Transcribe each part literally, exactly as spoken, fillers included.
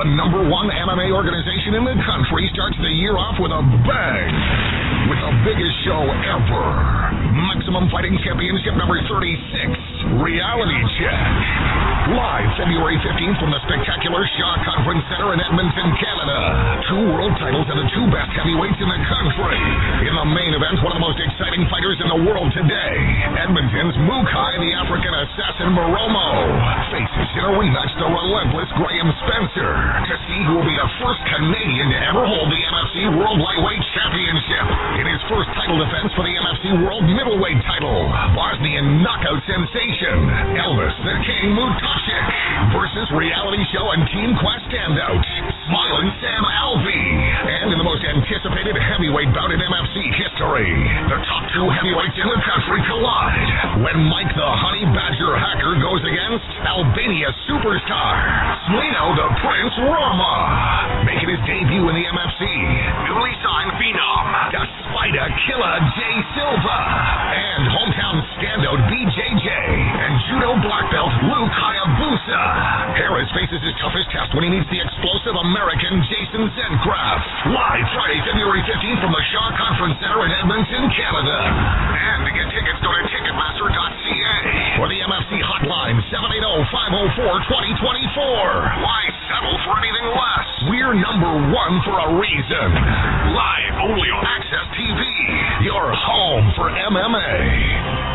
The number one M M A organization in the country starts the year off with a bang. With the biggest show ever. Maximum Fighting Championship number thirty-six. Reality Check. Live February fifteenth from the spectacular Shaw Conference Center in Edmonton, Canada. Two world titles and the two best heavyweights in the country. In the main event, one of the most exciting fighters in the world today. Edmonton's Mukai, the African assassin Moromo, faces in a rematch the relentless Graham Spencer to see who will be the first Canadian to ever hold the M F C World Lightweight Championship. In his first title defense for the M F C World Middleweight title, Bosnian knockout sensation Elvis the King Mutasic versus reality show and Team Quest standout Smiling Sam Alvey. And in the most anticipated heavyweight bout in M F C history, the top two heavyweights in the country collide when Mike the Honey Badger Hacker goes against Albania superstar Slino the Prince Rama. Making his debut in the M F C, newly signed Phenom the Spider Killer Jay Silva, and hometown standout B J J and judo black belt Luke Hayabusa. Harris faces his toughest test when he meets the explosive American Jason Zentgraf. Live Friday, February fifteenth from the Shaw Conference Center in Edmonton, Canada. And to get tickets, go to ticketmaster dot c a or the M F C hotline seven eight zero, five zero four, two zero two four. Why settle for anything less? We're number one for a reason. Live only on Access T V, your home for M M A.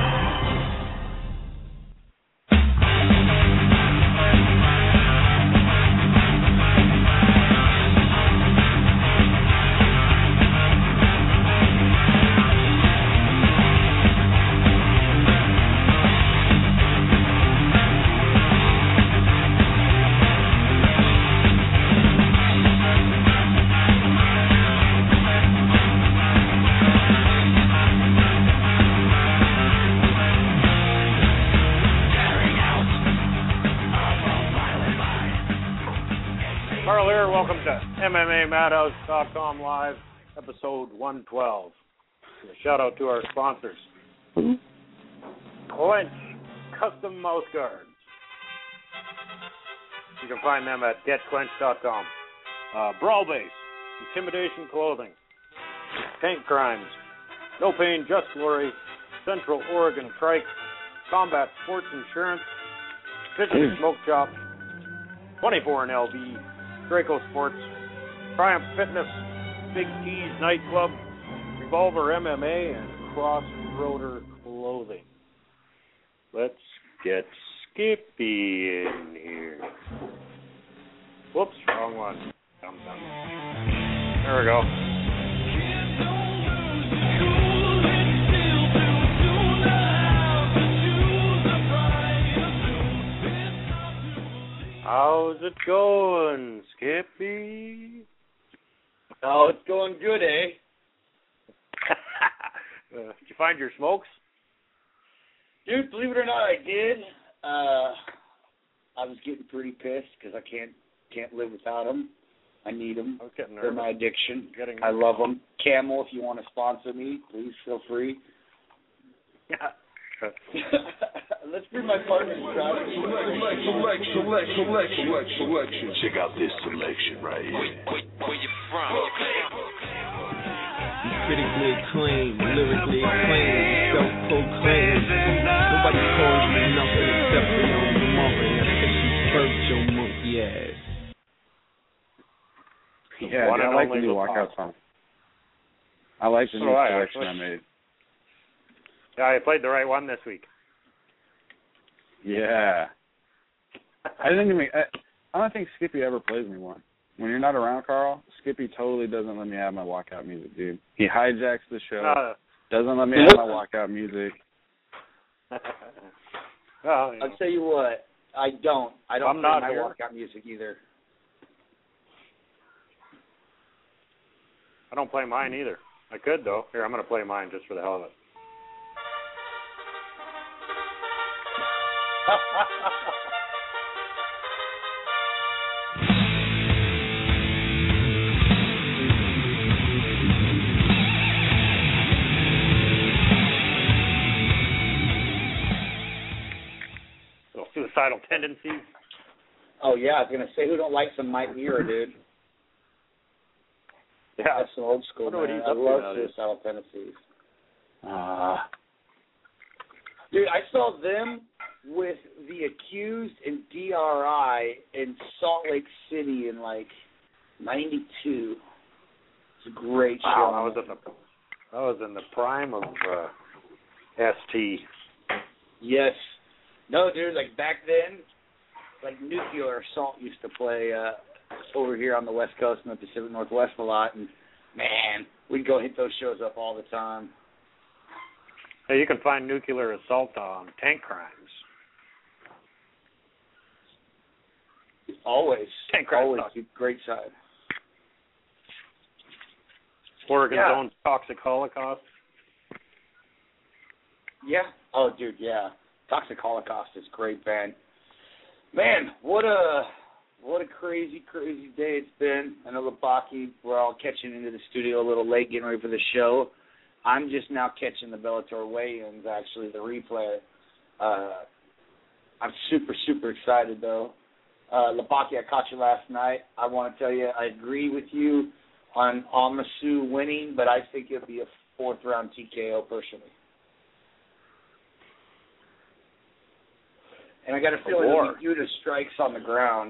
Welcome to M M A Madhouse dot com Live, episode one twelve. A shout out to our sponsors. Clench Custom Mouse Guards. You can find them at get clench dot com. Uh, Brawl Base, Intimidation Clothing, Tank Crimes, No Pain, Just Glory, Central Oregon Trike, Combat Sports Insurance, Fidget Smoke Shop, twenty-four in L V, Draco Sports, Triumph Fitness, Big T's Nightclub, Revolver M M A, and Crossroader Clothing. Let's get Skippy in here. Whoops, wrong one. Dum, dum. There we go. How's it going, Skippy? Oh, it's going good, eh? uh, did you find your smokes? Dude, believe it or not, I did. Uh, I was getting pretty pissed because I can't can't live without them. I need them. I was getting They're nervous. my addiction. Getting I love them. Camel, if you want to sponsor me, please feel free. Let's bring my partner to Select, select, select, select, select, selection. Check out this selection right here. Where, where you from? Critically acclaimed, lyrically acclaimed, self-proclaimed. Nobody calls you nothing except for your mother. That's because she birthed your monkey ass. Yeah, dude, I like the new walkout song. I like the So new I selection actually. I made. Yeah, I played the right one this week. Yeah. I didn't even. I, I don't think Skippy ever plays me one. When you're not around, Carl, Skippy totally doesn't let me have my walkout music, dude. He hijacks the show. Uh, doesn't let me have my walkout music. well, you know. I'll tell you what, I don't. I don't I'm play not my here. walkout music either. I don't play mine either. I could, though. Here, I'm going to play mine just for the hell of it. Little suicidal tendencies. Oh, yeah, I was going to say, who don't like some Mike Mira, dude? Yeah. That's some old school, I wonder what man. he's I up to love nowadays. Suicidal Tendencies. Uh, Dude, I saw them with The Accused and D R I in Salt Lake City in, like, ninety-two. It's a great show. Wow, I was in the I was in the prime of uh, S T. Yes. No, dude, like, back then, like, Nuclear Assault used to play uh, over here on the West Coast and the Pacific Northwest a lot, and, man, we'd go hit those shows up all the time. Hey, you can find Nuclear Assault on Tank Crimes. Always. Tank Crimes. Always. Dude, great side. Oregon's Yeah. own Toxic Holocaust. Yeah. Oh, dude, yeah. Toxic Holocaust is a great band. Man, what a what a crazy, crazy day it's been. I know Lapaki, we're all catching into the studio a little late, getting ready for the show. I'm just now catching the Bellator weigh-ins, actually, the replay. Uh, I'm super, super excited, though. Uh, Lapaki, I caught you last night. I want to tell you, I agree with you on Almasu winning, but I think it'll be a fourth-round T K O, personally. And I got a feeling it'll be due to strikes on the ground.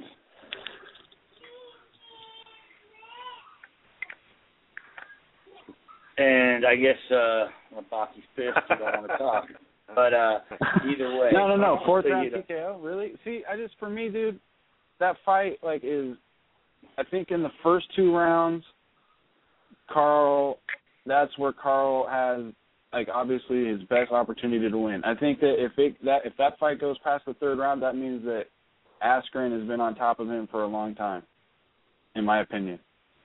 And I guess uh, Lapaki's pissed. He don't want to talk. But uh, either way. no, no, no. Fourth so round you know. T K O? Really? See, I just, for me, dude, that fight, like, is, I think in the first two rounds, Carl, that's where Carl has, like, obviously his best opportunity to win. I think that if it, that if that fight goes past the third round, that means that Askren has been on top of him for a long time, in my opinion.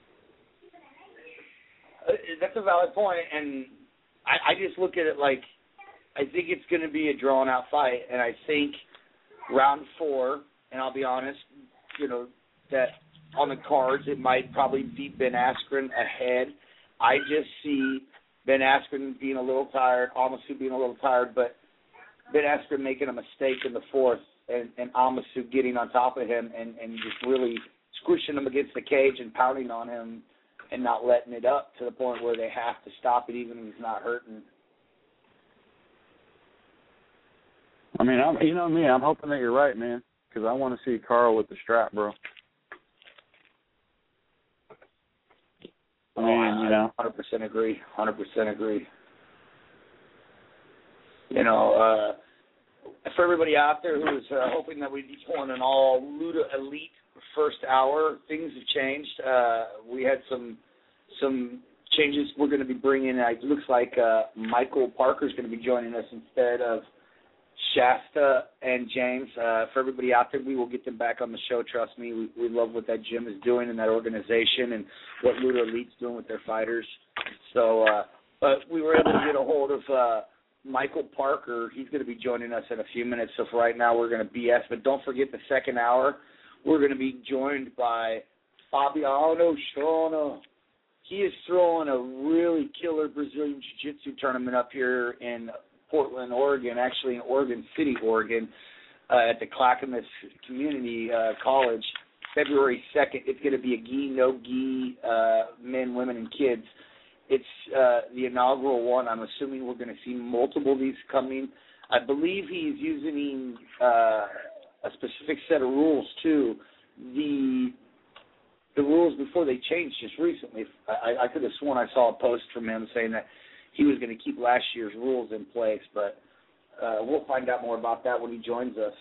Uh, that's a valid point, and I, I just look at it like I think it's going to be a drawn-out fight, and I think round four, and I'll be honest, you know, that on the cards it might probably be Ben Askren ahead. I just see Ben Askren being a little tired, Almasu being a little tired, but Ben Askren making a mistake in the fourth and, and Almasu getting on top of him and, and just really squishing him against the cage and pounding on him and not letting it up to the point where they have to stop it even if he's not hurting. I mean, I'm, you know me, I'm hoping that you're right, man, because I want to see Carl with the strap, bro. I mean, you know. one hundred percent agree. one hundred percent agree. You know, uh, for everybody out there who's uh, hoping that we'd be pulling an all Luda Elite first hour, things have changed. Uh, we had some some changes we're going to be bringing. It looks like uh, Michael Parker's going to be joining us instead of Shasta and James. Uh, for everybody out there, we will get them back on the show. Trust me, we, we love what that gym is doing and that organization and what Luda Elite's doing with their fighters. So, uh, but we were able to get a hold of uh, Michael Parker. He's going to be joining us in a few minutes. So for right now, we're going to B S. But don't forget the second hour, we're going to be joined by Fabiano Shona. He is throwing a really killer Brazilian Jiu-Jitsu tournament up here in Portland, Oregon, actually in Oregon City, Oregon, uh, at the Clackamas Community uh, College, February second. It's going to be a gi, no gi, uh, men, women, and kids. It's uh, the inaugural one. I'm assuming we're going to see multiple of these coming. I believe he's using uh, a specific set of rules, too. The the rules before they changed just recently. I, I could have sworn I saw a post from him saying that he was going to keep last year's rules in place, but uh, we'll find out more about that when he joins us.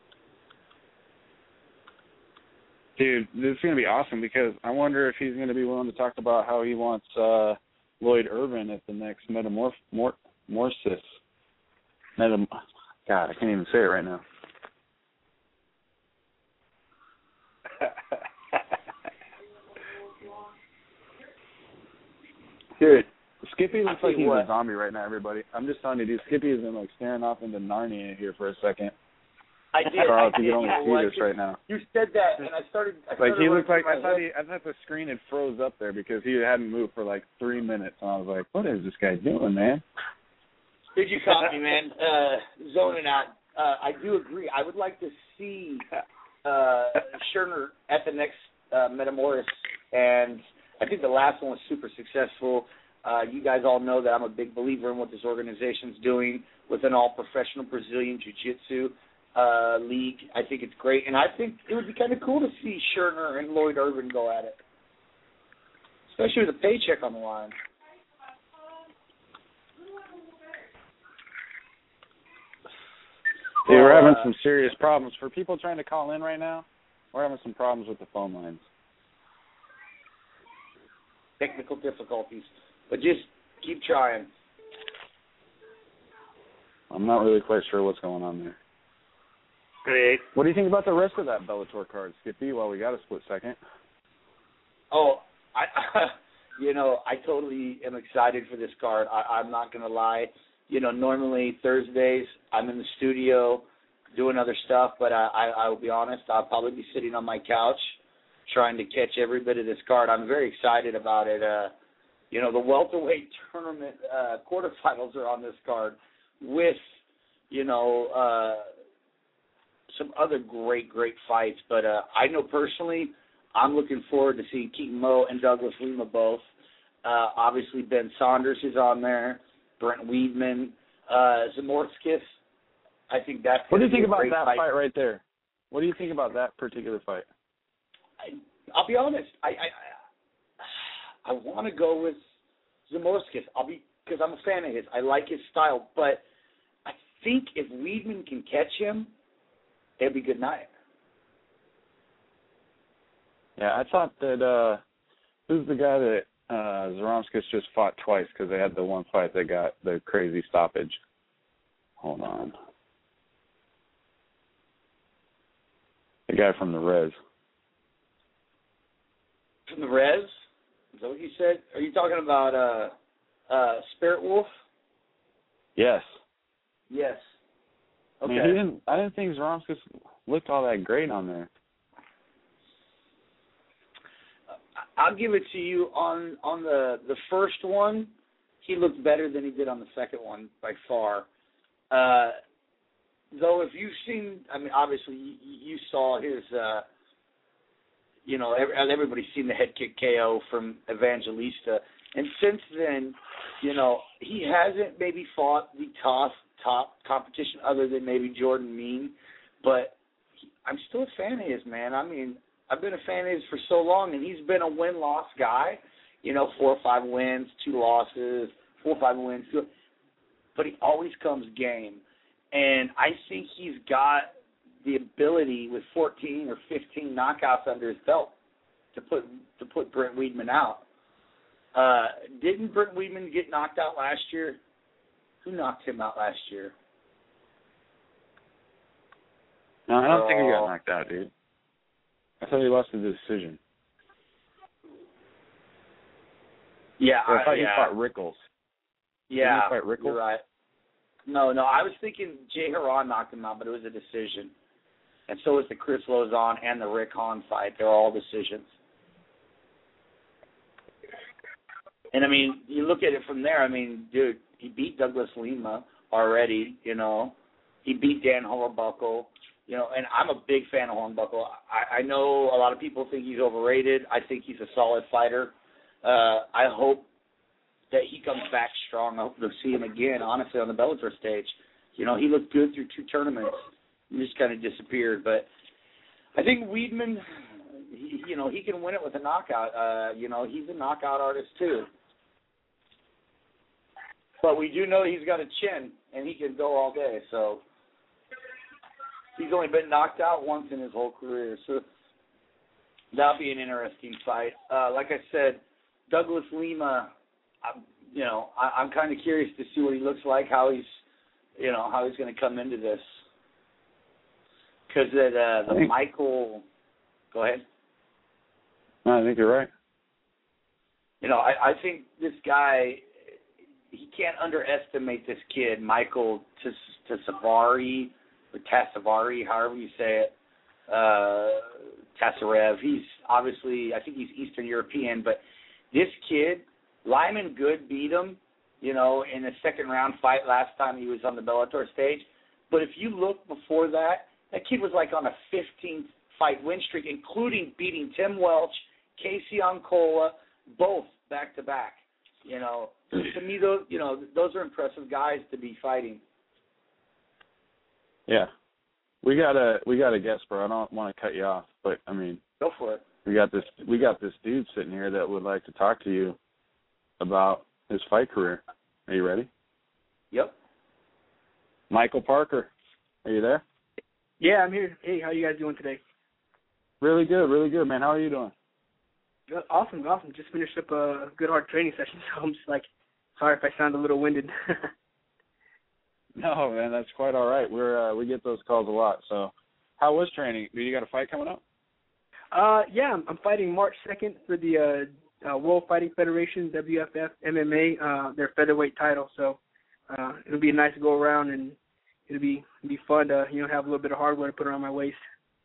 Dude, this is going to be awesome because I wonder if he's going to be willing to talk about how he wants uh, Lloyd Irvin at the next Metamorph Mor- Morphosis. Metam- God, I can't even say it right now. Dude, Skippy looks like he's what. a zombie right now, everybody. I'm just telling you, dude, Skippy has been like staring off into Narnia here for a second. I did. Carl, I you did. can only You know see what? this right now. You said that, and I started. I Like started he looked like running I through thought my he I thought the screen had froze up there because he hadn't moved for like three minutes, and I was like, "What is this guy doing, man?" Did you caught me, man? Uh, zoning out. Uh, I do agree. I would like to see uh, Scherner at the next uh, Metamoris, and I think the last one was super successful. Uh, you guys all know that I'm a big believer in what this organization's doing with an all-professional Brazilian Jiu-Jitsu uh, league. I think it's great, and I think it would be kind of cool to see Scherner and Lloyd Irvin go at it, especially with a paycheck on the line. Dude, we're having uh, some serious problems. For people trying to call in right now, we're having some problems with the phone lines. Technical difficulties, but just keep trying. I'm not really quite sure what's going on there. Great. What do you think about the rest of that Bellator card, Skippy, while we got a split second? Oh, I, you know, I totally am excited for this card. I, I'm not going to lie. You know, normally Thursdays I'm in the studio doing other stuff, but I, I, I will be honest, I'll probably be sitting on my couch trying to catch every bit of this card. I'm very excited about it. Uh, you know, the welterweight tournament uh, quarterfinals are on this card with, you know, uh, some other great, great fights. But uh, I know personally I'm looking forward to seeing Keaton Lowe and Douglas Lima both. Uh, obviously, Ben Saunders is on there, Brent Weidman, uh, Zamorskis. I think that's What do you think about that fight. fight right there? What do you think about that particular fight? I, I'll be honest. I I, I want to go with Zamorskis. I'll be because I'm a fan of his. I like his style, but I think if Weidman can catch him, it'd be a good night. Yeah, I thought that uh, who's the guy that uh, Zaromskis just fought twice because they had the one fight that got the crazy stoppage. Hold on. The guy from the Res. From the Res? Is that what you said? Are you talking about uh, uh, Spirit Wolf? Yes. Yes. Okay. I mean, he didn't. I didn't think Zaromskis looked all that great on there. I'll give it to you on on the the first one. He looked better than he did on the second one by far. Uh, though, if you've seen, I mean, obviously you, you saw his. Uh, you know, every, everybody's seen the head kick K O from Evangelista, and since then, you know, he hasn't maybe fought the tough top competition other than maybe Jordan Mean, but he, I'm still a fan of his, man. I mean, I've been a fan of his for so long, and he's been a win-loss guy. You know, four or five wins, two losses, four or five wins, two, but he always comes game. And I think he's got the ability with fourteen or fifteen knockouts under his belt to put to put Brent Weidman out. Uh, didn't Brent Weidman get knocked out last year? Who knocked him out last year? No, I don't uh, think he got knocked out, dude. I thought he lost the decision. Yeah, Or I thought I, he yeah. fought Rickles. Yeah, Did he fight Rickles? you're right. No, no, I was thinking Jay Haran knocked him out, but it was a decision. And so was the Chris Lozon and the Rick Hahn fight. They're all decisions. And, I mean, you look at it from there, I mean, dude, he beat Douglas Lima already, you know. He beat Dan Hornbuckle, you know, and I'm a big fan of Hornbuckle. I, I know a lot of people think he's overrated. I think he's a solid fighter. Uh, I hope that he comes back strong. I hope to see him again, honestly, on the Bellator stage. You know, he looked good through two tournaments. He just kind of disappeared. But I think Weidman, he, you know, he can win it with a knockout. Uh, you know, he's a knockout artist too. But we do know he's got a chin, and he can go all day. So he's only been knocked out once in his whole career. So that'll be an interesting fight. Uh, like I said, Douglas Lima, I'm, you know, I, I'm kind of curious to see what he looks like, how he's, you know, how he's going to come into this. Because uh, the think, Michael, go ahead. No, I think you're right. You know, I, I think this guy, he can't underestimate this kid, Michael Tassavari, or Tassavari, however you say it, uh, Tassarev. He's obviously, I think he's Eastern European, but this kid, Lyman Good beat him, you know, in the second round fight last time he was on the Bellator stage. But if you look before that, that kid was like on a fifteen, fight win streak, including beating Tim Welch, Casey Oncola, both back to back. You know, to me, those you know those are impressive guys to be fighting. Yeah, we got a we got a guest, bro. I don't want to cut you off, but I mean, go for it. We got this we got this dude sitting here that would like to talk to you about his fight career. Are you ready? Yep. Michael Parker, are you there? Yeah, I'm here. Hey, how you guys doing today? Really good, really good, man. How are you doing? Good. Awesome, awesome. Just finished up a good hard training session, so I'm just like, sorry if I sound a little winded. No, man, that's quite all right. We're uh, we get those calls a lot. So, how was training? Do you got a fight coming up? Uh, yeah, I'm, I'm fighting March second for the uh, uh, World Fighting Federation, W F F M M A, uh, their featherweight title. So, uh, it'll be nice to go around, and it'll be it'll be fun to you know have a little bit of hardware to put around my waist.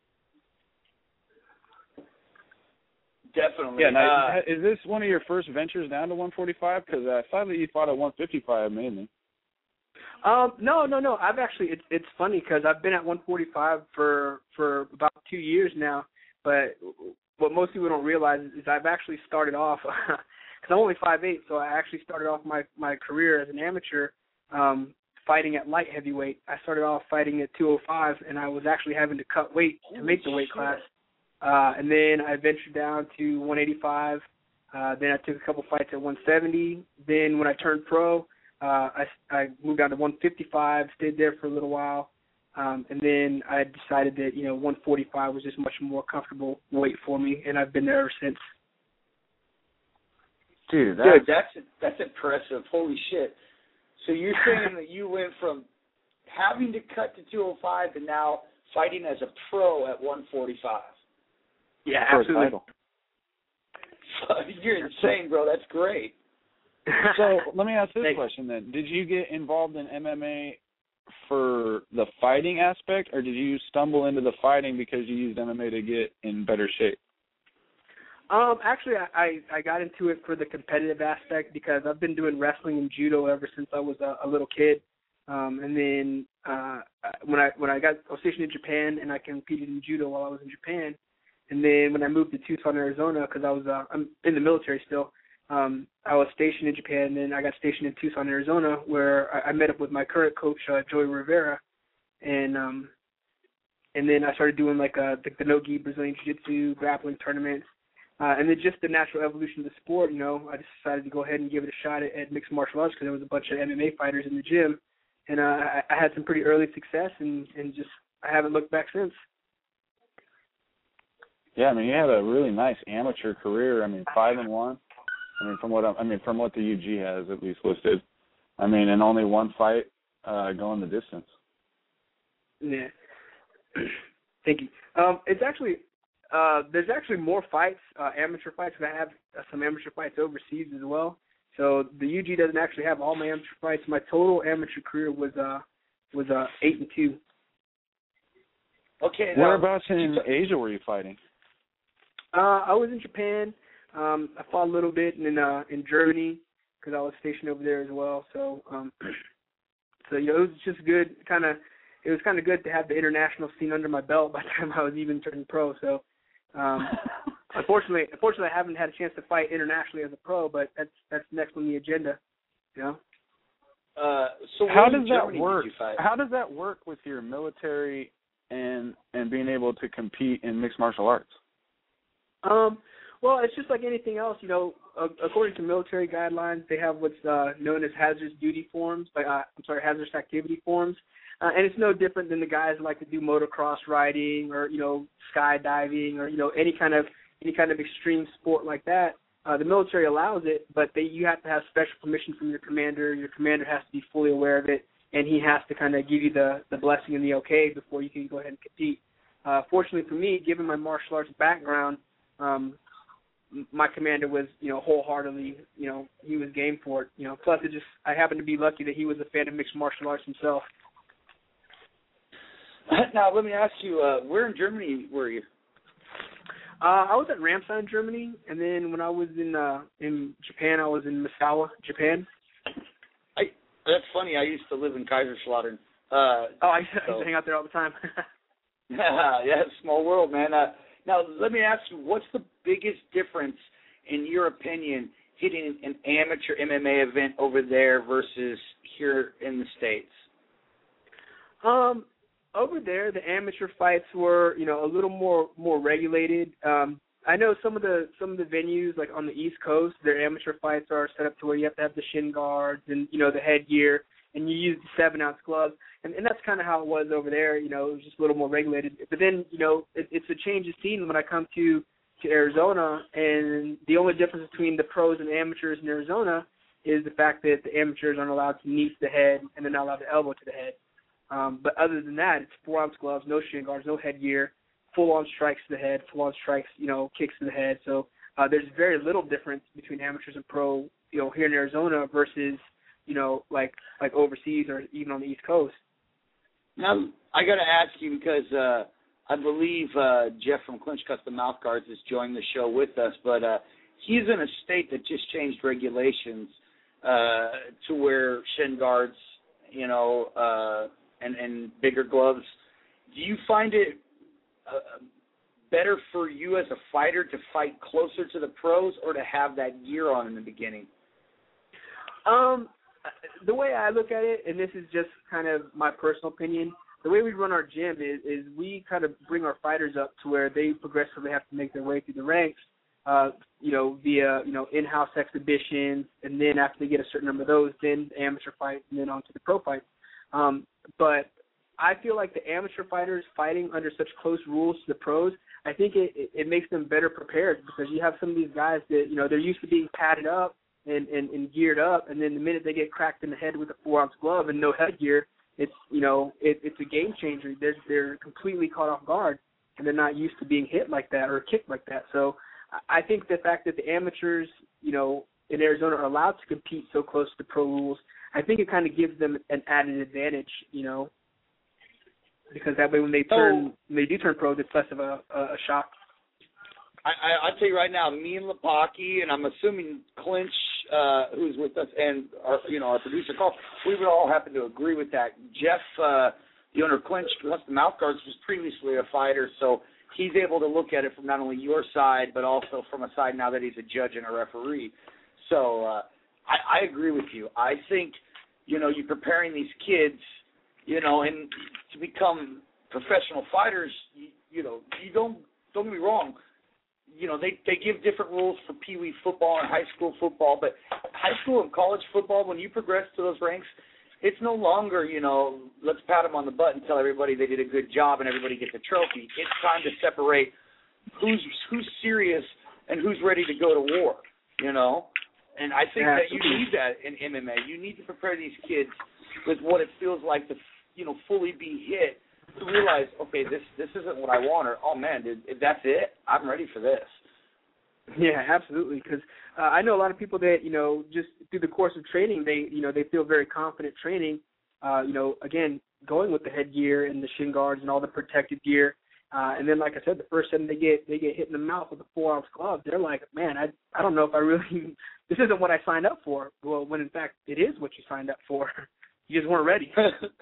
Definitely. Yeah. Now, uh, is this one of your first ventures down to one forty-five? Because I saw that you fought at one fifty-five mainly. Um, no, no, no. I've actually it's it's funny because I've been at one forty-five for for about two years now. But what most people don't realize is I've actually started off because I'm only five eight, so I actually started off my my career as an amateur um, fighting at light heavyweight. I started off fighting at two oh five, and I was actually having to cut weight to make the weight class. Uh, and then I ventured down to one eighty-five. Uh, then I took a couple fights at one seventy. Then when I turned pro, uh, I, I moved down to one fifty-five, stayed there for a little while. Um, and then I decided that, you know, one forty-five was just much more comfortable weight for me, and I've been there ever since. Dude, that's, Dude, that's, that's impressive. Holy shit. So you're saying that you went from having to cut to two oh five and now fighting as a pro at one forty-five. Yeah, absolutely. You're insane, bro. That's great. So let me ask this question then. Did you get involved in M M A for the fighting aspect, or did you stumble into the fighting because you used M M A to get in better shape? Um, actually, I, I got into it for the competitive aspect because I've been doing wrestling and judo ever since I was a, a little kid. Um, and then uh, when I when I got I was stationed in Japan, and I competed in judo while I was in Japan. And then when I moved to Tucson, Arizona, because I was uh, I'm in the military still, um, I was stationed in Japan. And then I got stationed in Tucson, Arizona, where I, I met up with my current coach, uh, Joey Rivera, and um, and then I started doing like uh, the, the no-gi Brazilian Jiu-Jitsu grappling tournaments. Uh, and then just the natural evolution of the sport, you know, I just decided to go ahead and give it a shot at, at mixed martial arts because there was a bunch of M M A fighters in the gym. And uh, I, I had some pretty early success, and, and just I haven't looked back since. Yeah, I mean, you had a really nice amateur career. I mean, five and one. I mean, from what I'm, I mean, from what the U G has at least listed. I mean, and only one fight uh, going the distance. Yeah. Thank you. Um, it's actually uh, there's actually more fights, uh, amateur fights. I have uh, some amateur fights overseas as well. So the U G doesn't actually have all my amateur fights. My total amateur career was uh was uh eight and two. Okay. Whereabouts in Asia were you fighting? Uh, I was in Japan. Um, I fought a little bit in uh, in Germany because I was stationed over there as well. So, um, so you know, it was just good. Kind of, it was kind of good to have the international scene under my belt by the time I was even turning pro. So, um, unfortunately, unfortunately, I haven't had a chance to fight internationally as a pro, but that's that's next on the agenda. You know. Uh, so how does that Germany work? Did you fight? How does that work with your military and and being able to compete in mixed martial arts? Um, well, it's just like anything else, you know. Uh, according to military guidelines, they have what's uh, known as hazardous duty forms. Like, uh, I'm sorry, hazardous activity forms, uh, and it's no different than the guys who like to do motocross riding or you know skydiving or you know any kind of any kind of extreme sport like that. Uh, the military allows it, but they, you have to have special permission from your commander. Your commander has to be fully aware of it, and he has to kind of give you the, the blessing and the okay before you can go ahead and compete. Uh, fortunately for me, given my martial arts background, um, my commander was, you know, wholeheartedly, you know, he was game for it. You know, plus it just, I happened to be lucky that he was a fan of mixed martial arts himself. Now, let me ask you, uh, where in Germany were you? Uh, I was at Ramstein, Germany, and then when I was in uh, in Japan, I was in Misawa, Japan. I that's funny. I used to live in Kaiserslautern. Uh, oh, I used, so. I used to hang out there all the time. Yeah, small world, man. Uh, now, let me ask you, what's the biggest difference, in your opinion, hitting an amateur M M A event over there versus here in the States? Um, over there, the amateur fights were, you know, a little more more regulated. Um, I know some of the some of the venues, like on the East Coast, their amateur fights are set up to where you have to have the shin guards and, you know, the headgear, and you use the seven ounce gloves, and, and that's kind of how it was over there. You know, it was just a little more regulated. But then, you know, it, it's a change of scene when I come to to Arizona, and the only difference between the pros and amateurs in Arizona is the fact that the amateurs aren't allowed to knee to the head, and they're not allowed to elbow to the head. Um, but other than that, it's four ounce gloves, no shin guards, no headgear, full on strikes to the head, full on strikes, you know, kicks to the head. So uh, there's very little difference between amateurs and pro, you know, here in Arizona versus, you know, like like overseas or even on the East Coast. Now, I got to ask you because uh, I believe uh, Jeff from Clinch Custom Mouth Guards has joined the show with us, but uh, he's in a state that just changed regulations uh, to where shin guards, you know, uh, and, and bigger gloves. Do you find it uh, better for you as a fighter to fight closer to the pros or to have that gear on in the beginning? Um, the way I look at it, and this is just kind of my personal opinion, the way we run our gym is, is we kind of bring our fighters up to where they progressively have to make their way through the ranks, uh, you know, via, you know, in-house exhibitions, and then after they get a certain number of those, then amateur fights, and then on to the pro fights. Um, but I feel like the amateur fighters fighting under such close rules to the pros, I think it, it, it makes them better prepared because you have some of these guys that, you know, they're used to being padded up and, and, and geared up, and then the minute they get cracked in the head with a four-ounce glove and no headgear, it's, you know, it, it's a game changer. They're, they're completely caught off guard, and they're not used to being hit like that or kicked like that. So I think the fact that the amateurs, you know, in Arizona are allowed to compete so close to pro rules, I think it kind of gives them an added advantage, you know, because that way when they turn, when they do turn pros, it's less of a, a shock. I, I, I'll tell you right now, me and Lapaki, and I'm assuming Clinch, uh, who's with us, and our, you know, our producer Carl, we would all happen to agree with that. Jeff, uh, the owner of Clinch, Custom Mouth Guards, was previously a fighter, so he's able to look at it from not only your side, but also from a side now that he's a judge and a referee. So uh, I, I agree with you. I think, you know, you're preparing these kids, you know, and to become professional fighters, you, you know, you don't, don't get me wrong, you know, they, they give different rules for Pee Wee football and high school football, but high school and college football, when you progress to those ranks, it's no longer, you know, let's pat them on the butt and tell everybody they did a good job and everybody gets a trophy. It's time to separate who's who's serious and who's ready to go to war, you know. And I think yeah, that you need that in M M A. You need to prepare these kids with what it feels like to, you know, fully be hit, to realize, okay, this this isn't what I want, or, oh, man, dude, if that's it, I'm ready for this. Yeah, absolutely, because uh, I know a lot of people that, you know, just through the course of training, they, you know, they feel very confident training, uh, you know, again, going with the headgear and the shin guards and all the protective gear. Uh, and then, like I said, the first time they get they get hit in the mouth with a four-ounce glove, they're like, man, I I don't know if I really, this isn't what I signed up for. Well, when in fact it is what you signed up for. You just weren't ready.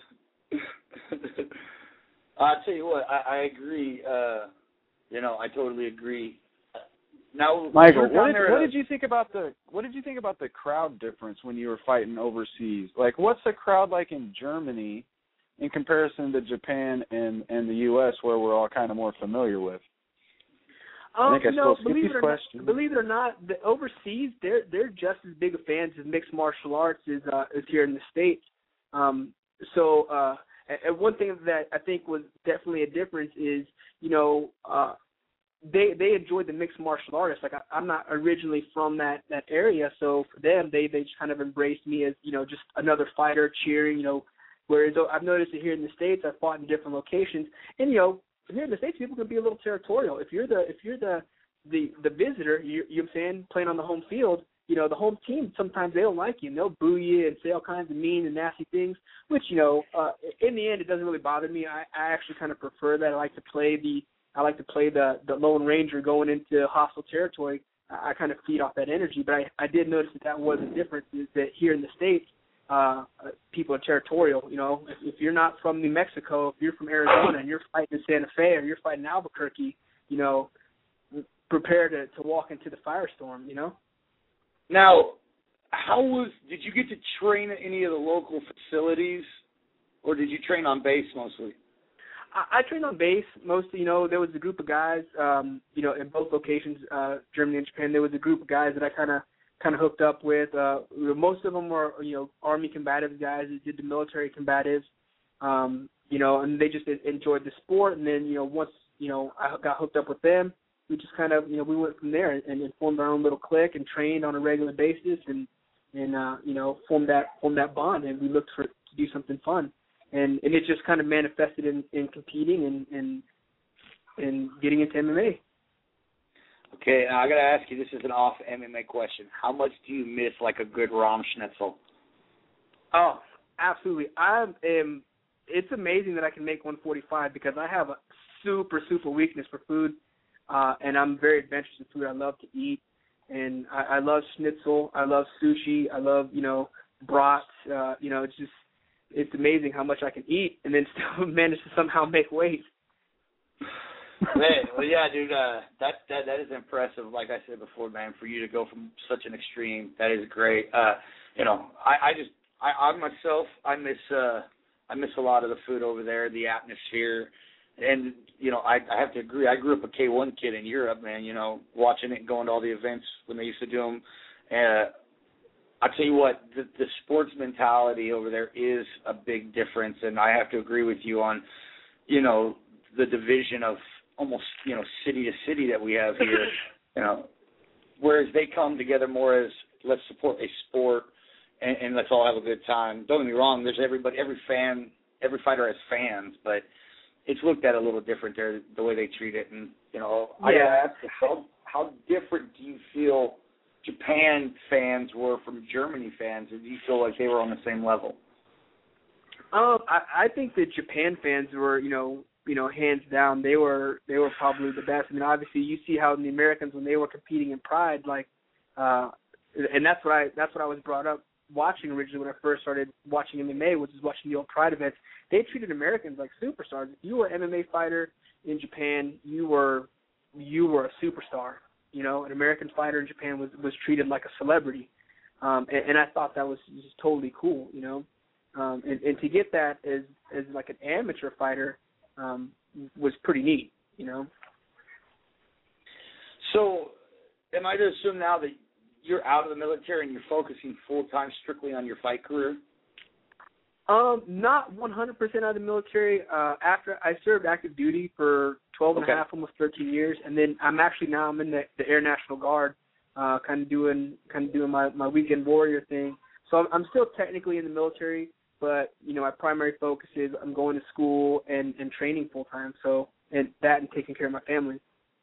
I'll tell you what, I, I agree. Uh, you know, I totally agree. Now, Michael, what did, what did you think about the what did you think about the crowd difference when you were fighting overseas? Like, what's the crowd like in Germany in comparison to Japan and, and the U S, where we're all kind of more familiar with? Um, I think I no, still skip believe these it or questions. not, believe it or not, the overseas they're they're just as big of fans of mixed martial arts as uh, as here in the States. Um, so, uh, and one thing that I think was definitely a difference is, you know, uh, they they enjoyed the mixed martial artists. Like I, I'm not originally from that, that area, so for them, they they just kind of embraced me as, you know, just another fighter cheering. You know, whereas I've noticed that here in the States, I've fought in different locations, and you know, here in the States, people can be a little territorial. If you're the if you're the the, the visitor, you, you know what I'm saying, playing on the home field, you know, the home team, sometimes they don't like you, and they'll boo you and say all kinds of mean and nasty things, which, you know, uh, in the end, it doesn't really bother me. I, I actually kind of prefer that. I like to play the I like to play the, the Lone Ranger going into hostile territory. I, I kind of feed off that energy, but I, I did notice that that was a difference, is that here in the States, uh, people are territorial. You know, if, if you're not from New Mexico, if you're from Arizona and you're fighting in Santa Fe or you're fighting in Albuquerque, you know, prepare to, to walk into the firestorm, you know? Now, how was, did you get to train at any of the local facilities, or did you train on base mostly? I, I trained on base mostly. You know, there was a group of guys, um, you know, in both locations, uh, Germany and Japan. There was a group of guys that I kind of kind of hooked up with. Uh, most of them were, you know, Army combatives guys that did the military combatives, um, you know, and they just enjoyed the sport. And then, you know, once, you know, I got hooked up with them, we just kind of, you know, we went from there and, and formed our own little clique and trained on a regular basis and, and uh, you know, formed that formed that bond. And we looked for to do something fun. And, and it just kind of manifested in, in competing and, and and getting into M M A. Okay, now I got to ask you, this is an off M M A question. How much do you miss like a good Rom Schnitzel? Oh, absolutely. I am. It's amazing that I can make one forty-five because I have a super, super weakness for food, uh, and I'm very adventurous in food. I love to eat, and I, I love schnitzel. I love sushi. I love, you know, brats. Uh, you know, it's just, it's amazing how much I can eat and then still manage to somehow make weight. Man, well, yeah, dude, uh, that that that is impressive. Like I said before, man, for you to go from such an extreme, that is great. Uh, you know, I, I just, I, I myself, I miss, uh, I miss a lot of the food over there, the atmosphere, and you know, I, I have to agree. I grew up a K one kid in Europe, man. You know, watching it, and going to all the events when they used to do them. Uh, I tell you what, the, the sports mentality over there is a big difference, and I have to agree with you on, you know, the division of almost, you know, city to city that we have here, you know, whereas they come together more as let's support a sport and, and let's all have a good time. Don't get me wrong, there's everybody, every fan, every fighter has fans, but it's looked at a little different there, the way they treat it. And, you know, I yeah. gotta ask you, how, how different do you feel Japan fans were from Germany fans, or do you feel like they were on the same level? Um, I, I think that Japan fans were, you know, you know, hands down, they were they were probably the best. I mean, obviously, you see how the Americans when they were competing in Pride, like, uh, and that's what I that's what I was brought up watching originally when I first started watching M M A, which is watching the old Pride events. They treated Americans like superstars. If you were an M M A fighter in Japan, you were you were a superstar. You know, an American fighter in Japan was was treated like a celebrity, um, and, and I thought that was just totally cool. You know, um, and, and to get that as as like an amateur fighter. Um, was pretty neat, you know. So, am I to assume now that you're out of the military and you're focusing full time strictly on your fight career? Um, not one hundred percent out of the military. Uh, after I served active duty for twelve and okay. a half, almost thirteen years, and then I'm actually now I'm in the, the Air National Guard, uh, kind of doing kind of doing my, my weekend warrior thing. So I'm, I'm still technically in the military. But, you know, my primary focus is I'm going to school and, and training full time. So, and that and taking care of my family.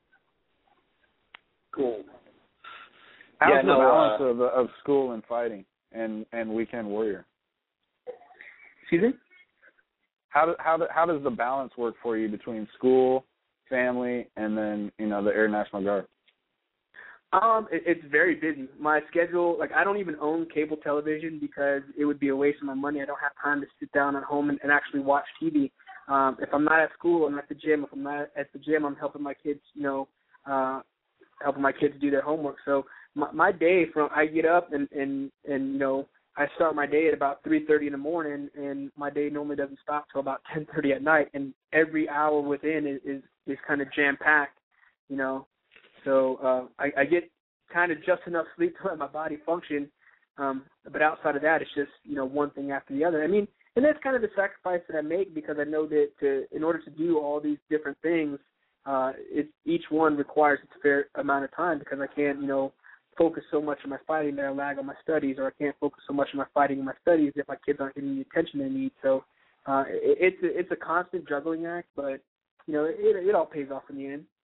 Cool. How's yeah, the no, balance uh, of of school and fighting and, and weekend warrior? Excuse me? How do, how do, how does the balance work for you between school, family, and then, you know, the Air National Guard? Um, it, it's very busy. My schedule, like I don't even own cable television because it would be a waste of my money. I don't have time to sit down at home and, and actually watch T V. Um, if I'm not at school, I'm at the gym. If I'm not at the gym, I'm helping my kids, you know, uh, helping my kids do their homework. So my, my day from I get up and, and, and, you know, I start my day at about three thirty in the morning, and my day normally doesn't stop till about ten thirty at night. And every hour within is, is, is kind of jam-packed, you know. So uh, I, I get kind of just enough sleep to let my body function, um, but outside of that, it's just, you know, one thing after the other. I mean, and that's kind of the sacrifice that I make because I know that to, in order to do all these different things, uh, it, each one requires its fair amount of time because I can't, you know, focus so much on my fighting that I lag on my studies, or I can't focus so much on my fighting and my studies if my kids aren't getting the attention they need. So uh, it, it's a, it's a constant juggling act, but you know, it, it all pays off in the end.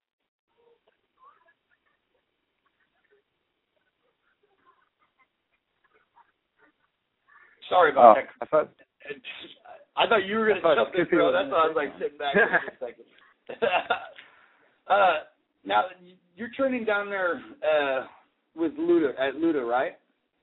Sorry about oh, that. I thought I thought you were going to jump in, bro. That's why I was like sitting back for a second. uh, now you're training down there uh, with Luda at Luda, right?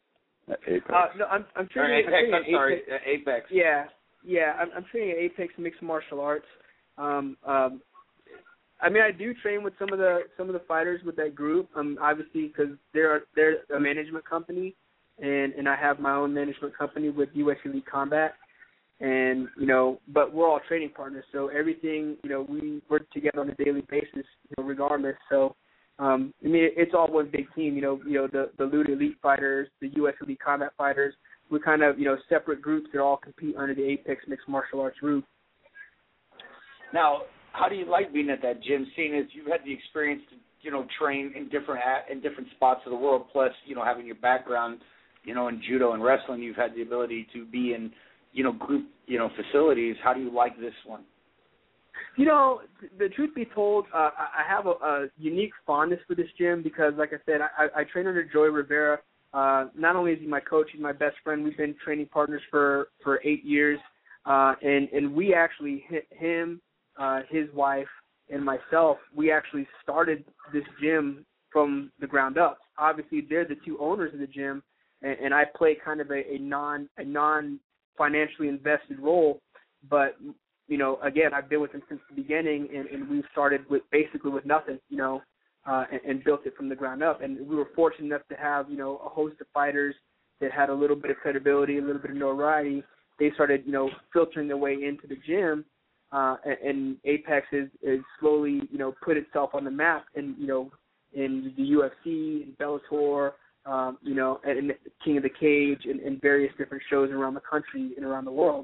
Apex. Uh, no, I'm I'm Or training. Apex, I'm, training I'm at sorry, Apex. uh, Apex. Yeah, yeah. I'm, I'm training at Apex Mixed Martial Arts. Um, um, I mean, I do train with some of the some of the fighters with that group. Um, obviously because they're they're a management company, and and I have my own management company with U S Elite Combat. And, you know, but we're all training partners, so everything, you know, we work together on a daily basis, you know, regardless. So, um, I mean, it's all one big team, you know, you know, the, the Luda Elite fighters, the U S Elite Combat fighters, we're kind of, you know, separate groups that all compete under the Apex Mixed Martial Arts roof. Now, how do you like being at that gym, seeing as you've had the experience to, you know, train in different in different spots of the world, plus, you know, having your background, you know, in judo and wrestling, you've had the ability to be in, you know, group, you know, facilities. How do you like this one? You know, the truth be told, uh, I have a, a unique fondness for this gym because, like I said, I, I train under Joey Rivera. Uh, not only is he my coach, he's my best friend. We've been training partners for, for eight years, uh, and, and we actually, him, uh, his wife, and myself, we actually started this gym from the ground up. Obviously, they're the two owners of the gym, and, and I play kind of a, a non a non financially invested role, but you know, again, I've been with them since the beginning, and, and we started with basically with nothing, you know, uh, and, and built it from the ground up. And we were fortunate enough to have, you know, a host of fighters that had a little bit of credibility, a little bit of notoriety. They started, you know, filtering their way into the gym, uh, and, and Apex is, is slowly, you know, put itself on the map, and you know, in the U F C, in Bellator. Um, you know, and, and King of the Cage and, and various different shows around the country and around the world.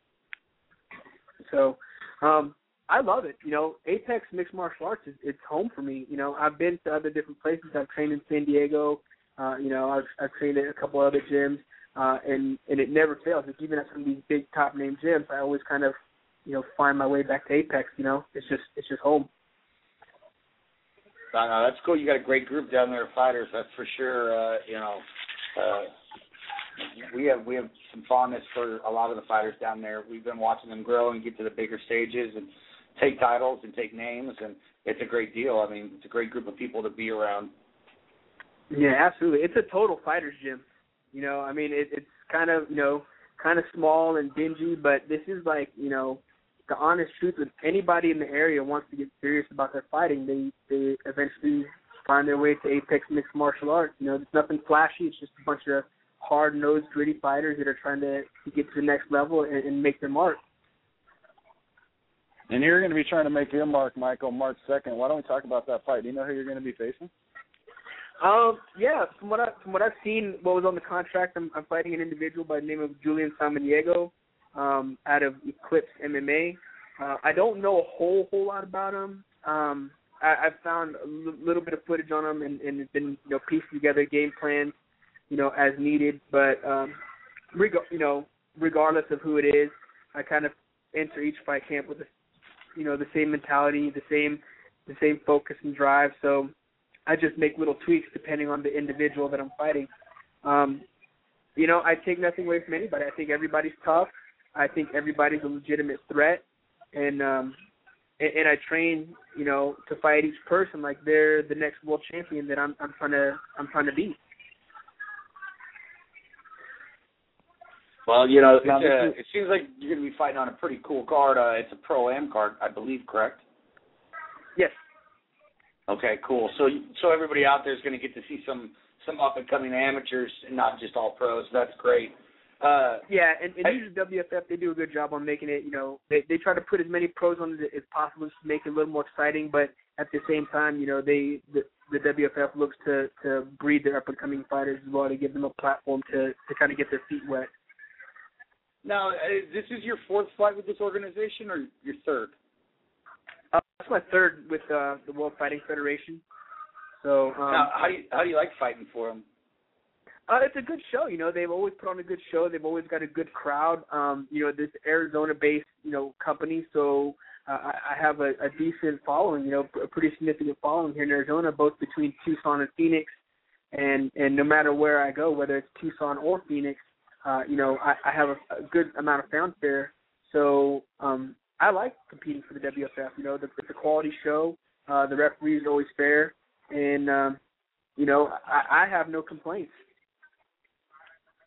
So um, I love it. You know, Apex Mixed Martial Arts is it's home for me. You know, I've been to other different places. I've trained in San Diego. Uh, you know, I've, I've trained at a couple other gyms, uh, and, and it never fails. Like, even at some of these big top-name gyms, I always kind of, you know, find my way back to Apex. You know, it's just it's just home. No, no, that's cool. You got a great group down there of fighters, that's for sure. Uh, you know, uh, we have we have some fondness for a lot of the fighters down there. We've been watching them grow and get to the bigger stages and take titles and take names, and it's a great deal. I mean, it's a great group of people to be around. Yeah, absolutely. It's a total fighters gym. You know, I mean, it, it's kind of, you know, kind of small and dingy, but this is like, you know, the honest truth. If anybody in the area wants to get serious about their fighting, they they eventually find their way to Apex Mixed Martial Arts. You know, there's nothing flashy. It's just a bunch of hard-nosed, gritty fighters that are trying to, to get to the next level and, and make their mark. And you're going to be trying to make your mark, Michael, March second. Why don't we talk about that fight? Do you know who you're going to be facing? Um, yeah, from what I from what I've seen, what was on the contract, I'm, I'm fighting an individual by the name of Julian Samaniego. Um, out of Eclipse M M A. Uh, I don't know a whole whole lot about him. Um, I, I've found a l- little bit of footage on him and, and been, you know, pieced together game plans, you know, as needed. But um, reg- you know, regardless of who it is, I kind of enter each fight camp with, a, you know, the same mentality, the same the same focus and drive. So I just make little tweaks depending on the individual that I'm fighting. Um, you know, I take nothing away from anybody. I think everybody's tough. I think everybody's a legitimate threat, and um, and, and I train, you know, to fight each person like they're the next world champion that I'm I'm trying to I'm trying to beat. Well, you know, it's Now, a, is, it seems like you're going to be fighting on a pretty cool card. Uh, it's a Pro-Am card, I believe, correct? Yes. Okay, cool. So so everybody out there is going to get to see some some up and coming amateurs and not just all pros. That's great. Uh, yeah, and, and I, usually W F F, they do a good job on making it, you know, they they try to put as many pros on it as possible to make it a little more exciting, but at the same time, you know, they the, the W F F looks to, to breed their up-and-coming fighters as well, to give them a platform to, to kind of get their feet wet. Now, uh, this is your fourth fight with this organization or your third? Uh, that's my third with uh, the World Fighting Federation. So um, now, how do you how do you like fighting for them? Uh, it's a good show. You know, they've always put on a good show. They've always got a good crowd. Um, you know, this Arizona-based, you know, company, so uh, I, I have a, a decent following. You know, a pretty significant following here in Arizona, both between Tucson and Phoenix. And and no matter where I go, whether it's Tucson or Phoenix, uh, you know, I, I have a, a good amount of fanfare. So um, I like competing for the W F F. You know, the, it's a quality show. Uh, the referees are always fair, and um, you know, I, I have no complaints.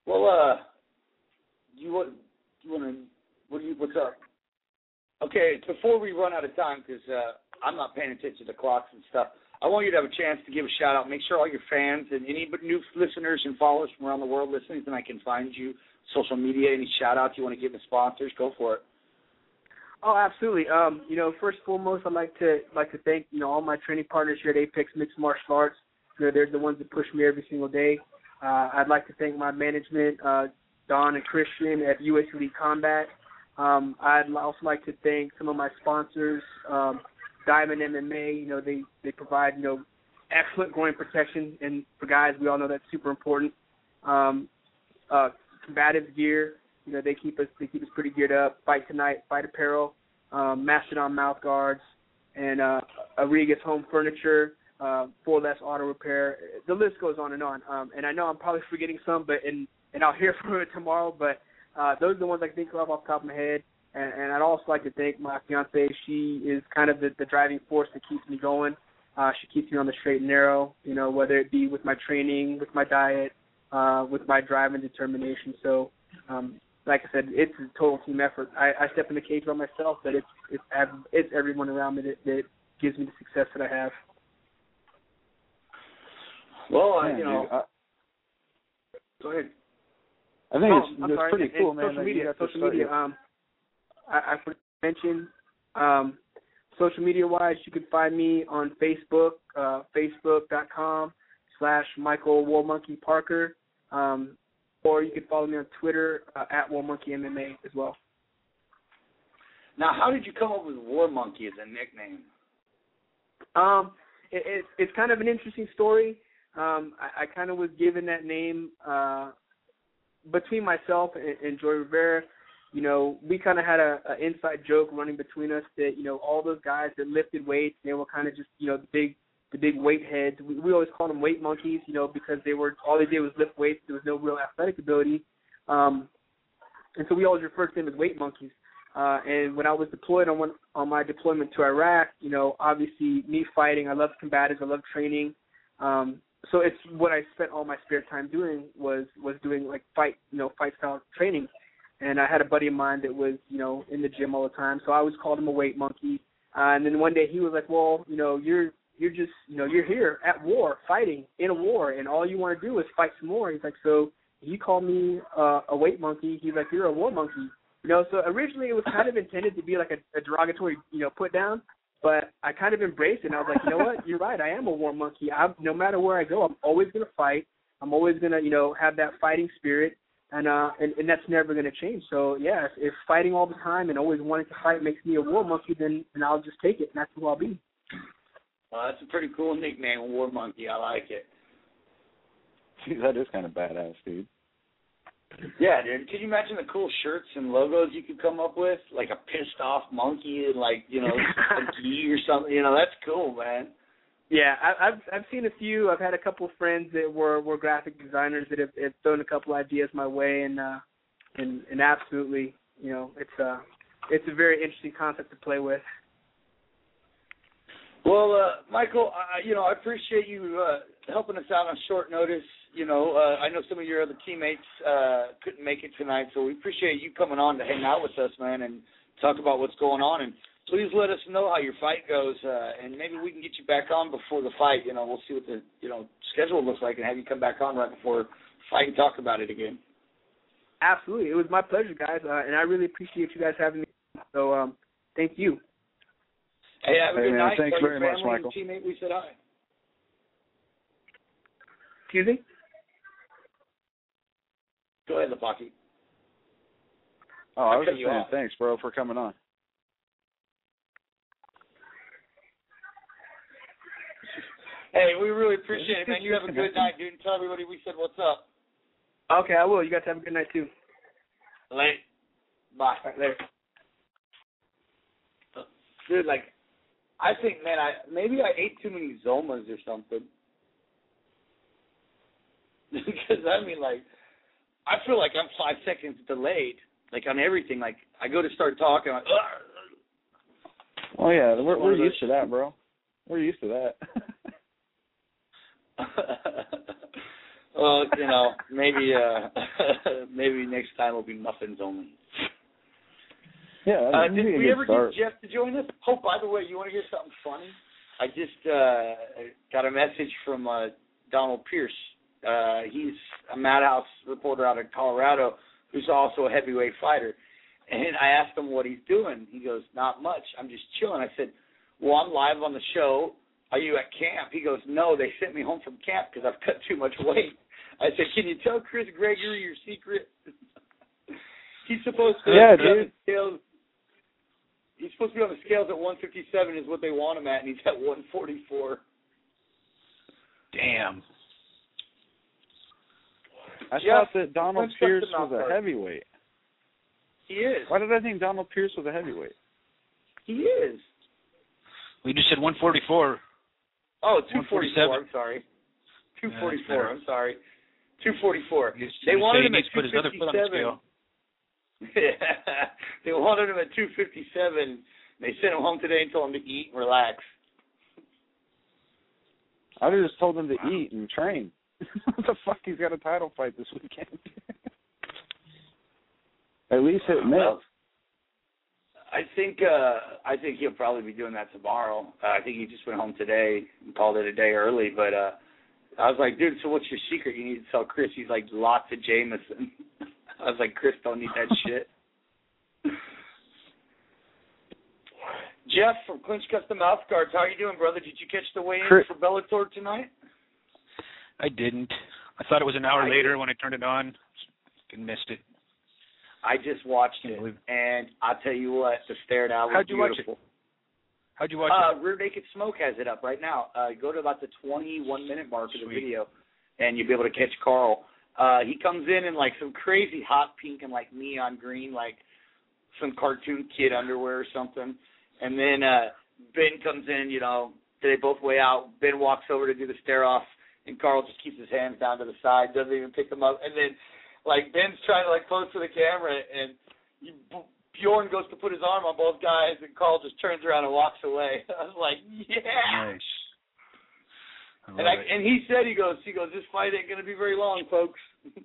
Well, uh, you want you want to what do you what's up? Okay, before we run out of time, because uh, I'm not paying attention to clocks and stuff, I want you to have a chance to give a shout out. Make sure all your fans and any new listeners and followers from around the world listening, and I can find you social media. Any shout outs you want to give the sponsors? Go for it. Oh, absolutely. Um, you know, first and foremost, I'd like to like to thank you know all my training partners here at Apex Mixed Martial Arts. You know, they're the ones that push me every single day. Uh, I'd like to thank my management, uh, Don and Christian at U S Elite Combat. Um, I'd also like to thank some of my sponsors, um, Diamond M M A. You know, they, they provide, you know, excellent groin protection, and for guys, we all know that's super important. Um, uh, combative gear, you know, they keep us they keep us pretty geared up. Fight Tonight, Fight Apparel, um, Mastodon mouth guards, and uh, Arriga's Home Furniture, uh, Four Less Auto Repair. The list goes on and on. Um, and I know I'm probably forgetting some, but and and I'll hear from it tomorrow, but Uh, those are the ones I can think of off the top of my head. And, and I'd also like to thank my fiancée. She is kind of the, the driving force that keeps me going. Uh, she keeps me on the straight and narrow, you know, whether it be with my training, with my diet, uh, with my drive and determination. So, um, like I said, it's a total team effort. I, I step in the cage by myself, but it's it's, it's everyone around me that, that gives me the success that I have. Well, Man, you know, dude, I, go ahead. I think oh, it's, I'm it's sorry. pretty and, cool, and man. Social that you media, got to social start media. your- Um, I, I forgot to mention, um, social media wise, you can find me on Facebook, uh, facebook.com slash Michael War Monkey Parker, um, or you can follow me on Twitter uh, at War Monkey M M A as well. Now, how did you come up with War Monkey as a nickname? Um, it, it, it's kind of an interesting story. Um, I, I kind of was given that name uh, between myself and, and Joy Rivera. You know, we kind of had a, a inside joke running between us that, you know, all those guys that lifted weights, they were kind of just, you know, the big the big weight heads. We, we always called them weight monkeys, you know, because they were all they did was lift weights. There was no real athletic ability. Um, and so we always referred to them as weight monkeys. Uh, and when I was deployed on one, on my deployment to Iraq, you know, obviously me fighting, I love combatives, I love training. Um, so it's what I spent all my spare time doing was, was doing like fight, you know, fight style training. And I had a buddy of mine that was, you know, in the gym all the time. So I always called him a weight monkey. Uh, and then one day he was like, well, you know, you're, you're just, you know, you're here at war, fighting in a war, and all you want to do is fight some more. He's like, so you call me uh, a weight monkey. He's like, you're a war monkey. You know, so originally it was kind of intended to be like a, a derogatory, you know, put down, but I kind of embraced it, and I was like, you know what, you're right, I am a war monkey. I'm, no matter where I go, I'm always going to fight. I'm always going to, you know, have that fighting spirit, and uh, and, and that's never going to change. So, yeah, if, if fighting all the time and always wanting to fight makes me a war monkey, then, then I'll just take it, and that's who I'll be. Well, that's a pretty cool nickname, War Monkey. I like it. Dude, that is kind of badass, dude. Yeah, dude. Can you imagine the cool shirts and logos you could come up with? Like a pissed off monkey and like, you know, a gi or something. You know, that's cool, man. Yeah, I, I've I've seen a few. I've had a couple of friends that were, were graphic designers that have, have thrown a couple ideas my way, and uh, and and absolutely, you know, it's uh it's a very interesting concept to play with. Well, uh, Michael, I, you know, I appreciate you uh, helping us out on short notice. You know, uh, I know some of your other teammates uh, couldn't make it tonight, so we appreciate you coming on to hang out with us, man, and talk about what's going on. And please let us know how your fight goes, uh, and maybe we can get you back on before the fight. You know, we'll see what the you know schedule looks like and have you come back on right before the fight and talk about it again. Absolutely. It was my pleasure, guys, uh, and I really appreciate you guys having me. So um, thank you. Hey, have a Hey, good man, night. thanks Tell very your much, family Michael. and teammate we said hi. Excuse me? Go ahead, Lapaki. Oh, I was cut just you saying off. thanks, bro, for coming on. Hey, we really appreciate it, man. You have a good night, dude. And tell everybody we said what's up. Okay, I will. You guys have a good night, too. Late. Bye. All right, later. Dude, like, I think, man, I maybe I ate too many Zomas or something. Because, I mean, like, I feel like I'm five seconds delayed, like, on everything. Like, I go to start talking, I'm like, ugh. Oh, yeah, we're, we're used to that, bro. We're used to that. Well, you know, maybe, uh, maybe next time will be muffins only. Yeah. Uh, did we ever start. get Jeff to join us? Oh, by the way, you want to hear something funny? I just uh, got a message from uh, Donald Pierce. Uh, he's a Madhouse reporter out of Colorado who's also a heavyweight fighter. And I asked him what he's doing. He goes, not much. I'm just chilling. I said, well, I'm live on the show. Are you at camp? He goes, no, they sent me home from camp because I've cut too much weight. I said, can you tell Chris Gregory your secret? He's supposed to yeah, be on dude. the scales. He's supposed to be on the scales at one fifty-seven is what they want him at, and he's at one forty-four. Damn. I Jeff, thought that Donald let's Pierce check them out was a first. heavyweight. He is. Why did I think Donald Pierce was a heavyweight? He is. We just said one forty-four. Oh, two forty-four. one forty-seven. I'm sorry. two Yeah, forty-four. that's I'm sorry. two forty-four. He's They gonna wanted say him he at needs to put his other foot on the two fifty-seven. They wanted him at two fifty-seven. They sent him home today and told him to eat and relax. I would have just told him to eat and train. What the fuck? He's got a title fight this weekend. At least hit Mitt. Well, I think uh, I think he'll probably be doing that tomorrow. Uh, I think he just went home today and called it a day early. But uh, I was like, dude, so what's your secret? You need to tell Chris. He's like, lots of Jameson. I was like, Chris, don't need that shit. Jeff from Clinch Custom Mouth Guards, how are you doing, brother? Did you catch the weigh-in Chris. for Bellator tonight? I didn't. I thought it was an hour I later did. when I turned it on. Fucking missed it. I just watched Can't it, believe and I'll tell you what, the stare down was How'd you watch it? beautiful. How'd you watch Uh, it? Rear Naked Smoke has it up right now. Uh, go to about the twenty-one minute mark of the Sweet. video, and you'll be able to catch Carl. Uh, he comes in in like some crazy hot pink and like neon green, like some cartoon kid underwear or something. And then uh, Ben comes in, you know, they both weigh out. Ben walks over to do the stare off, and Carl just keeps his hands down to the side, doesn't even pick them up. And then, like, Ben's trying to, like, pose for the camera, and you, Bjorn goes to put his arm on both guys, and Carl just turns around and walks away. I was like, yeah. Nice. I And love I, it. and he said, he goes, he goes, this fight ain't going to be very long, folks.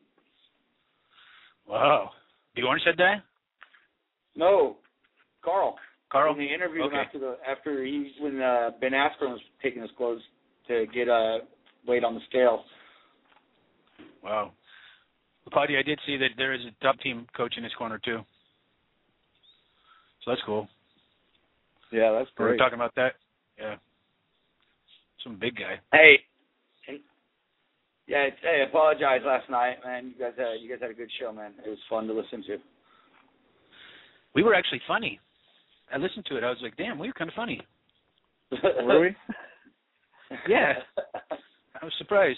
Wow. Bjorn said that? No, Carl. Carl? When they interviewed Okay. him after the after he when uh, Ben Askren was taking his clothes to get uh, weight on the scale. Wow. Paddy, I did see that there is a top team coach in his corner, too. So that's cool. Yeah, that's We were great. talking about that. Yeah. Some big guy. Hey, and, yeah, it's, hey, I apologize last night, man. You guys had you guys had a good show, man. It was fun to listen to. We were actually funny. I listened to it. I was like, damn, we were kind of funny. Were we? Yeah. I was surprised.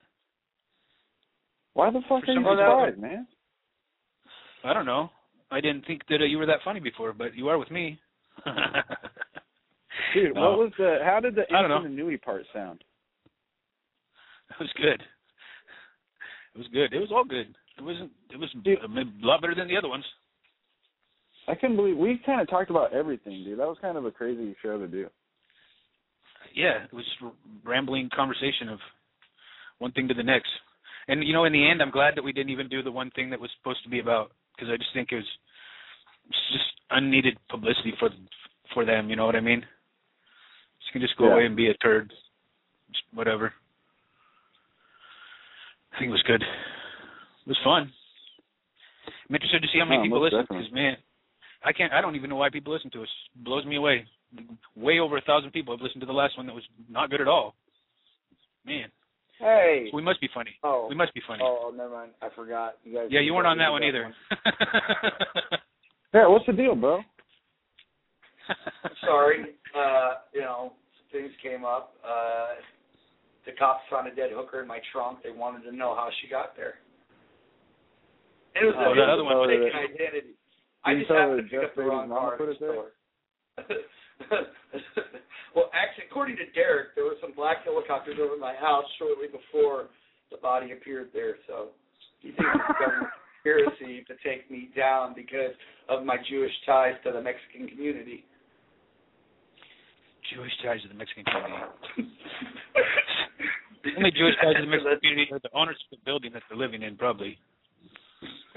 Why the fuck For are you some reason- surprised, man? I don't know. I didn't think that uh, you were that funny before, but you are with me. Dude, No. what was the? How did the I don't know. Instant Nui part sound? It was good. It was good. It was all good. It wasn't. It was Dude. a lot better than the other ones. I couldn't believe we kind of talked about everything, dude. That was kind of a crazy show to do. Yeah, it was just rambling conversation of one thing to the next. And you know, in the end, I'm glad that we didn't even do the one thing that was supposed to be about, because I just think it was it's just unneeded publicity for for them. You know what I mean? You can just go Yeah. away and be a turd. Just whatever. I think it was good. It was fun. I'm interested to see how many Oh, people most listen, definitely. because man, I can't. I don't even know why people listen to us. It blows me away. Way over a thousand people have listened to the last one that was not good at all. Man, Hey. so we must be funny. Oh. We must be funny. Oh, never mind. I forgot. You guys. Yeah, you weren't on that one you either. Yeah, what's the deal, bro? Sorry. Uh, you know, things came up. Uh, the cops found a dead hooker in my trunk. They wanted to know how she got there. It was Oh, a, that it was other a one. mistaken identity. I You just tell happened her to pick Jeff up the Brady's wrong mama car put at it the there? store. Well, actually, according to Derek, there were some black helicopters over my house shortly before the body appeared there. So he thinks it's some conspiracy to take me down because of my Jewish ties to the Mexican community. Jewish ties to the Mexican community. The only Jewish ties to the Mexican community are the owners of the building that they're living in, probably.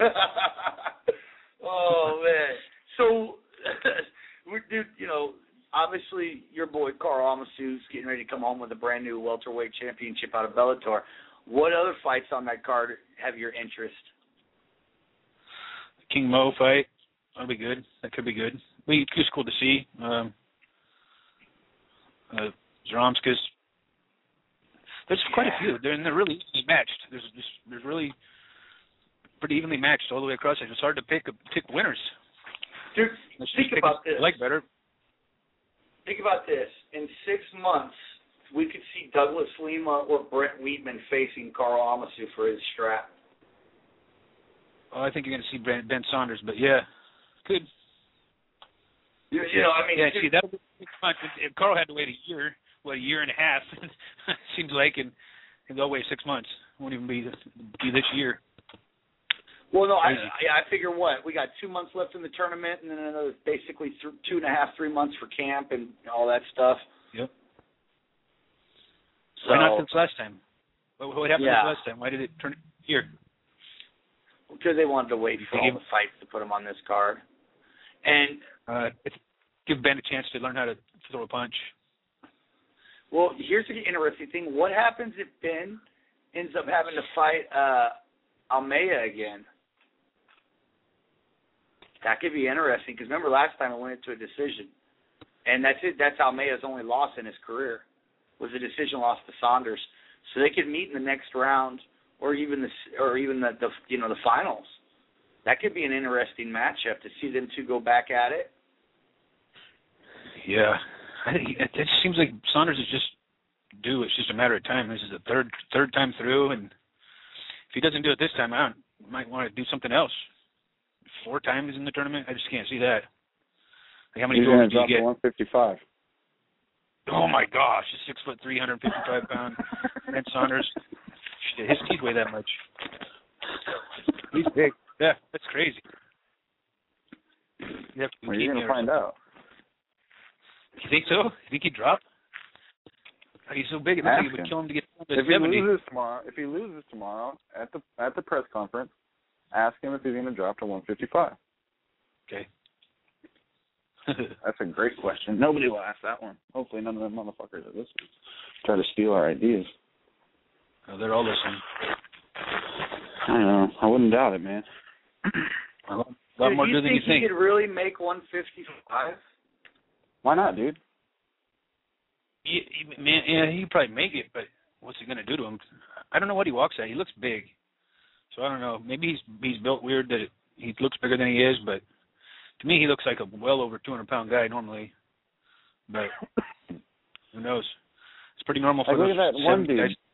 Oh man. So, we dude, you know, obviously your boy Carl Amasu's getting ready to come home with a brand new welterweight championship out of Bellator. What other fights on that card have your interest? King Mo fight. That'll be good. That could be good. Be just cool to see. Um, uh, Zaromskis. There's quite a few. They're, and they're really evenly matched. There's just, there's really pretty evenly matched all the way across. It's hard to pick pick winners. Dude, Let's think pick about this. I like better. Think about this. In six months, we could see Douglas Lima or Brent Weidman facing Carl Amasu for his strap. Oh, I think you're going to see Ben, Ben Saunders, but yeah, good. You, you know, I mean, yeah. See, that would be fun. If Carl had to wait a year, what a year and a half, seems like, and, and they'll wait six months. Won't even be be this year. Well, no, I, I I figure what we got two months left in the tournament, and then another basically th- two and a half, three months for camp and all that stuff. Yep. So, Why not since last time? What, what happened yeah. last time? Why did it turn here? Because they wanted to wait for all the fights to put them on this card, and uh, give Ben a chance to learn how to throw a punch. Well, here's the interesting thing: what happens if Ben ends up having to fight uh, Almeida again? That could be interesting because remember last time it went into a decision, and that's it. That's Almeida's only loss in his career was a decision loss to Saunders. So they could meet in the next round, or even the or even the, the you know the finals. That could be an interesting matchup to see them two go back at it. Yeah, I think it, it seems like Saunders is just due. It's just a matter of time. This is the third third time through, and if he doesn't do it this time out, he might want to do something else. Four times in the tournament, I just can't see that. Like how many He's goals do you drop get? to one fifty-five. Oh my gosh, a six foot three hundred fifty-five pound Ben Saunders. Shit, his teeth weigh that much. He's big. Yeah, that's crazy. You have to Well, you're gonna find out. You think so? You think he'd drop? He's so big, it looks like it would kill him to get to if seventy. He loses tomorrow, if he loses tomorrow at the at the press conference, ask him if he's going to drop to one fifty-five. Okay. That's a great question. Nobody will ask that one. Hopefully none of them motherfuckers are listening. Try to steal our ideas. Oh, they're all listening. I don't know. I wouldn't doubt it, man. A lot, a lot Dude, more you good than you think he think. could really make one fifty-five? Why not, dude? He, he, man, yeah, he could probably make it, but what's he going to do to him? I don't know what he walks at. He looks big. So I don't know. Maybe he's he's built weird that it, he looks bigger than he is, but to me he looks like a well over two hundred pound guy normally. But who knows? It's pretty normal for like, those look at that one dude. guys.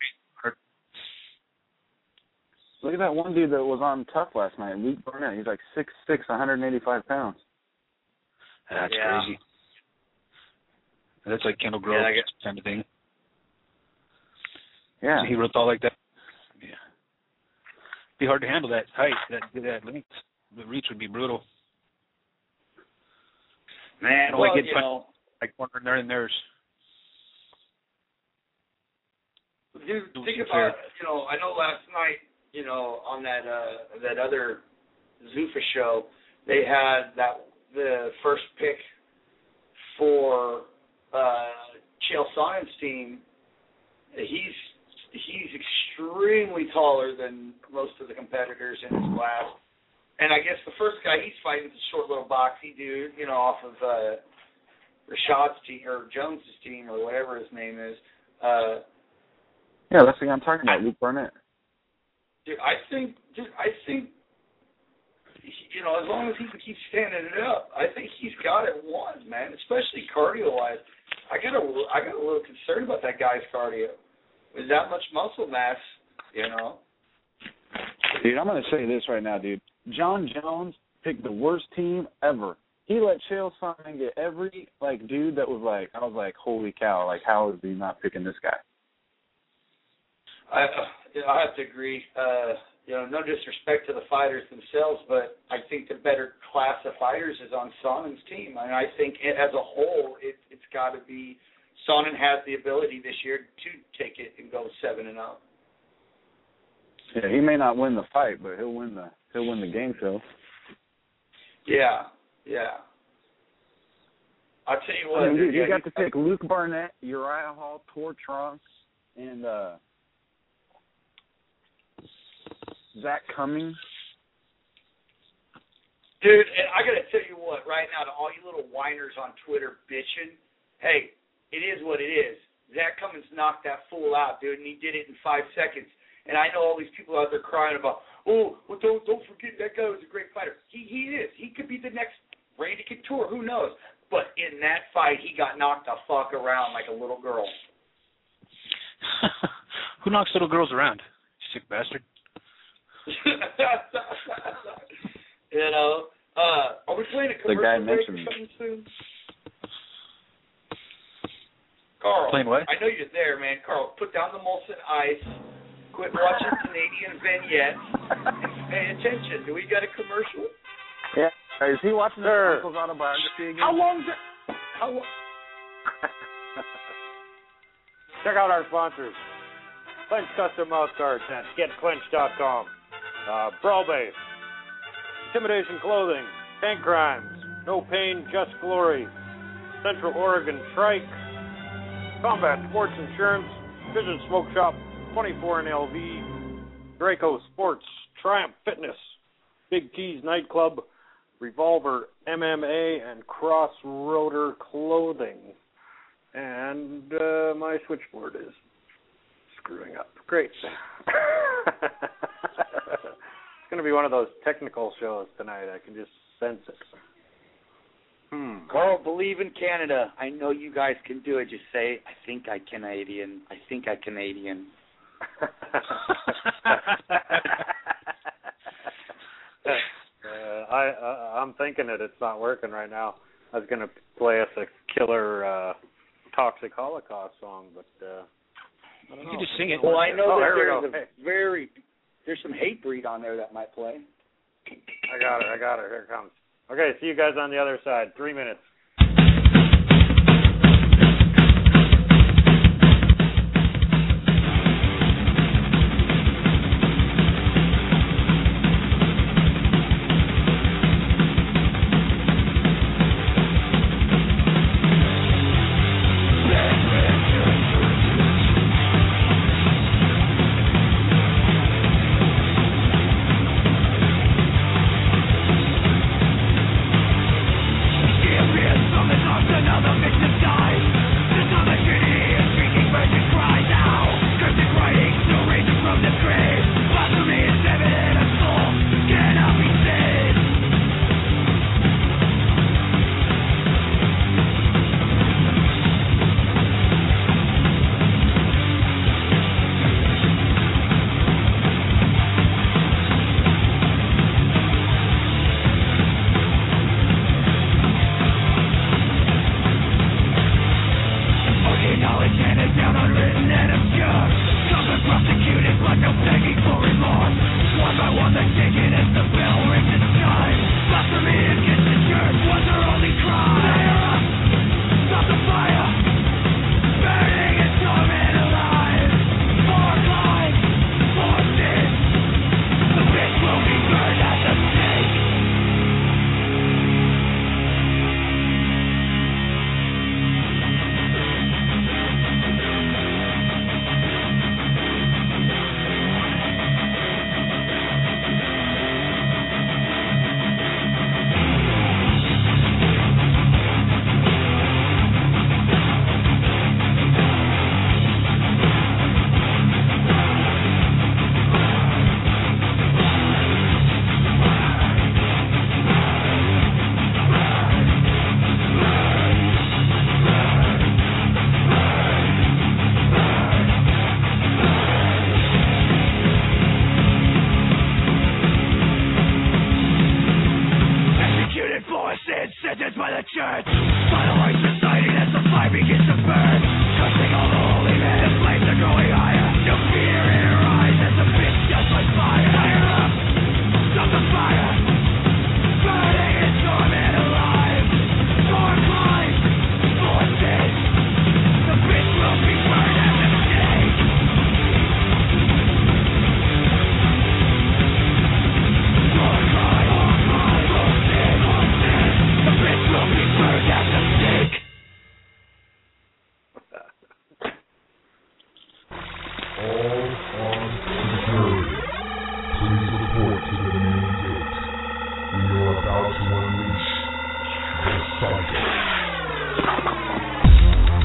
Look at that one dude that was on Tough last night, Luke Burnett. He's like six six, one hundred eighty-five pounds. That's yeah. crazy. That's like Kendall Grove yeah, kind of thing. Yeah. So he wrote all like that. Yeah. Be hard to handle that height, that that length. The reach would be brutal. Man, well, well, get you know, like one there and there's. dude, think about, you know, I know last night, you know, on that uh, that other Zuffa show, they had that the first pick for uh, Chael Sonnen's team. He's he's extremely taller than most of the competitors in his class. And I guess the first guy he's fighting is a short little boxy dude, you know, off of uh, Rashad's team or Jones's team or whatever his name is. Uh, yeah, that's the guy I'm talking about, Luke Burnett. Dude, I think, dude, I think, you know, as long as he can keep standing it up, I think he's got it won, man. Especially cardio-wise, I got a, I got a little concerned about that guy's cardio. With that much muscle mass, you know. Dude, I'm going to say this right now, dude. John Jones picked the worst team ever. He let Chael Sonnen get every, like, dude that was like, I was like, holy cow, like, how is he not picking this guy? I, uh, I have to agree. Uh, you know, no disrespect to the fighters themselves, but I think the better class of fighters is on Sonnen's team. I mean, I think it, as a whole, it, it's got to be Sonnen has the ability this year to take it and go seven and zero. Yeah, he may not win the fight, but he'll win the he'll win the game show. Yeah, yeah. I'll tell you what. I mean, dude, yeah, you got to pick Luke Barnett, Uriah Hall, Tor Trunks, and uh, Zach Cummings. Dude, and I got to tell you what, right now, to all you little whiners on Twitter bitching, hey, it is what it is. Zach Cummings knocked that fool out, dude, and he did it in five seconds. And I know all these people out there crying about, oh, well, don't don't forget that guy was a great fighter. He he is. He could be the next Randy Couture. Who knows? But in that fight, he got knocked the fuck around like a little girl. Who knocks little girls around? Sick bastard. You know, uh, are we playing a commercial The guy break or mentioned- something soon? Carl, Playing what? I know you're there, man. Carl, put down the Molson Ice, quit watching Canadian vignettes, and pay attention. Do we got a commercial? Yeah. Is he watching Sure. his uncle's autobiography again? How long's it? How long? Check out our sponsors. Clench Custom Mouth Guards at get clench dot com. Uh, Brawl Base. Intimidation Clothing. Tank Crimes. No Pain, Just Glory. Central Oregon Trike. Combat Sports Insurance. Vision Smoke Shop. twenty-four in L V. Draco Sports. Triumph Fitness. Big Keys Nightclub. Revolver M M A and Crossroader Clothing. And uh, my switchboard is screwing up. Great. It's going to be one of those technical shows tonight. I can just sense it. Hmm. Carl, believe in Canada. I know you guys can do it. Just say, I think I Canadian. I think I Canadian. Uh, I, uh, I'm thinking it. It's not working right now. I was going to play us a killer uh, Toxic Holocaust song, but uh, I don't You know. can just sing it. Well, I know Oh, that there we there's go. a very, there's some hate breed on there that might play. I got it. I got it. Here it comes. Okay, see you guys on the other side. Three minutes. Yeah, man.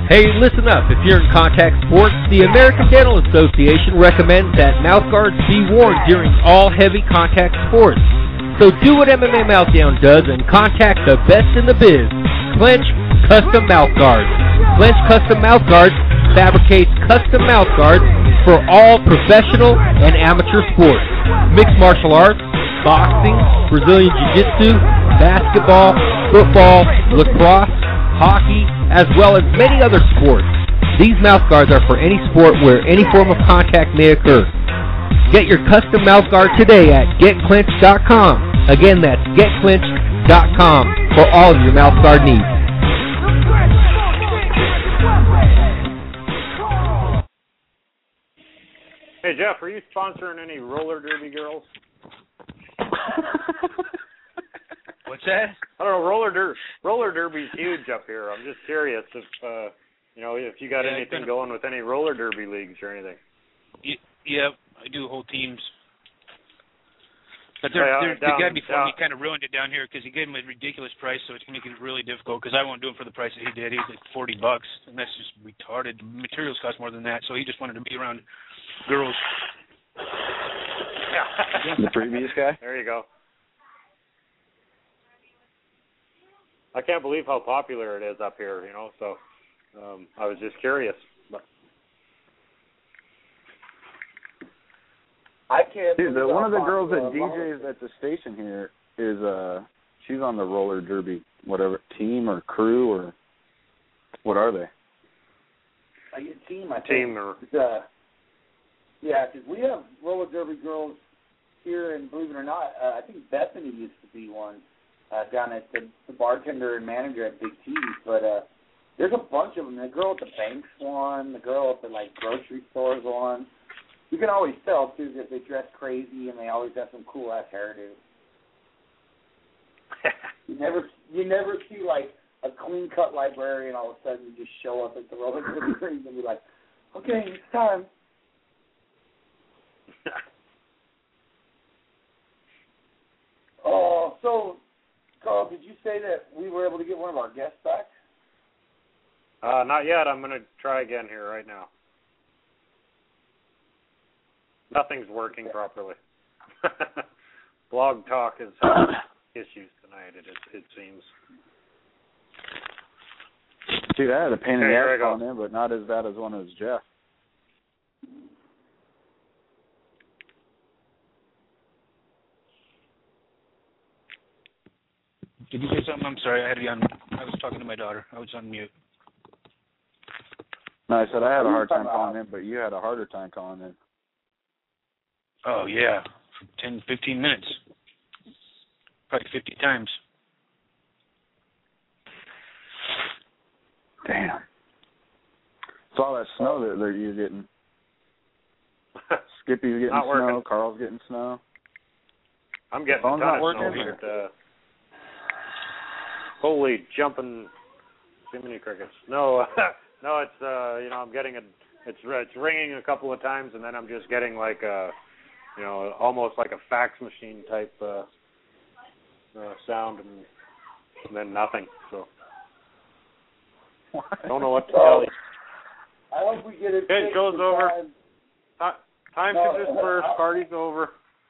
Hey, listen up. If you're in contact sports, the American Dental Association recommends that mouth guards be worn during all heavy contact sports. So do what M M A Meltdown does and contact the best in the biz, Clinch Custom Mouth Guards. Clinch Custom Mouth Guards fabricates custom mouth guards for all professional and amateur sports, mixed martial arts, boxing, Brazilian Jiu-Jitsu, basketball, football, lacrosse, hockey, as well as many other sports. These mouth guards are for any sport where any form of contact may occur. Get your custom mouth guard today at get clinch dot com. Again, that's get clinch dot com for all of your mouth guard needs. Hey, Jeff, are you sponsoring any roller derby girls? What's that? I don't know. Roller der- roller derby's huge up here. I'm just curious if uh, you know if you got yeah, anything gonna... going with any roller derby leagues or anything. Yeah, I do whole teams. But they're, yeah, they're, down, the guy before down. me kind of ruined it down here because he gave him a ridiculous price, so it's going to make it really difficult because I won't do him for the price that he did. He was like forty bucks, and that's just retarded. Materials cost more than that, so he just wanted to be around girls. Yeah. The previous guy? There you go. I can't believe how popular it is up here, you know, so um, I was just curious. But. I can't. Dude, the, one of the girls uh, that D Js at the station here is, uh, she's on the roller derby, whatever, team or crew or what are they? I get team, I think. Team or... Uh, yeah, because we have roller derby girls here, and believe it or not, uh, I think Bethany used to be one. Uh, down at the, the bartender and manager at Big T's, but uh, there's a bunch of them. The girl at the bank's one, the girl at the like grocery stores one. You can always tell too that they dress crazy and they always have some cool ass hairdo. you never, you never see like a clean cut librarian all of a sudden just show up at the roller derby ring and be like, "Okay, it's time." Oh, so. Carl, did you say that we were able to get one of our guests back? Uh, not yet. I'm going to try again here right now. Nothing's working properly. Blog Talk is having issues tonight, it, it, it seems. Dude, I had a pain in okay, the ass calling in, but not as bad as one as Jeff. Did you say something? I'm sorry. I had to be on. I was talking to my daughter. I was on mute. No, I said I had a hard time calling in, but you had a harder time calling in. Oh, yeah. For ten, fifteen minutes. Probably fifty times. Damn. It's all that snow that, that you're getting. Skippy's getting not snow. Working. Carl's getting snow. I'm getting Phone's a ton not of working snow here. Uh, holy jumping Jiminy crickets. No, no, it's, uh, you know, I'm getting a, it's it's ringing a couple of times, and then I'm just getting like a, you know, almost like a fax machine type uh, uh, sound, and, and then nothing. So I don't know what to tell you. I hope we get it. Okay, show's over. Time, time no, to disperse. uh, Party's over.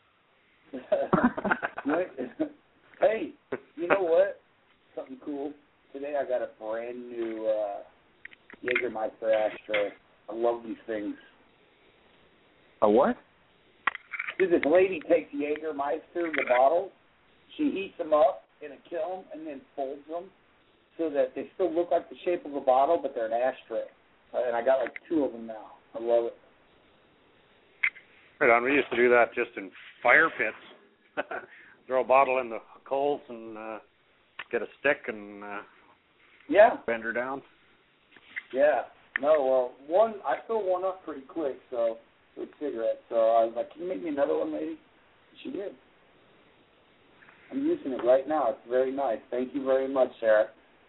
Hey, you know what? Something cool. Today I got a brand new uh, Jägermeister ashtray. I love these things. A what? Dude, this lady takes Jägermeister, the bottles, she heats them up in a kiln and then folds them so that they still look like the shape of a bottle, but they're an ashtray. Uh, and I got like two of them now. I love it. Right on. We used to do that just in fire pits. Throw a bottle in the coals and uh, get a stick and uh, yeah, bend her down. Yeah. No, well, one I filled one up pretty quick, so with cigarettes. So I was like, "Can you make me another one, lady?" She did. I'm using it right now. It's very nice. Thank you very much, Sarah.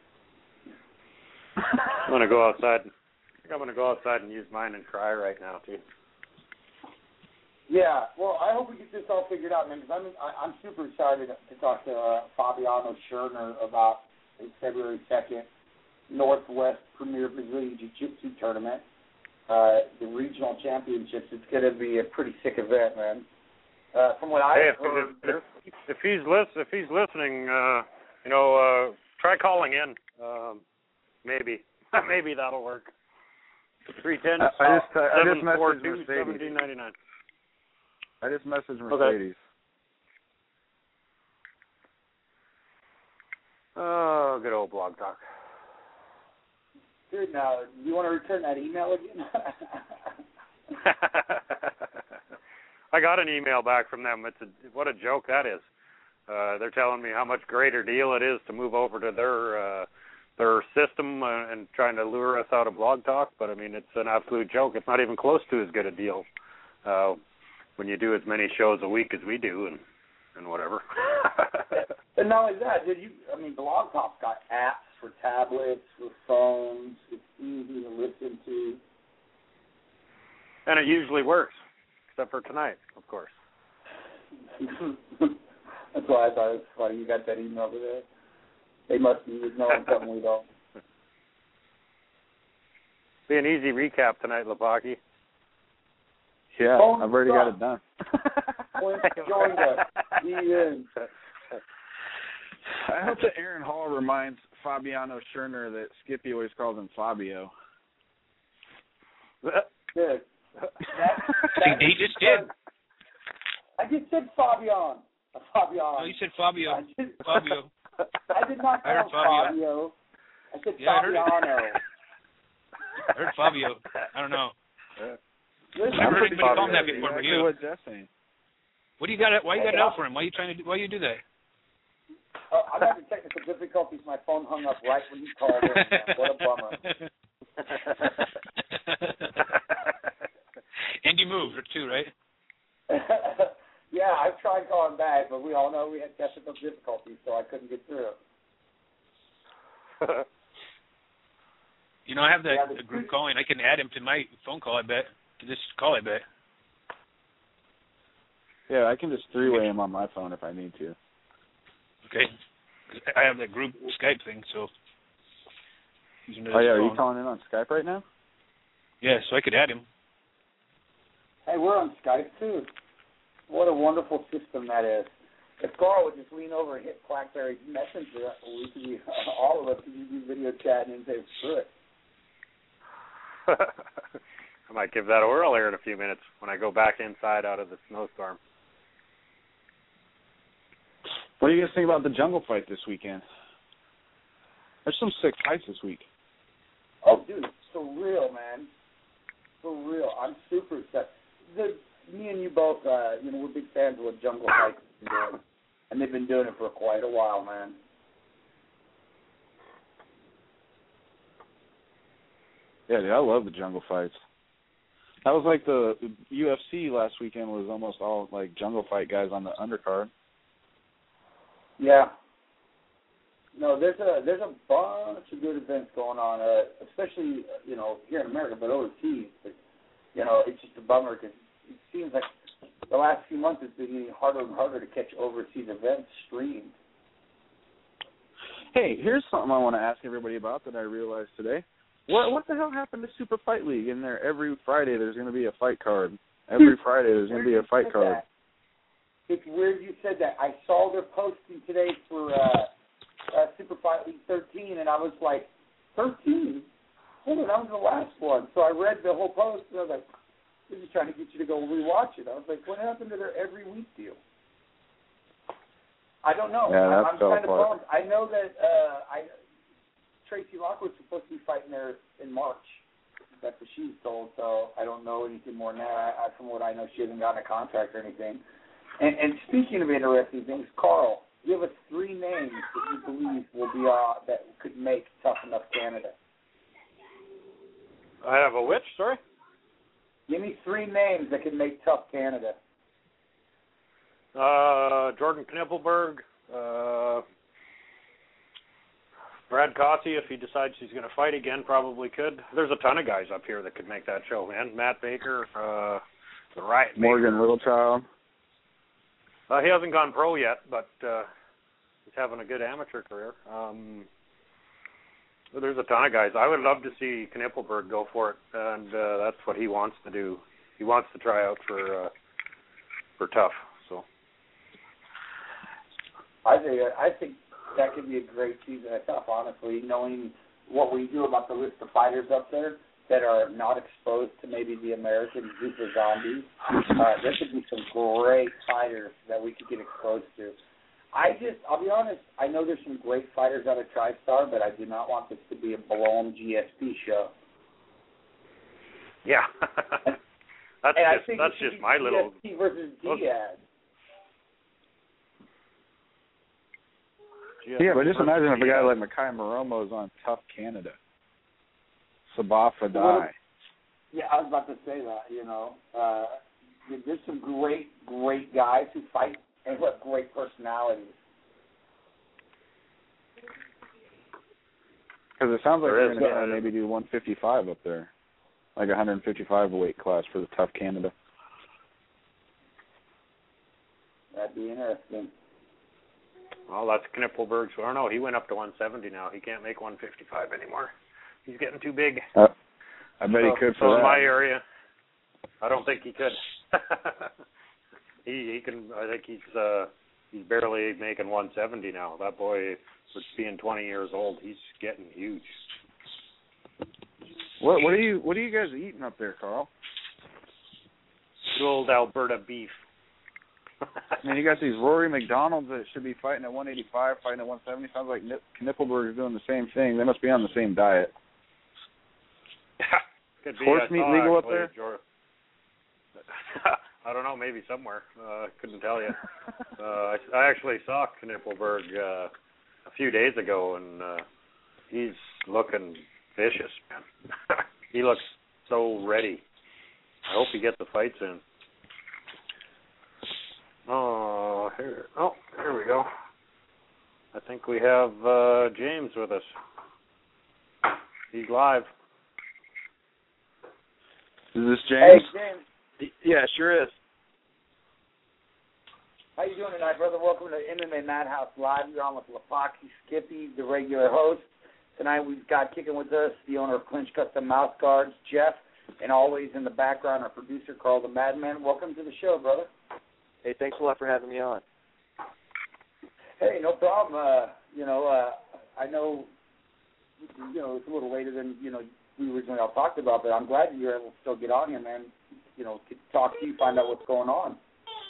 I'm gonna go outside. I think I'm gonna go outside and use mine and cry right now too. Yeah, well, I hope we get this all figured out, man, because I'm I, I'm super excited to talk to uh, Fabiano Scherner about his February second Northwest Premier Brazilian Jiu-Jitsu tournament, uh, the regional championships. It's going to be a pretty sick event, man. Uh, from what hey, I've if, heard, if, if, if he's list, if he's listening, uh, you know, uh, try calling in. Um, maybe, maybe that'll work. Three ten. I, I just, uh, I just seven four messaged two Mercedes. seventeen ninety nine. I just messaged Mercedes. Okay. Oh, good old Blog Talk. dude, now, do you want to return that email again? I got an email back from them. It's a, what a joke that is. Uh, they're telling me how much greater deal it is to move over to their uh, their system uh, and trying to lure us out of Blog Talk. But I mean, it's an absolute joke. It's not even close to as good a deal uh, when you do as many shows a week as we do, and and whatever. And not only that, did you? I mean, Blog Talk's got apps for tablets, for phones. It's easy to listen to. And it usually works, except for tonight, of course. That's why I thought it was funny. You got that email today. They must be knowing something we don't. Be an easy recap tonight, Lepaki. Yeah, Oh, I've already got it done. Join us. He is. I hope that Aaron Hall reminds Fabiano Scherner that Skippy always calls him Fabio. Good. See, he just did. I just said Fabian. Fabian. No, you said Fabio. I did, Fabio. I did not I heard call Fabio. Fabio. I said Yeah, I heard it. Fabiano. I heard Fabio. I don't know. Listen, I've heard anybody call him that before, but Exactly you. what Jeff's saying. What do you got? Why you got it out for him? Why are you trying to? Do, why you do that? Uh, I'm having technical difficulties. My phone hung up right when he called in. Man. What a bummer. And you moved too, right? Yeah, I've tried calling back, but we all know we had technical difficulties, so I couldn't get through. You know, I have that Yeah, the- a group calling. I can add him to my phone call, I bet. To this call, I bet. Yeah, I can just three-way him on my phone if I need to. Okay. I have that group Skype thing, so. Using Oh, yeah, are phone. you calling in on Skype right now? Yeah, so I could add him. Hey, we're on Skype, too. What a wonderful system that is. If Carl would just lean over and hit Blackberry's Messenger, we could be, all of us could be video chatting and say, screw it. I might give that a whirl here in a few minutes when I go back inside out of the snowstorm. What do you guys think about the jungle fight this weekend? There's some sick fights this week. Oh, dude, it's so real, man. So real. I'm super excited. The, me and you both, uh, you know, we're big fans of what Jungle Fight has been doing. And they've been doing it for quite a while, man. Yeah, dude, I love the jungle fights. That was like the U F C last weekend was almost all like jungle fight guys on the undercard. Yeah. No, there's a there's a bunch of good events going on, uh, especially you know here in America, but overseas. But, you know, it's just a bummer because it seems like the last few months it's been getting harder and harder to catch overseas events streamed. Hey, here's something I want to ask everybody about that I realized today. What what the hell happened to Super Fight League? In there, every Friday there's going to be a fight card. Every Friday there's going to be a fight card. That. It's weird you said that. I saw their posting today for uh, uh, Super Fight League thirteen, and I was like, thirteen? Hold on, that was the last one. So I read the whole post, and I was like, they're just trying to get you to go rewatch it. I was like, what happened to their every week deal? I don't know. Yeah, that I'm fell kind of apart. bummed. I know that uh, I Tracy Lockwood's supposed to be fighting there in March. That's what she's told, so I don't know anything more than that. I, I, from what I know, she hasn't gotten a contract or anything. And, and speaking of interesting things, Carl, give us three names that you believe will be uh, that could make Tough Enough Canada. I have a which, sorry? Give me three names that could make Tough Canada. Uh, Jordan Knippelberg, uh, Brad Cossey, if he decides he's going to fight again, probably could. There's a ton of guys up here that could make that show, man. Matt Baker, uh, the Riot Morgan Baker. Littlechild. Uh, he hasn't gone pro yet, but uh, he's having a good amateur career. Um, Well, there's a ton of guys. I would love to see Knippelberg go for it, and uh, that's what he wants to do. He wants to try out for uh, for Tough. So I think I think that could be a great season at Tough. Honestly, knowing what we do about the list of fighters up there that are not exposed to maybe the American Super Zombies, uh, there could be some great fighters that we could get exposed to. I just, I'll be honest, I know there's some great fighters out of TriStar, but I do not want this to be a blown G S P show. Yeah. that's and just, that's just my little... G S P versus Diaz. Yeah, but just imagine if a guy like Makai Moromo is on Tough Canada. Sabafa die. Yeah, I was about to say that, you know. Uh, there's some great, great guys who fight and who have great personalities. Because it sounds like There they're is, going to uh, maybe do one fifty-five up there. Like a one fifty-five weight class for the Tough Canada. That'd be interesting. Well, that's Knippelberg's. I don't know. He went up to one seventy now. He can't make one fifty-five anymore. He's getting too big. Uh, I bet so, he could for so that. in my area, I don't think he could. he he can. I think he's uh, he's barely making one seventy now. That boy, with being twenty years old, he's getting huge. What what are you what are you guys eating up there, Carl? Good old Alberta beef. I mean, you got these Rory McDonalds that should be fighting at one eighty-five, fighting at one seventy. Sounds like Knippelberg is doing the same thing. They must be on the same diet. Could be. Horse I meat saw, legal actually, up there? George. I don't know, maybe somewhere. Uh, couldn't tell you. uh, I, I actually saw Knippelberg uh, a few days ago, and uh, he's looking vicious, man. He looks so ready. I hope he gets the fights in. Oh, here. Oh, here we go. I think we have uh, James with us. He's live. Is this James? Hey, James. Yeah, sure is. How you doing tonight, brother? Welcome to M M A Madhouse Live. You're on with LaFoxy Skippy, the regular host. Tonight we've got kicking with us the owner of Clinch Custom Mouth Guards, Jeff, and always in the background our producer, Carl the Madman. Welcome to the show, brother. Hey, thanks a lot for having me on. Hey, no problem. Uh, you know, uh, I know, you know, it's a little later than, you know, we originally all talked about, but I'm glad that you're able to still get on here, man. You know, to talk to you, find out what's going on.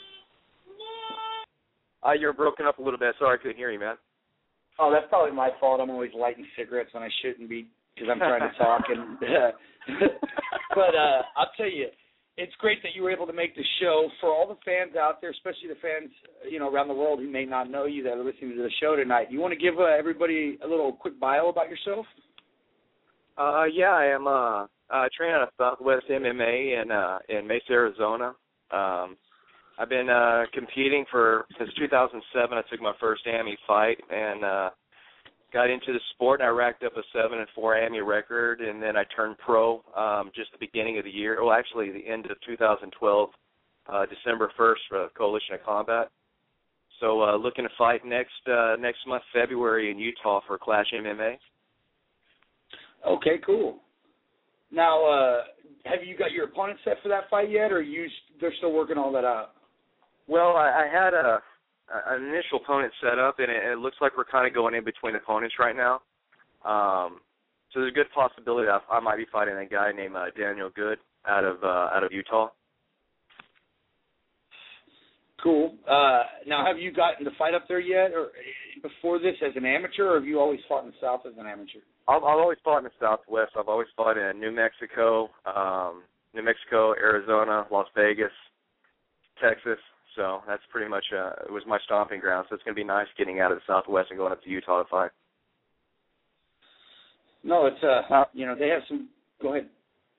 Uh, you're broken up a little bit. Sorry, I couldn't hear you, man. Oh, that's probably my fault. I'm always lighting cigarettes when I shouldn't be because I'm trying to talk. And uh, But uh, I'll tell you, it's great that you were able to make the show. For all the fans out there, especially the fans, you know, around the world who may not know you that are listening to the show tonight, you want to give uh, everybody a little quick bio about yourself? Uh, yeah, I am uh, uh, training out of Southwest M M A in uh, in Mesa, Arizona. Um, I've been uh, competing for since two thousand seven. I took my first A M I fight and uh, got into the sport. And I racked up a seven and four A M I record, and then I turned pro um, just the beginning of the year. Well, actually, the end of two thousand twelve, uh, December first, for Coalition of Combat. So, uh, looking to fight next uh, next month, February, in Utah for Clash M M A. Okay, cool. Now, uh, have you got your opponent set for that fight yet, or are you they're still working all that out? Well, I, I had a an initial opponent set up, and it, it looks like we're kind of going in between opponents right now. Um, so there's a good possibility I, I might be fighting a guy named uh, Daniel Good out of uh, out of Utah. Cool. Uh, now, have you gotten to fight up there yet, or before this as an amateur, or have you always fought in the South as an amateur? I've, I've always fought in the Southwest. I've always fought in New Mexico, um, New Mexico, Arizona, Las Vegas, Texas. So that's pretty much uh, it was my stomping ground. So it's going to be nice getting out of the Southwest and going up to Utah to fight. No, it's uh, you know, they have some. Go ahead.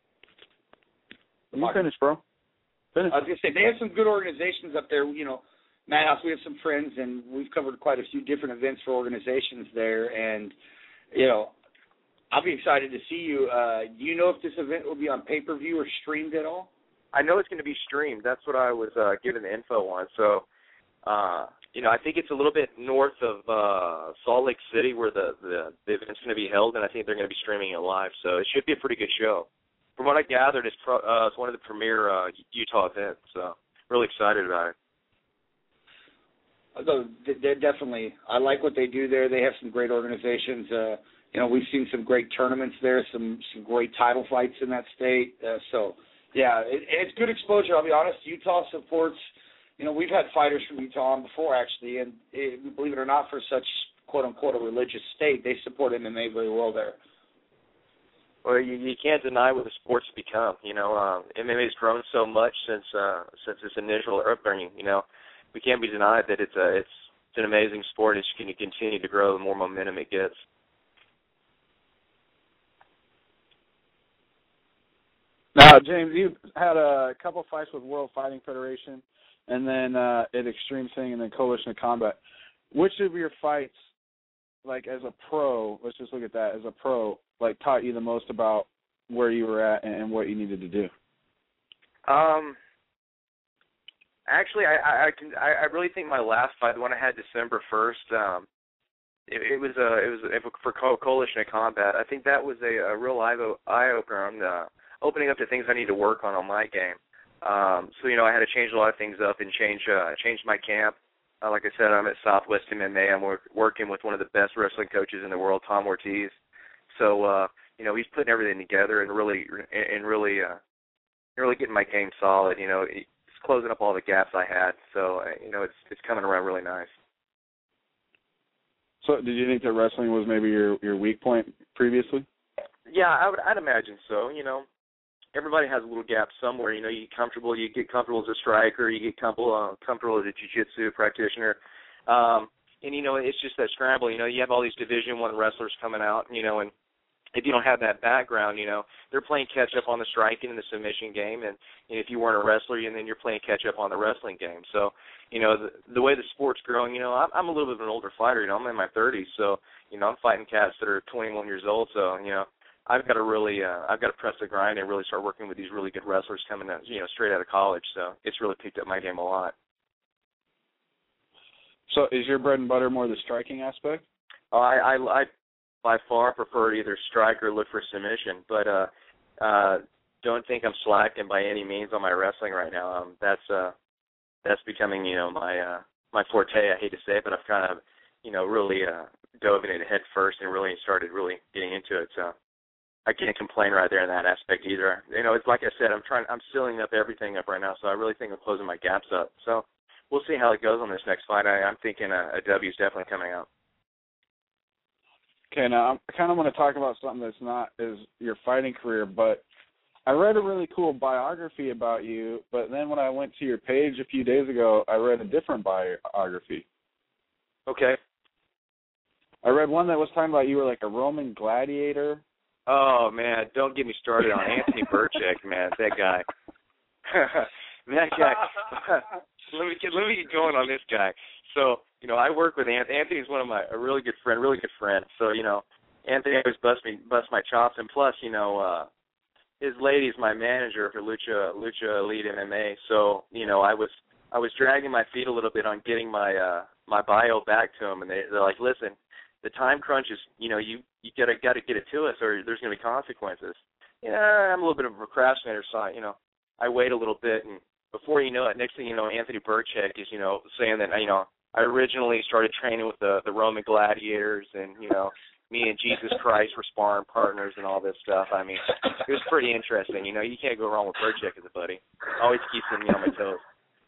You finish, bro. Finish. I was gonna say they have some good organizations up there. You know, Madhouse. We have some friends, and we've covered quite a few different events for organizations there. And you know, I'll be excited to see you. Uh, do you know if this event will be on pay per view or streamed at all? I know it's going to be streamed. That's what I was uh, given the info on. So uh, you know, I think it's a little bit north of uh, Salt Lake City where the, the, the event's going to be held, and I think they're going to be streaming it live. So it should be a pretty good show. From what I gathered, it's, pro, uh, it's one of the premier uh, Utah events, so really excited about it. Although they're definitely, I like what they do there. They have some great organizations. Uh, you know, we've seen some great tournaments there, some some great title fights in that state. Uh, so, yeah, it, it's good exposure. I'll be honest. Utah supports. You know, we've had fighters from Utah on before, actually, and it, believe it or not, for such quote unquote a religious state, they support M M A very well there. Well, you, you can't deny what the sport's become. You know, um, M M A's grown so much since uh, since its initial upbringing. You know, we can't be denied that it's a it's, it's an amazing sport. It's going to continue to grow the more momentum it gets. Now, James, you had a couple fights with World Fighting Federation, and then uh, at Extreme Thing, and then Coalition of Combat. Which of your fights, like as a pro, let's just look at that as a pro, like taught you the most about where you were at and, and what you needed to do? Um, actually, I I, I can I, I really think my last fight, the one I had December first, um, it, it was a it was a, for Co- Coalition of Combat. I think that was a, a real eye eye opener on the, opening up to things I need to work on on my game. Um, so you know, I had to change a lot of things up and change uh, change my camp. Uh, like I said, I'm at Southwest M M A. I'm work, working with one of the best wrestling coaches in the world, Tom Ortiz. So, uh, you know, he's putting everything together and really, and really, uh, really getting my game solid. You know, it's closing up all the gaps I had. So, uh, you know, it's it's coming around really nice. So, did you think that wrestling was maybe your your weak point previously? Yeah, I would. I'd imagine so. You know, everybody has a little gap somewhere. You know, you get comfortable. You get comfortable as a striker. You get comfortable uh, comfortable as a jiu-jitsu practitioner. Um, and you know, it's just that scramble. You know, you have all these Division One wrestlers coming out. You know, and if you don't have that background, you know, they're playing catch up on the striking and the submission game, and you know, if you weren't a wrestler, and then you're playing catch up on the wrestling game. So, you know, the, the way the sport's growing, you know, I'm, I'm a little bit of an older fighter. You know, I'm in my thirties, so you know, I'm fighting cats that are twenty-one years old. So, you know, I've got to really, uh, I've got to press the grind and really start working with these really good wrestlers coming out, you know, straight out of college. So it's really picked up my game a lot. So is your bread and butter more the striking aspect? Oh, I, I, I by far prefer to either strike or look for submission, but uh, uh, don't think I'm slacking by any means on my wrestling right now. Um, that's uh, that's becoming, you know, my uh, my forte. I hate to say it, but I've kind of, you know, really uh, dove in it head first and really started really getting into it. So I can't complain right there in that aspect either. You know, it's like I said, I'm trying, I'm sealing up everything up right now, so I really think I'm closing my gaps up. So we'll see how it goes on this next fight. I, I'm thinking a, a W is definitely coming out. Okay, now I kind of want to talk about something that's not is your fighting career, but I read a really cool biography about you, but then when I went to your page a few days ago, I read a different biography. Okay. I read one that was talking about you were like a Roman gladiator. Oh, man, don't get me started on Anthony Burchek, man, that guy. that guy. let me get, let me get going on this guy. So, you know, I work with Anthony. Anthony's one of my, a really good friend, really good friend. So, you know, Anthony always busts me, busts my chops. And plus, you know, uh, his lady's my manager for Lucha, Lucha Elite M M A. So, you know, I was, I was dragging my feet a little bit on getting my, uh, my bio back to him. And they, they're like, listen, the time crunch is, you know, you, you gotta, gotta get it to us or there's going to be consequences. Yeah, I'm a little bit of a procrastinator, so, I, you know, I wait a little bit. And before you know it, next thing you know, Anthony Burchek is, you know, saying that, you know, I originally started training with the, the Roman gladiators and, you know, me and Jesus Christ were sparring partners and all this stuff. I mean, it was pretty interesting. You know, you can't go wrong with Burchek as a buddy. Always keeps me on my toes.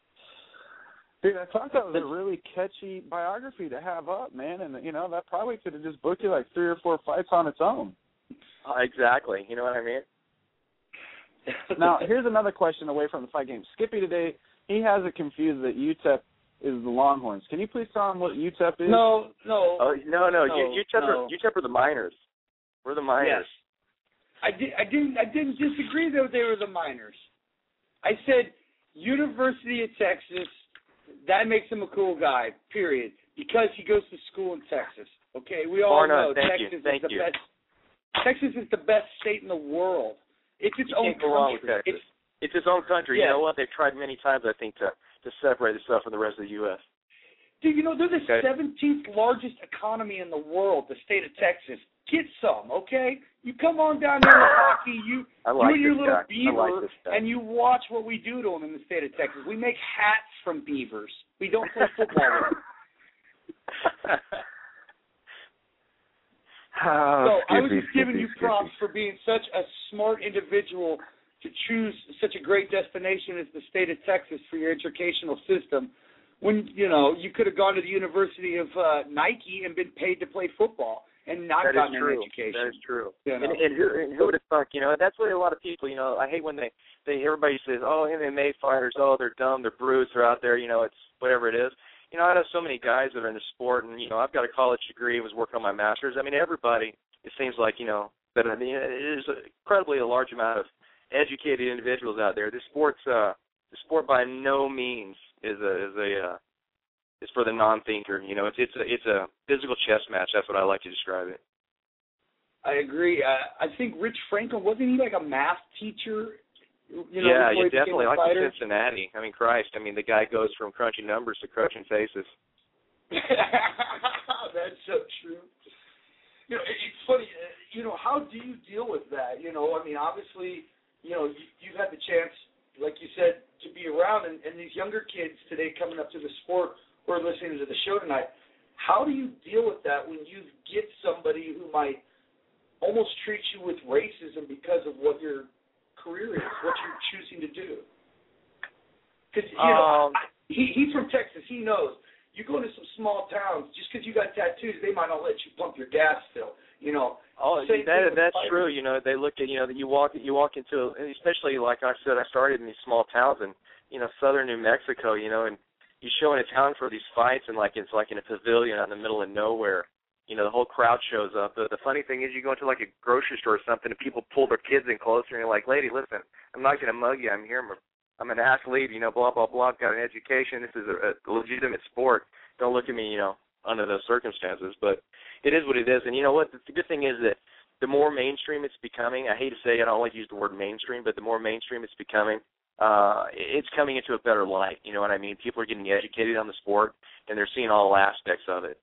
Dude, I thought that was a really catchy biography to have up, man. And, you know, that probably could have just booked you like three or four fights on its own. Uh, exactly. You know what I mean? Now, here's another question away from the fight game. Skippy today, he has it confused that U T E P is the Longhorns. Can you please tell him what U T E P is? No, no. Oh, no, no. no U T E P, no. Are, U T E P are the minors. We're the minors. Yes. I, did, I, didn't, I didn't disagree that they were the minors. I said University of Texas, that makes him a cool guy, period, because he goes to school in Texas. Okay, we all Barna, know thank Texas you, thank is the you. best. Texas is the best state in the world. It's its you own can't go wrong with country. Texas. It's, It's its own country. Yeah. You know what? They've tried many times, I think, to, to separate itself from the rest of the U S Dude, you know, they're the Okay. seventeenth largest economy in the world, the state of Texas. Get some, okay? You come on down here to hockey, you, I like you and your this little guy. beaver, I like this guy. and you watch what we do to them in the state of Texas. We make hats from beavers. We don't play football with them. Oh, so I was Skippy, just giving Skippy, you Skippy. props for being such a smart individual to choose such a great destination as the state of Texas for your educational system. When, you know, you could have gone to the University of uh, Nike and been paid to play football and not That gotten is an true. education. That is true. You know? And, and who, and who would have thunk? You know, that's what a lot of people. You know, I hate when they, they everybody says, "Oh, M M A fighters, oh, they're dumb, they're brutes, they're out there." You know, it's whatever it is. You know, I know so many guys that are in the sport, and you know, I've got a college degree, was working on my master's. I mean, everybody. It seems like you know that. I mean, it is incredibly a large amount of educated individuals out there. The sport's, uh, the sport by no means is a is a uh, is for the non-thinker. You know, it's it's a it's a physical chess match. That's what I like to describe it. I agree. Uh, I think Rich Franklin, wasn't he like a math teacher? You know, yeah, before yeah, he became definitely. a Like fighter? in Cincinnati. I mean, Christ. I mean, the guy goes from crunching numbers to crunching faces. That's so true. You know, it, it's funny. uh, You know, how do you deal with that? You know, I mean, obviously, you know, you, you've had the chance, like you said, to be around, and, and these younger kids today coming up to the sport who are listening to the show tonight. How do you deal with that when you get somebody who might almost treat you with racism because of what your career is, what you're choosing to do? Because, you know, Um, I, he, he's from Texas. He knows. You go into some small towns, just because you got tattoos, they might not let you pump your gas still. You know. Oh, Same thing that with that's fighters. true. You know, they look at you know that you walk you walk into, and especially like I said, I started in these small towns in you know southern New Mexico. You know, and you show in a town for these fights, and like it's like in a pavilion out in the middle of nowhere. You know, the whole crowd shows up. The, the funny thing is, you go into like a grocery store or something, and people pull their kids in closer, and you're like, "Lady, listen, I'm not going to mug you. I'm here. I'm, a, I'm an athlete. You know, blah blah blah. I've got an education. This is a, a legitimate sport. Don't look at me, you know, under those circumstances." But it is what it is. And you know what? The, the good thing is that the more mainstream it's becoming, I hate to say it, I don't like to use the word mainstream, but the more mainstream it's becoming, uh, it's coming into a better light. You know what I mean? People are getting educated on the sport, and they're seeing all aspects of it.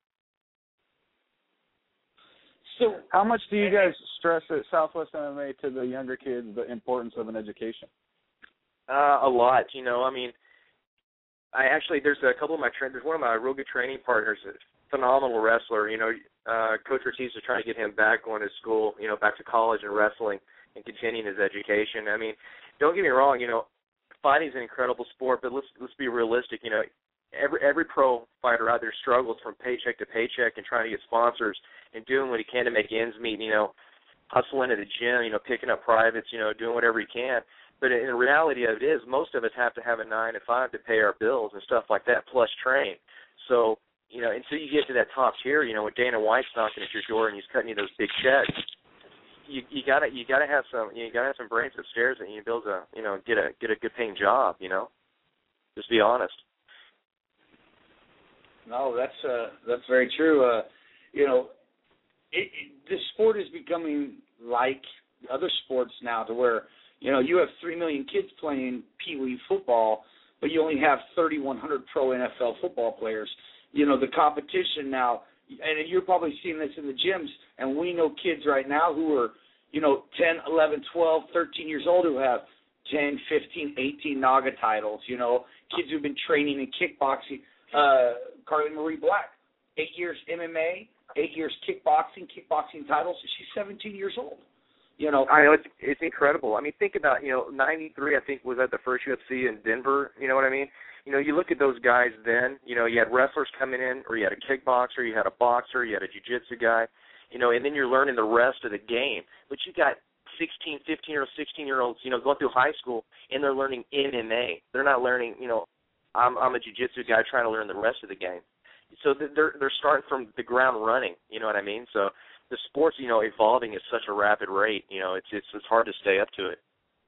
So, how much do you guys stress at Southwest M M A to the younger kids the importance of an education? Uh, a lot, you know. I mean, I actually there's a couple of my trainers. There's one of my real good training partners, a phenomenal wrestler. You know, uh, Coach Ortiz is trying to get him back going to school, you know, back to college and wrestling and continuing his education. I mean, don't get me wrong. You know, fighting is an incredible sport, but let's let's be realistic. You know, every every pro fighter out there struggles from paycheck to paycheck and trying to get sponsors and doing what he can to make ends meet. You know, hustling at the gym. You know, picking up privates. You know, doing whatever he can. But in reality of it is, most of us have to have a nine to five to pay our bills and stuff like that, plus train. So, you know, until you get to that top tier, you know, with Dana White's knocking at your door and he's cutting you those big checks, you you gotta you gotta have some you gotta have some brains upstairs and you be able to you know get a get a good paying job. You know, just be honest. No, that's uh, that's very true. Uh, you know, it, it, this sport is becoming like other sports now, to where you know you have three million kids playing Pee Wee football, but you only have thirty-one hundred pro N F L football players. You know, the competition now, and you're probably seeing this in the gyms, and we know kids right now who are, you know, ten, eleven, twelve, thirteen years old who have ten, fifteen, eighteen NAGA titles, you know, kids who've been training in kickboxing. Uh, Carly Marie Black, eight years M M A, eight years kickboxing, kickboxing titles. She's seventeen years old. You know, I know it's it's incredible. I mean, think about you know ninety-three. I think was at the first U F C in Denver. You know what I mean? You know, you look at those guys then. You know, you had wrestlers coming in, or you had a kickboxer, you had a boxer, you had a jiu-jitsu guy. You know, and then you're learning the rest of the game. But you got sixteen, fifteen-year-olds, sixteen-year-olds, you know, going through high school, and they're learning M M A. They're not learning, you know, I'm I'm a jiu-jitsu guy trying to learn the rest of the game. So they're they're starting from the ground running. You know what I mean? So the sport's, you know, evolving at such a rapid rate. You know, it's it's it's hard to stay up to it.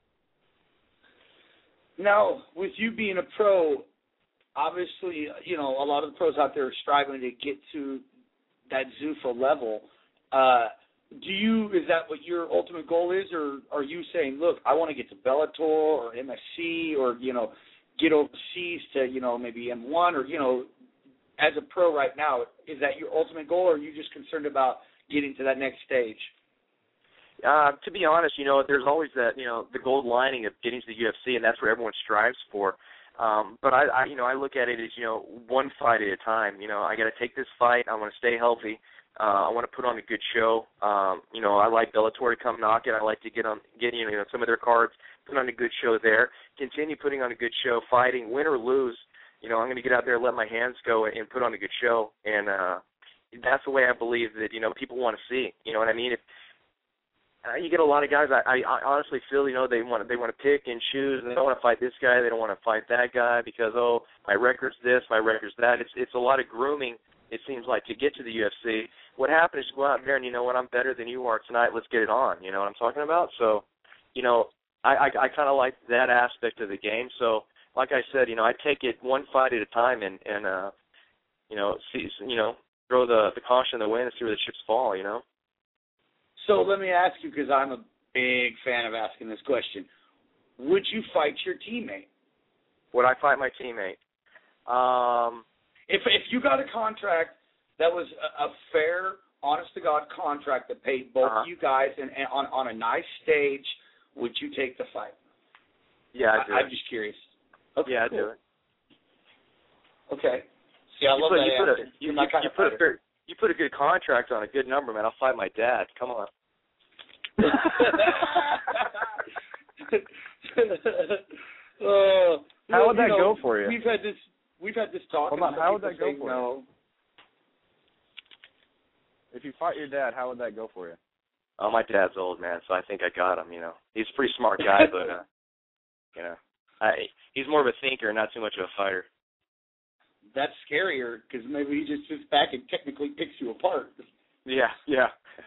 Now, with you being a pro, obviously, you know, a lot of the pros out there are striving to get to that Zuffa level. Uh, do you, is that what your ultimate goal is, or are you saying, look, I want to get to Bellator or M F C or, you know, get overseas to, you know, maybe M one or, you know, as a pro right now, is that your ultimate goal, or are you just concerned about getting to that next stage? Uh, to be honest, you know, there's always that, you know, the gold lining of getting to the U F C, and that's what everyone strives for. Um, but I, I, you know, I look at it as, you know, one fight at a time. You know, I got to take this fight. I want to stay healthy. Uh, I want to put on a good show. Um, you know, I like Bellator to come knock it. I like to get on, get you know, some of their cards, put on a good show there. Continue putting on a good show, fighting, win or lose. You know, I'm going to get out there, let my hands go, and put on a good show. And uh, that's the way I believe that, you know, people want to see. You know what I mean? If, Uh, you get a lot of guys. I, I honestly feel, you know, they want they want to pick and choose, and they don't want to fight this guy. They don't want to fight that guy because, oh, my record's this, my record's that. It's it's a lot of grooming. It seems like to get to the U F C. What happens is go out there and, you know what, I'm better than you are tonight. Let's get it on. You know what I'm talking about? So, you know, I I, I kind of like that aspect of the game. So, like I said, you know, I take it one fight at a time and and uh, you know, see, you know, throw the the caution in the wind and see where the chips fall. You know. So let me ask you, because I'm a big fan of asking this question. Would you fight your teammate? Would I fight my teammate? Um, if if you got a contract that was a, a fair, honest-to-God contract that paid both uh-huh. you guys and, and on, on a nice stage, would you take the fight? Yeah, I do. I, I'm just curious. Okay, yeah, cool. I do it. Okay. See, I you love put, that you answer. Put a, you, You're my you, kind you of put fighter. a, you put a good contract on a good number, man. I'll fight my dad. Come on. uh, how would that you know, go for you? We've had this. We've had this talk. Hold on. How would that go for no. you? If you fought your dad, how would that go for you? Oh, my dad's old, man, so I think I got him. You know, he's a pretty smart guy, but uh, you know, I, he's more of a thinker, not too much of a fighter. That's scarier because maybe he just sits back and technically picks you apart. Yeah, yeah.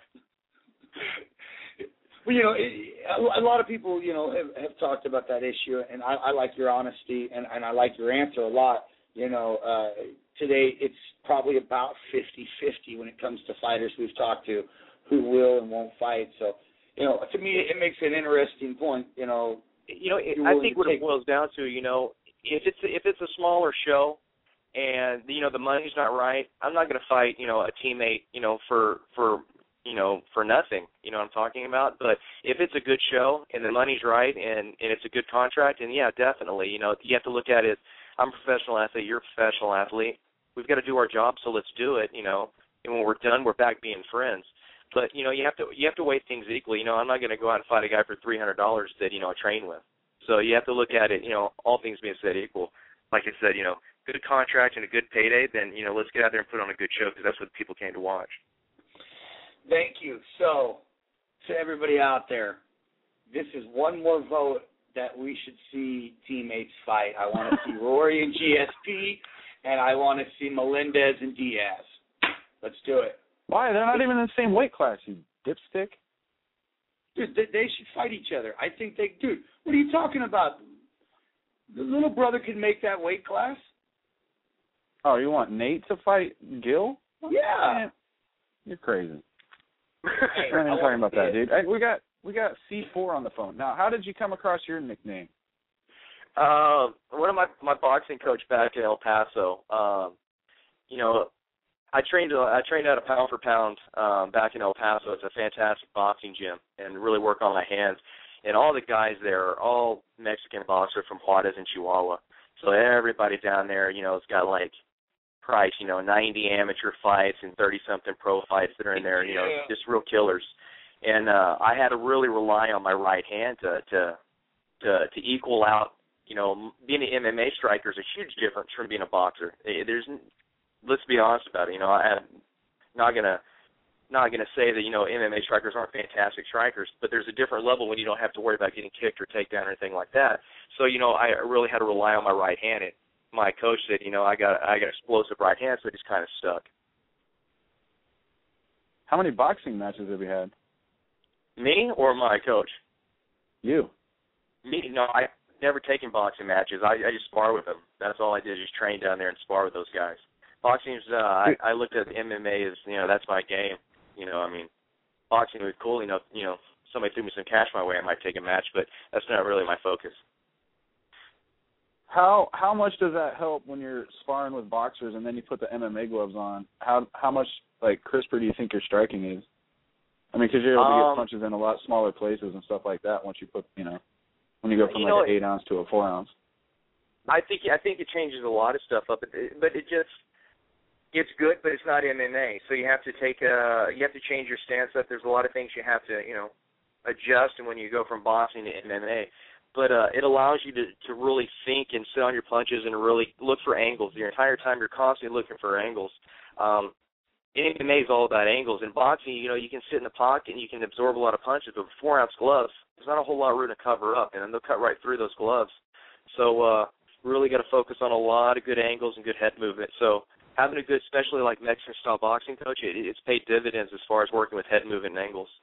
Well, you know, it, a lot of people, you know, have, have talked about that issue, and I, I like your honesty, and, and I like your answer a lot. You know, uh, today it's probably about fifty-fifty when it comes to fighters we've talked to who will and won't fight. So, you know, to me, it makes an interesting point. You know, you know, it, I think what it boils down to, you know, if it's if it's a smaller show, and you know the money's not right, I'm not going to fight, you know, a teammate, you know, for for. you know, for nothing, you know what I'm talking about? But if it's a good show and the money's right and, and it's a good contract, and yeah, definitely, you know, you have to look at it, I'm a professional athlete, you're a professional athlete, we've got to do our job, so let's do it, you know, and when we're done, we're back being friends. But, you know, you have to you have to weigh things equally. You know, I'm not going to go out and fight a guy for three hundred dollars that, you know, I train with. So you have to look at it, you know, all things being said equal. Like I said, you know, good contract and a good payday, then, you know, let's get out there and put on a good show because that's what people came to watch. Thank you. So, to everybody out there, this is one more vote that we should see teammates fight. I want to see Rory and G S P, and I want to see Melendez and Diaz. Let's do it. Why? They're not even in the same weight class, you dipstick. Dude, they, they should fight each other. I think they, dude, what are you talking about? The little brother can make that weight class. Oh, you want Nate to fight Gil? Yeah. Man, you're crazy. Hey, We're not even talking about that, it. dude. Hey, we got we got C four on the phone. Now, how did you come across your nickname? Uh, one of my my boxing coach back in El Paso. Um, you know, I trained I trained at a pound for pound um, back in El Paso. It's a fantastic boxing gym, and really work on my hands. And all the guys there are all Mexican boxers from Juarez and Chihuahua. So everybody down there, you know, has got like price, you know, ninety amateur fights and thirty-something pro fights that are in there, you know, Yeah. just real killers. And uh, I had to really rely on my right hand to to to, to equal out, you know, being an M M A striker is a huge difference from being a boxer. There's, let's be honest about it, you know, I'm not gonna not gonna say that, you know, M M A strikers aren't fantastic strikers, but there's a different level when you don't have to worry about getting kicked or takedown or anything like that. So, you know, I really had to rely on my right hand. It, my coach said, you know, I got I got explosive right hand, so it just kind of stuck. How many boxing matches have you had? Me or my coach? You. Me? No, I never taken boxing matches. I, I just spar with them. That's all I did, just train down there and spar with those guys. Boxing's, uh, I, I looked at M M A as, you know, that's my game. You know, I mean, boxing was cool. You know, you know, somebody threw me some cash my way, I might take a match, but that's not really my focus. How how much does that help when you're sparring with boxers and then you put the M M A gloves on? How how much like crisper do you think your striking is? I mean, because you're able to Um, get punches in a lot smaller places and stuff like that once you put, you know, when you go from you like know, an eight ounce to a four ounce. I think I think it changes a lot of stuff up, but it just it's good, but it's not M M A. So you have to take a you have to change your stance up. There's a lot of things you have to you know adjust, and when you go from boxing to M M A. But uh, it allows you to, to really think and sit on your punches and really look for angles. The entire time you're constantly looking for angles. Um, M M A is all about angles. In boxing, you know, you can sit in the pocket and you can absorb a lot of punches, but with four-ounce gloves, there's not a whole lot of room to cover up, and they'll cut right through those gloves. So uh, really got to focus on a lot of good angles and good head movement. So having a good, especially like Mexican-style boxing coach, it, it's paid dividends as far as working with head movement and angles.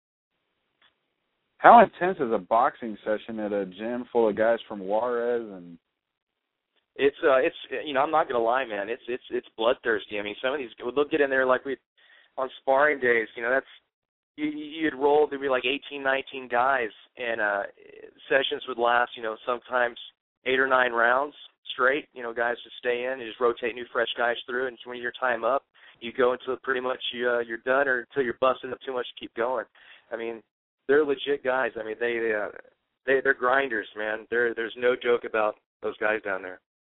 How intense is a boxing session at a gym full of guys from Juarez and? It's uh, it's you know, I'm not gonna lie, man. It's it's it's bloodthirsty. I mean, some of these they'll get in there like we on sparring days. You know, that's you you'd roll. There'd be like eighteen, nineteen guys, and uh, sessions would last. You know, sometimes eight or nine rounds straight. You know, guys would stay in and just rotate new, fresh guys through. And when your time up, you go until pretty much you uh, you're done, or until you're busting up too much to keep going. I mean. They're legit guys. I mean, they uh, they they're grinders, man. There there's no joke about those guys down there.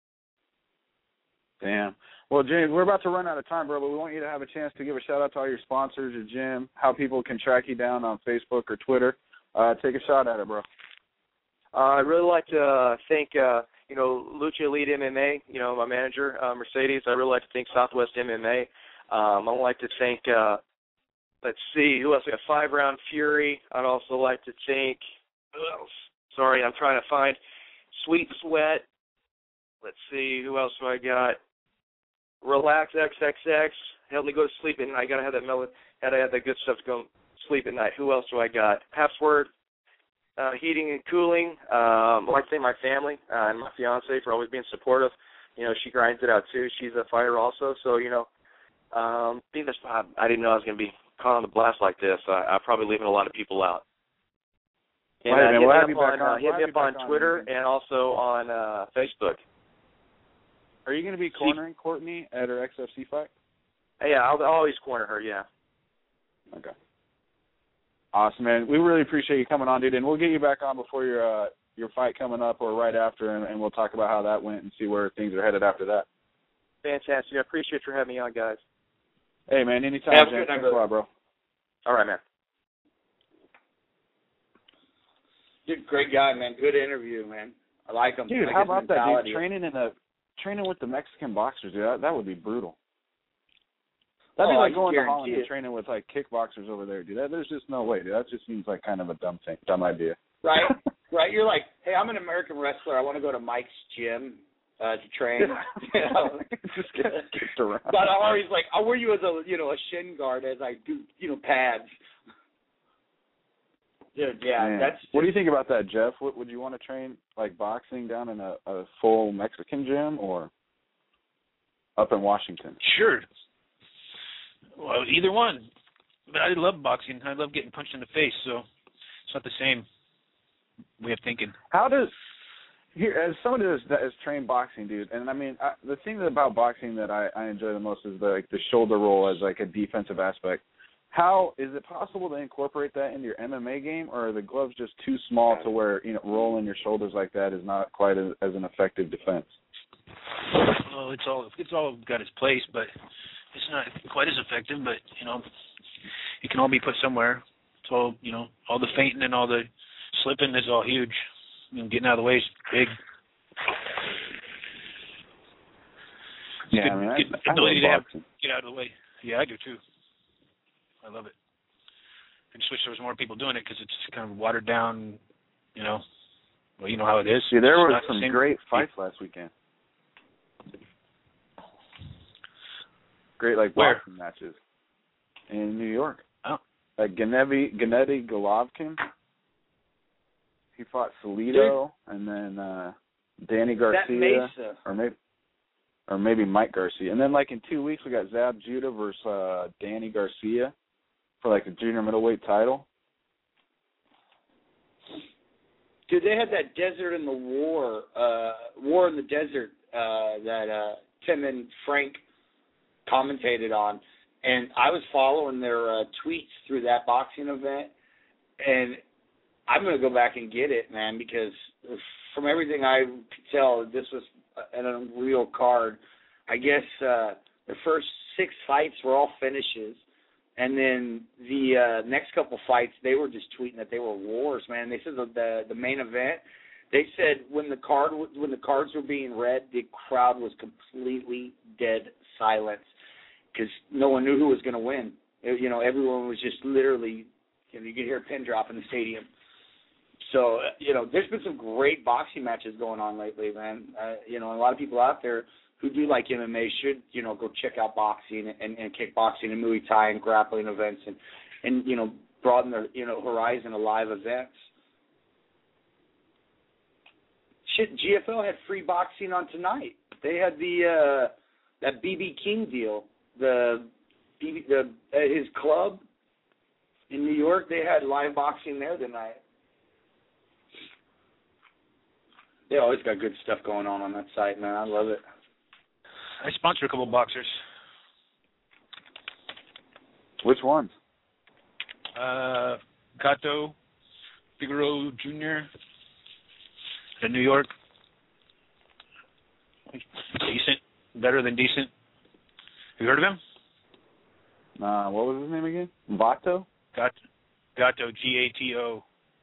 Damn. Well, James, we're about to run out of time, bro, but we want you to have a chance to give a shout out to all your sponsors, your gym, how people can track you down on Facebook or Twitter. Uh, take a shot at it, bro. Uh, I'd really like to uh, thank uh, you know Lucha Elite M M A. You know, my manager uh, Mercedes. I'd really like to thank Southwest M M A. Um, I'd like to thank. Uh, Let's see, who else? We got Five Round Fury. I'd also like to thank, who else? Sorry, I'm trying to find Sweet Sweat. Let's see, who else do I got? Relax X X X. Help me go to sleep at night. I got to have that melon. Gotta have that good stuff to go sleep at night. Who else do I got? Halfsword, uh, Heating and Cooling. Um, I'd like to thank my family uh, and my fiance for always being supportive. You know, she grinds it out too. She's a fighter also, so, you know, um, I think that's, I, I didn't know I was going to be caught on the blast like this. I, I'm probably leaving a lot of people out. And Wait, uh, man, hit we'll me have up you back on, on. uh, hit We'll me have up you on back on, Twitter man. and also on uh, Facebook. Are you going to be cornering Courtney at her X F C fight? Yeah, I'll, I'll always corner her, yeah. Okay. Awesome, man. We really appreciate you coming on, dude, and we'll get you back on before your uh, your fight coming up or right after, and, and we'll talk about how that went and see where things are headed after that. Fantastic. I appreciate you having me on, guys. Hey, man, anytime, Have a James. good night, Thanks a lot, bro. All right, man. Dude, great guy, man. Good interview, man. I like him. Dude, like how his about that, mentality. dude? Training in a training with the Mexican boxers, dude. That, that would be brutal. That'd be Oh, like I going to guarantee Holland and it. training with like kickboxers over there, dude. That, there's just no way, dude. That just seems like kind of a dumb thing, dumb idea. Right, right. You're like, hey, I'm an American wrestler. I want to go to Mike's gym uh, to train. You know? Just get kicked around. But I'm always like, I'll wear you as a, you know, a shin guard as I do, you know, pads. Dude, yeah, Man. that's. What do you think about that, Jeff? What, would you want to train like boxing down in a, a full Mexican gym or up in Washington? Sure. Well, either one. But I love boxing. I love getting punched in the face, so it's not the same way of thinking. How does here as somebody that's, that has trained boxing, dude? And I mean, I, the thing about boxing that I, I enjoy the most is the like the shoulder roll as like a defensive aspect. How is it possible to incorporate that into your M M A game, or are the gloves just too small to where you know rolling your shoulders like that is not quite as, as an effective defense? Well, it's all it's all got its place, but it's not quite as effective. But you know, it can all be put somewhere. It's all you know, all the feinting and all the slipping is all huge. You know, getting out of the way is big. Yeah, good, I mean, I, good I ability to love have, boxing. get out of the way. Yeah, I do too. I love it. I just wish there was more people doing it because it's kind of watered down. You know, well, you know how it is. See, there It's were not the some same- great fights last weekend. Great, like, Where? boxing matches in New York. Oh. Like Gennady, Gennady Golovkin. He fought Salido, and then uh, Danny That Garcia, Mesa. or maybe, or maybe Mike Garcia. And then, like, in two weeks, we got Zab Judah versus uh, Danny Garcia for, like, the junior middleweight title. Dude, they had that Desert in the War, uh, War in the Desert uh, that uh, Tim and Frank commentated on, and I was following their uh, tweets through that boxing event, and I'm going to go back and get it, man, because from everything I could tell, this was an unreal card. I guess uh, the first six fights were all finishes. And then the uh, next couple fights, they were just tweeting that they were wars, man. They said the, the the main event. They said when the card when the cards were being read, the crowd was completely dead silence because no one knew who was going to win. It, you know, everyone was just literally, you know, you could hear a pin drop in the stadium. So, you know, there's been some great boxing matches going on lately, man. Uh, you know, a lot of people out there who do like M M A should, you know, go check out boxing and, and kickboxing and Muay Thai and grappling events and, and, you know, broaden their, you know, horizon of live events. Shit, G F L had free boxing on tonight. They had the, uh, that B B King deal, the, the, at his club in New York, they had live boxing there tonight. They always got good stuff going on on that site, man. I love it. I sponsor a couple of boxers. Which ones? Uh, Gato, Figueroa Junior in New York. Decent. Better than decent. Have you heard of him? Uh, what was his name again? Vato? Gato, Gato G A T O.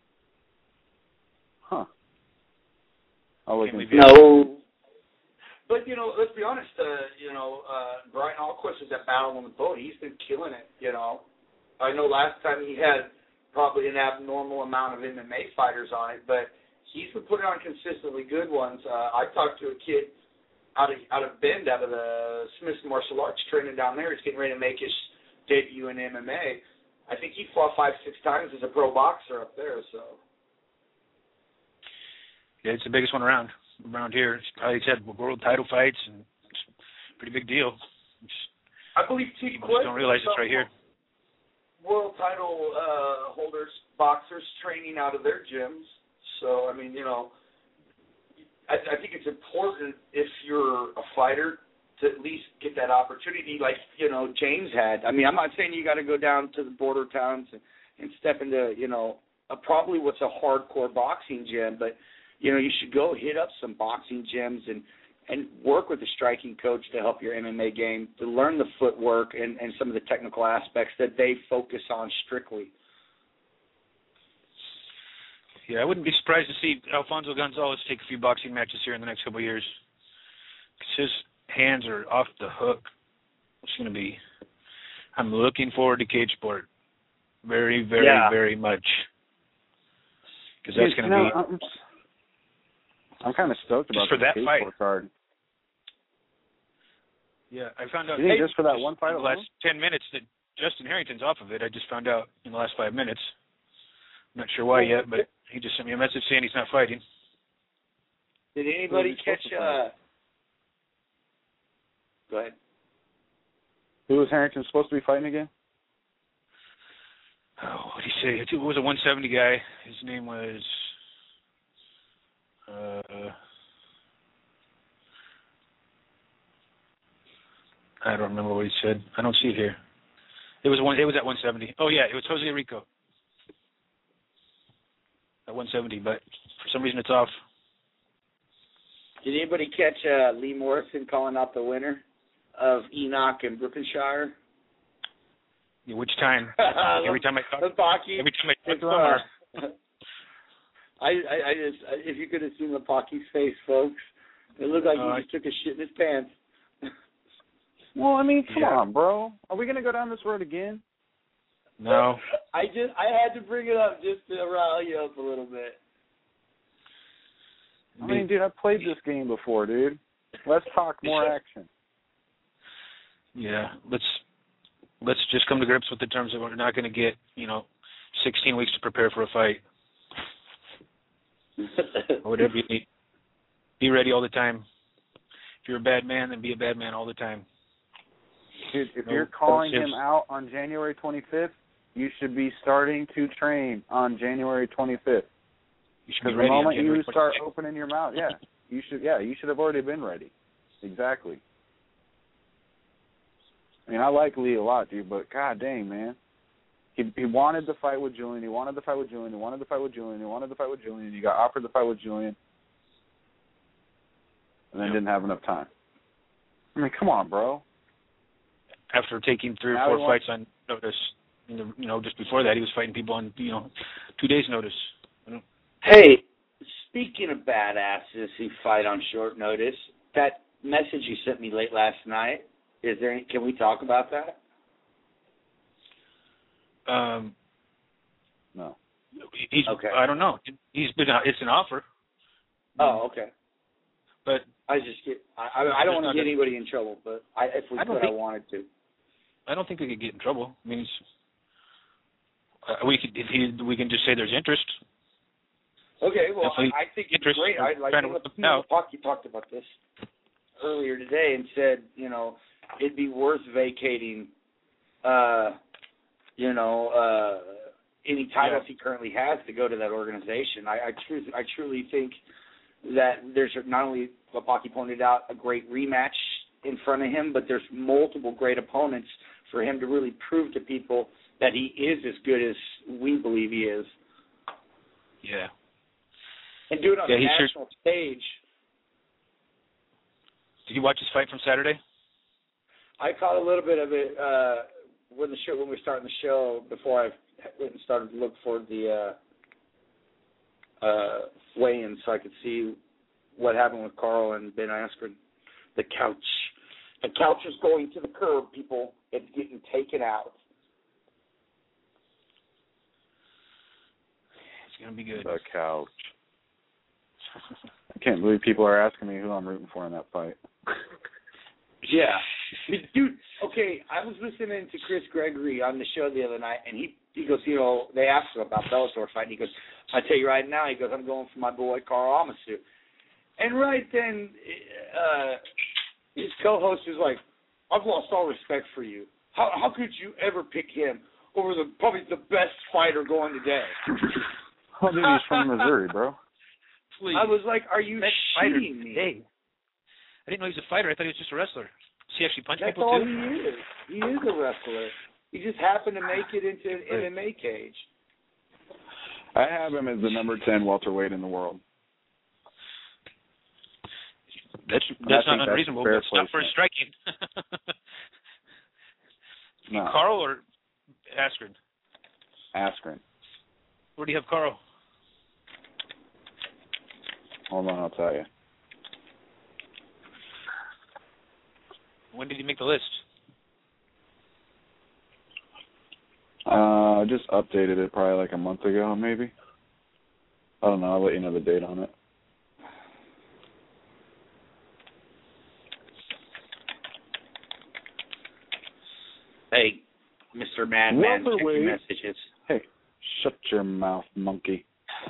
Huh. I'll look into No. But, you know, let's be honest, uh, you know, uh, Brian Alquist is at Battle on the Boat. He's been killing it, you know. I know last time he had probably an abnormal amount of M M A fighters on it, but he's been putting on consistently good ones. Uh, I talked to a kid out of out of Bend, out of the Smith's Martial Arts training down there. He's getting ready to make his debut in M M A. I think he fought five, six times as a pro boxer up there, so. Yeah, it's the biggest one around. Around here, probably he's had world title fights, and it's a pretty big deal. It's, I believe T. People just don't realize it's right here. World title uh, holders, boxers training out of their gyms. So, I mean, you know, I, I think it's important if you're a fighter to at least get that opportunity like, you know, James had. I mean, I'm not saying you got to go down to the border towns and, and step into, you know, a, probably what's a hardcore boxing gym, but you know, you should go hit up some boxing gyms and, and work with a striking coach to help your M M A game, to learn the footwork and, and some of the technical aspects that they focus on strictly. Yeah, I wouldn't be surprised to see Alfonso Gonzalez take a few boxing matches here in the next couple of years. Because his hands are off the hook. It's going to be – I'm looking forward to cage sport very, very, yeah. very much. Because that's going to no, be – I'm, I'm kind of stoked about just for that cage fight. sport card. Yeah, I found out you think just for that one fight in the alone? last ten minutes that Justin Harrington's off of it. I just found out in the last five minutes. I'm not sure why yet, but he just sent me a message saying he's not fighting. Did anybody catch? Uh... Go ahead. Who was Harrington supposed to be fighting again? Oh, what did he say? It was a one seventy guy. His name was. Uh, I don't remember what he said. I don't see it here. It was one. It was at one seventy. Oh yeah, it was Jose Rico at one seventy, but for some reason it's off. Did anybody catch uh, Lee Morrison calling out the winner of Enoch and Brookshire? Yeah, which time? every time I talk. The Pocky. Every time I talk to him. Uh, I, I, I just, if you could have seen Lepocky's face, folks, it looked like uh, he just took a shit in his pants. Well, I mean, come yeah. on, bro. Are we gonna go down this road again? No. I just, I had to bring it up just to rile you up a little bit. I mean, dude, I've played this game before, dude. Let's talk more action. Yeah, let's let's just come to grips with the terms that we're not going to get, you know, sixteen weeks to prepare for a fight. Or whatever you need. Be ready all the time. If you're a bad man, then be a bad man all the time. Dude, if no, you're calling no him out on January twenty-fifth, you should be starting to train on January twenty-fifth. You should be Because ready. the moment on you January start twenty-sixth. opening your mouth, yeah, you should. Yeah, you should have already been ready. Exactly. I mean, I like Lee a lot, dude, but god dang, man. He he wanted to fight with Julian. He wanted to fight with Julian. He wanted to fight with Julian. He wanted to fight with Julian. He got offered to fight with Julian, and then Yep. didn't have enough time. I mean, come on, bro. After taking three or Now four he wants- fights on notice, you know, just before that, he was fighting people on, you know, two days' notice. Hey, speaking of badasses who fight on short notice, that message you sent me late last night, is there any, can we talk about that? Um, No. he's, Okay. I don't know. He's been. It's an offer, Oh, okay. but I just get. I, I, I don't want to get anybody in trouble, but I, if we I don't could, I think- wanted to. I don't think we could get in trouble. I mean, he's, uh, we could. If he, we can just say there's interest. Okay, well, If we- I think it's interest, great. I like trying to you work it know, out. Pocky talked about this earlier today and said, you know, it'd be worth vacating, uh, you know, uh, any titles Yeah. he currently has to go to that organization. I, I truly, I truly think that there's not only what Pocky pointed out a great rematch in front of him, but there's multiple great opponents for him to really prove to people that he is as good as we believe he is. Yeah. And do it on Yeah, a he sure- national stage. Did you watch his fight from Saturday? I caught a little bit of it uh, when the show when we were starting the show before I went and started to look for the uh, uh, weigh-in so I could see what happened with Carl and Ben Askren. The couch, the couch is going to the curb, people. It's getting taken out. It's gonna be good. The couch. I can't believe people are asking me who I'm rooting for in that fight. Yeah. Dude, okay, I was listening to Chris Gregory on the show the other night, and he, he goes, you know, they asked him about Bellator fight, and he goes, I tell you right now, he goes, I'm going for my boy Carl Amasu. And right then, uh, his co-host is like, I've lost all respect for you. How how could you ever pick him over the probably the best fighter going today? Oh, dude, he's from Missouri, bro. Please. I was like, are you Best fighter shitting me? today. I didn't know he was a fighter. I thought he was just a wrestler. Does he actually punch That's people all too? he is. He is a wrestler. He just happened to make it into an Right. M M A cage. I have him as the number ten welterweight in the world. That's I that's think not that's unreasonable. fair But it's not for his striking. No, Carl or Askren? Askren. Where do you have Carl? Hold on, I'll tell you. When did he make the list? Uh, I just updated it probably like a month ago, maybe. I don't know. I'll let you know the date on it. Hey, Mister Madman, check your Welterweight. messages. Hey, shut your mouth, monkey.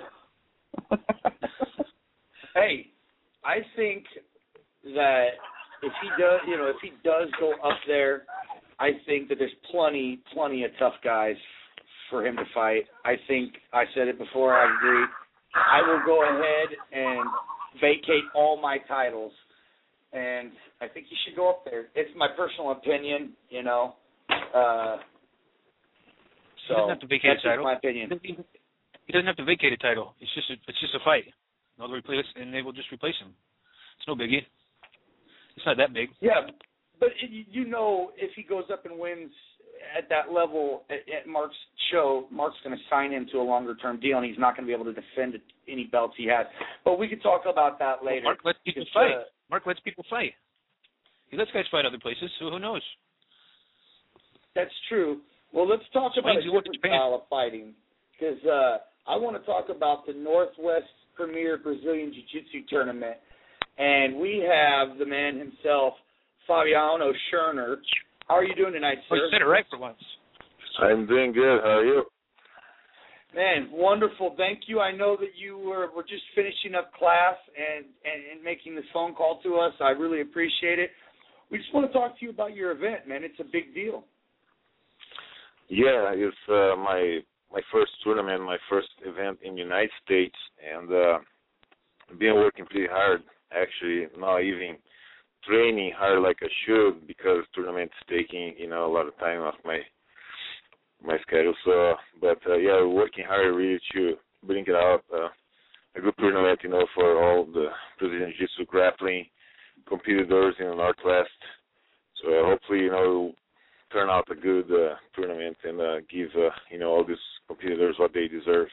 Hey, I think that if he does, you know, if he does go up there, I think that there's plenty, plenty of tough guys for him to fight. I think I said it before. I agree. I will go ahead and vacate all my titles, and I think he should go up there. It's my personal opinion, you know. Uh, He so doesn't have to vacate that's a title. just my opinion. He doesn't have to vacate a title. It's just a, it's just a fight. They'll replace, and they will just replace him. It's no biggie. It's not that big. Yeah, but it, you know, if he goes up and wins at that level at, at Mark's show, Mark's going to sign him to a longer-term deal, and he's not going to be able to defend any belts he has. But we could talk about that later. Well, Mark lets people It's, fight. uh, Mark lets people fight. He lets guys fight other places, so who knows? That's true. Well, let's talk about a Swings, you want different Japan. style of fighting, because uh, I want to talk about the Northwest Premier Brazilian Jiu-Jitsu Tournament, and we have the man himself, Fabiano Scherner. How are you doing tonight, Oh, sir? you said it right for once. I'm doing good. How are you? Man, wonderful. Thank you. I know that you were, were just finishing up class and, and, and making this phone call to us. I really appreciate it. We just want to talk to you about your event, man. It's a big deal. Yeah, it's uh, my my first tournament, my first event in the United States, and uh, been working pretty hard. Actually, not even training hard like I should because tournament's taking, you know, a lot of time off my my schedule. So, but uh, yeah, we're working hard really to bring it out uh, a good tournament, you know, for all the Brazilian Jiu-Jitsu grappling competitors in the Northwest. So uh, hopefully, you know, it'll turn out a good uh, tournament and uh, give, uh, you know, all these competitors what they deserve.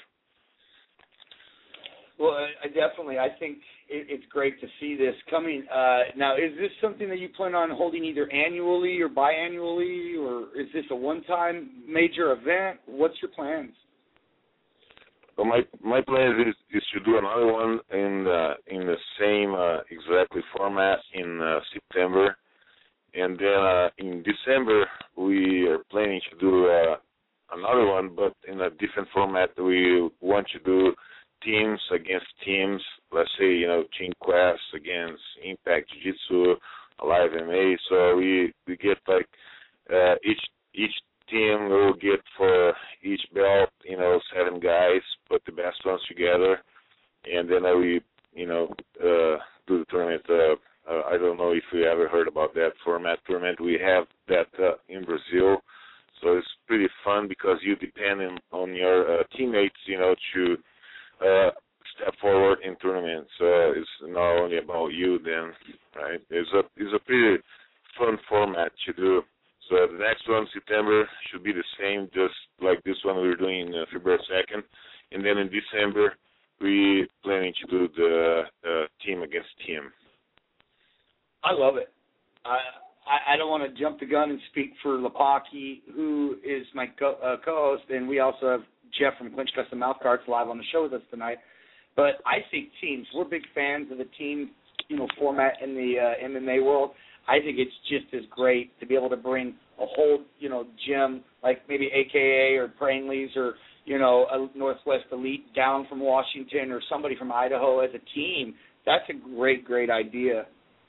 Well, I definitely. I think it, it's great to see this coming. Uh, now, is this something that you plan on holding either annually or biannually, or is this a one-time major event? What's your plans? Well, my my plan is is to do another one in uh, in the same uh, exactly format in uh, September, and then uh, in December we are planning to do uh, another one, but in a different format. We want to do teams against teams. Let's say, you know, Team Quest against Impact Jiu-Jitsu, Alive M M A. So we we get like uh, each each team will get for each belt, you know, seven guys, put the best ones together, and then uh, we, you know, uh, do the tournament. Uh, uh, I don't know if you ever heard about that format tournament. We have that uh, in Brazil, so it's pretty fun because you depend on, on your uh, teammates, you know, to uh, step forward in tournaments. Uh, it's not only about you then, right? It's a it's a pretty fun format to do. So the next one, September, should be the same, just like this one we were doing uh, February second. And then in December, we planning to do the uh, team against team. I love it. I I, I don't want to jump the gun and speak for Lapaki, who is my co- uh, co-host, and we also have Jeff from Clinch Custom Mouthguards live on the show with us tonight. But I think teams, we're big fans of the team, you know, format in the uh, M M A world. I think it's just as great to be able to bring a whole, you know, gym like maybe A K A or Prangley's or, you know, a Northwest Elite down from Washington or somebody from Idaho as a team. That's a great, great idea.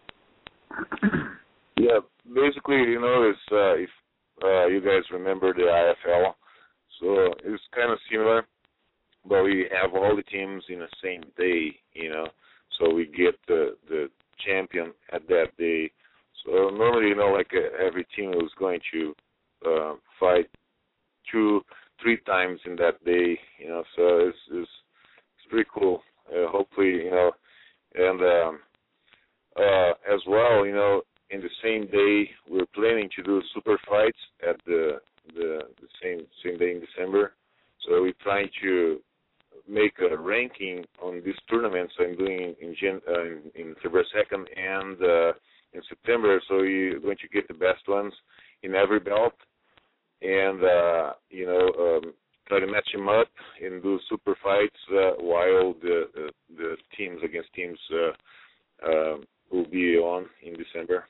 Yeah, basically, you know, it's, uh, if uh, you guys remember the I F L, so it's kind of similar, but we have all the teams in the same day, you know, so we get the, the champion at that day. So normally, you know, like uh, every team was going to uh, fight two, three times in that day, you know. So it's it's, it's pretty cool. Uh, hopefully, you know, and um, uh, as well, you know, in the same day we're planning to do super fights at the the, the same same day in December. So we're trying to make a ranking on these tournaments I'm doing in Jan, uh, in, in February second and uh, in September, so you're going to get the best ones in every belt, and uh, you know, um, try to match them up and do super fights uh, while the, the the teams against teams uh, uh, will be on in December.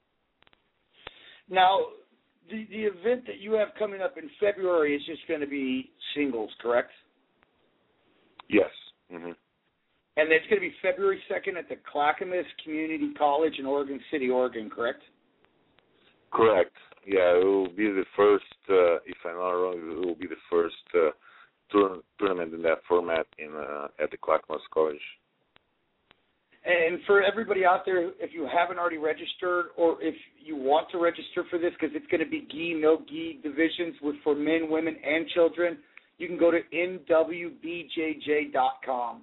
Now, the the event that you have coming up in February is just going to be singles, correct? Yes. Mm-hmm. And it's going to be February second at the Clackamas Community College in Oregon City, Oregon, correct? Correct. Yeah, it will be the first, uh, if I'm not wrong, it will be the first uh, tour- tournament in that format in uh, at the Clackamas College. And for everybody out there, if you haven't already registered or if you want to register for this, because it's going to be gi, no gi divisions with for men, women, and children, you can go to N W B J J dot com.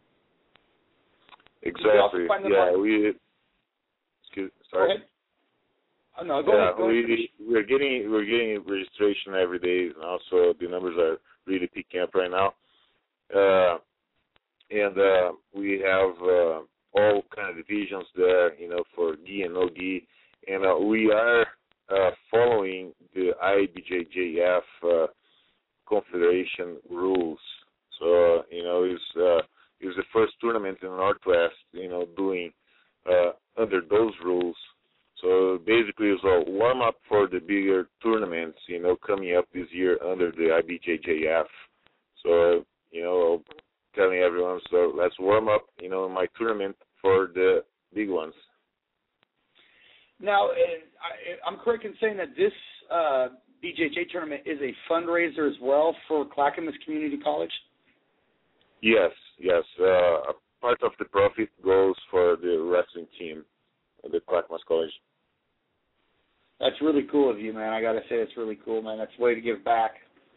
Exactly. Yeah, we. Excuse. Sorry. Go ahead. Oh, no, go yeah, ahead. Go we ahead. we're getting we're getting registration every day, and also the numbers are really picking up right now. Uh, and uh, we have uh, all kind of divisions there, you know, for gi and no gi, and uh, we are uh, following the I B J J F uh, Confederation rules. So you know, it's uh, it's the first tournament in the Northwest, you know, doing uh, under those rules. So basically, it's a warm-up for the bigger tournaments, you know, coming up this year under the I B J J F. So, you know, telling everyone, so let's warm up, you know, my tournament for the big ones. Now, I, I'm correct in saying that this uh, B J J tournament is a fundraiser as well for Clackamas Community College? Yes, yes. Uh, a part of the profit goes for the wrestling team at the Clackamas College. That's really cool of you, man. I got to say, it's really cool, man. That's a way to give back.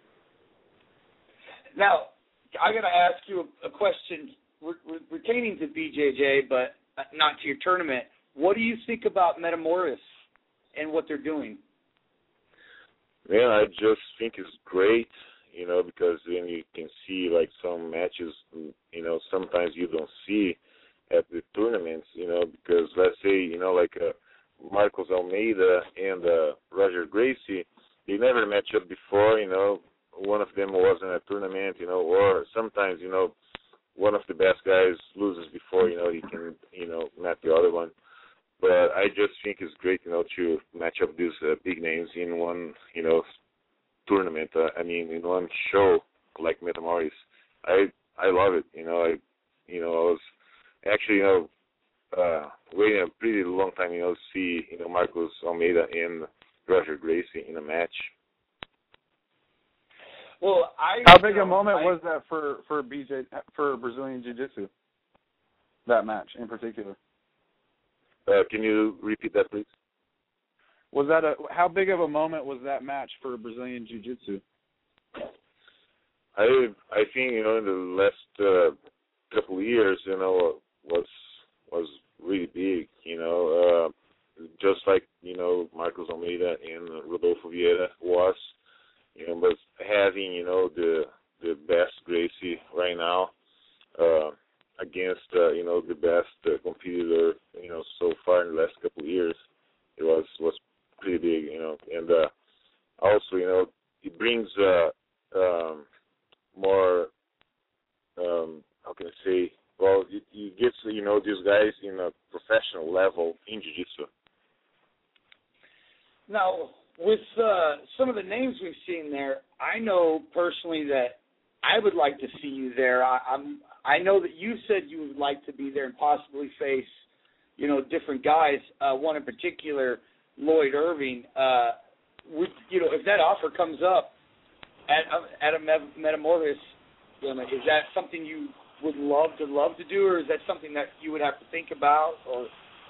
Now, I got to ask you a, a question pertaining to B J J, but not to your tournament. What do you think about Metamoris and what they're doing? Man, I just think it's great, you know, because then you can see, like, some matches, you know, sometimes you don't see at the tournaments, you know, because let's say, you know, like uh, Marcos Almeida and uh, Roger Gracie, they never matched up before, you know. One of them was in a tournament, you know, or sometimes, you know, one of the best guys loses before, you know, he can, you know, match the other one. But I just think it's great, you know, to match up these uh, big names in one, you know, tournament. Uh, I mean, in one show like Metamoris. I I love it, you know. I, you know, I was actually, you know, uh, waiting a pretty long time, you know, to see, you know, Marcos Almeida and Roger Gracie in a match. Well, I how big you know, a moment I, was that for for B J for Brazilian Jiu-Jitsu? That match in particular. Uh, can you repeat that, please? Was that a how big of a moment was that match for Brazilian Jiu-Jitsu? I I think, you know, in the last uh, couple of years, you know, was was really big. You know, uh, just like, you know, Marcos Almeida and Rodolfo Vieira was. You know, but having, you know, the the best Gracie right now uh, against, uh, you know, the best uh, competitor, you know, so far in the last couple of years, it was was pretty big, you know. And uh, also, you know, it brings uh, um, more, um, how can I say, well, it, it gets, you know, these guys in a professional level in Jiu-Jitsu. Now, with uh, some of the names we've seen there, I know personally that I would like to see you there. I, I'm, I know that you said you would like to be there and possibly face, you know, different guys. Uh, one in particular, Lloyd Irving. Uh, would, you know, if that offer comes up at at a Metamoris, you know, is that something you would love to love to do, or is that something that you would have to think about, or?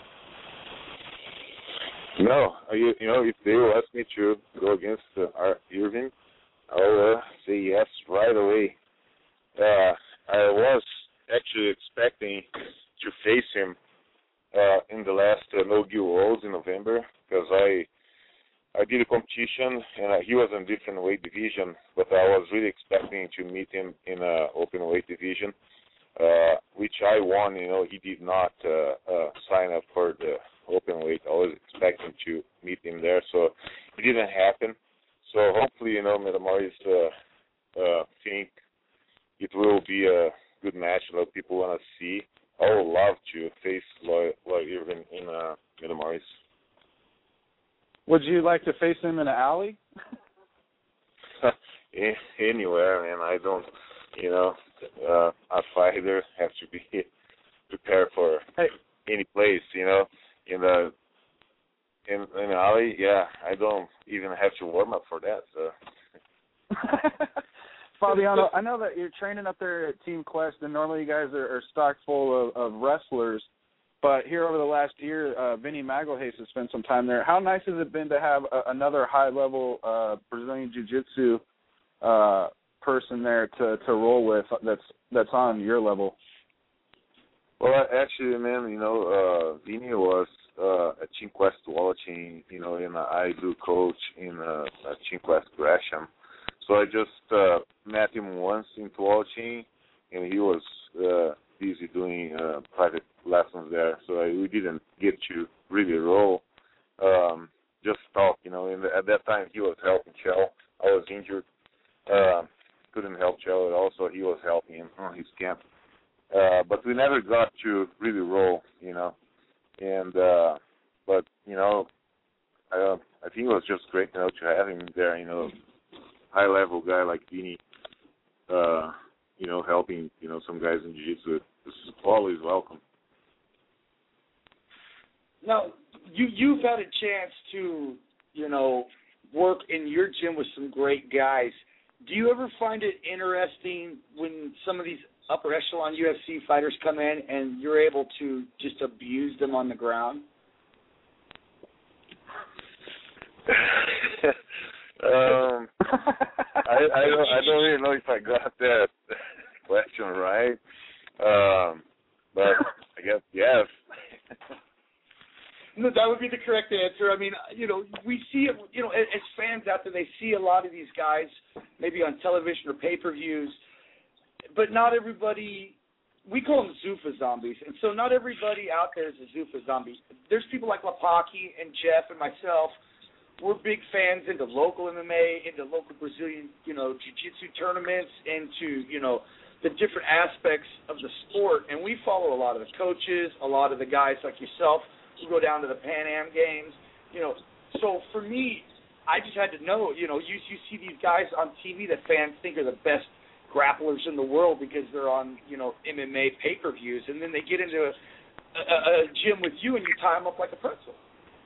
No, you, you know, if they will ask me to go against uh, Art Irving, I'll uh, say yes right away. Uh, I was actually expecting to face him uh, in the last uh, No-Gi Worlds in November, because I I did a competition and uh, he was in a different weight division, but I was really expecting to meet him in an open weight division, uh, which I won. You know, he did not uh, uh, sign up for the open weight. I was expecting to meet him there, so it didn't happen. So hopefully, you know, Metamoris uh, uh, think it will be a good match that people want to see. I would love to face Lloyd, Lloyd Irving in uh, Metamoris. Would you like to face him in an alley? Anywhere, man. I don't, you know, uh, a fighter has to be prepared for hey. any place, you know. In the in in the alley, yeah, I don't even have to warm up for that. So, Fabiano, I know that you're training up there at Team Quest, and normally you guys are, are stocked full of, of wrestlers. But here over the last year, uh, Vinny Magalhaes has spent some time there. How nice has it been to have a, another high-level uh, Brazilian Jiu-Jitsu uh, person there to, to roll with that's that's on your level? Well, actually, man, you know, uh, Vinny was uh, at Team Quest watching, you know, and I do coach in uh, Team Quest Gresham. So I just uh, met him once in watching, and he was uh, busy doing uh, private lessons there. So I, we didn't get to really roll, um, just talk, you know. And at that time, he was helping Chell. I was injured, uh, couldn't help Chell at all, so he was helping him on his camp. Uh, but we never got to really roll, you know. And uh, but you know, I, uh, I think it was just great, you know, to have him there, you know, high level guy like Vinny, uh, you know, helping, you know, some guys in jiu-jitsu. This is always welcome. Now, you you've had a chance to, you know, work in your gym with some great guys. Do you ever find it interesting when some of these upper echelon U F C fighters come in and you're able to just abuse them on the ground? um, I, I don't I don't really know if I got that question right, um, but I guess yes. No, that would be the correct answer. I mean, you know, we see it, you know, as, as fans out there, they see a lot of these guys maybe on television or pay-per-views, but not everybody, we call them Zuffa zombies, and so not everybody out there is a Zuffa zombie. There's people like Lapaki and Jeff and myself. We're big fans into local M M A, into local Brazilian, you know, jiu-jitsu tournaments, into, you know, the different aspects of the sport, and we follow a lot of the coaches, a lot of the guys like yourself who go down to the Pan Am Games, you know. So for me, I just had to know, you know, you, you see these guys on T V that fans think are the best grapplers in the world because they're on, you know, M M A pay-per-views, and then they get into a, a, a gym with you and you tie them up like a pretzel.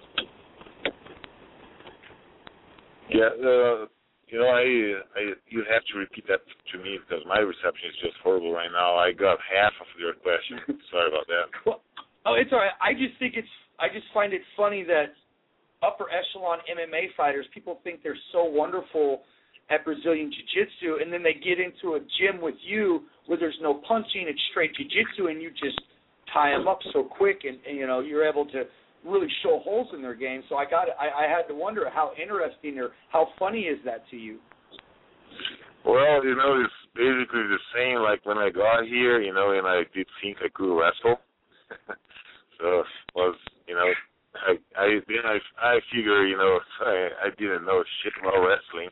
Yeah, uh, you know, I, I, you have to repeat that to me because my reception is just horrible right now. I got half of your question. Sorry about that. Well, oh, it's all right. I just think it's, I just find it funny that upper echelon M M A fighters, people think they're so wonderful at Brazilian Jiu-Jitsu, and then they get into a gym with you where there's no punching, it's straight Jiu-Jitsu, and you just tie them up so quick, and, and you know, you're able to really show holes in their game. So I got, I, I had to wonder how interesting or how funny is that to you? Well, you know, it's basically the same like when I got here, you know, and I did think I could wrestle. So was, you know, I I then I I figure, you know, I I didn't know shit about wrestling.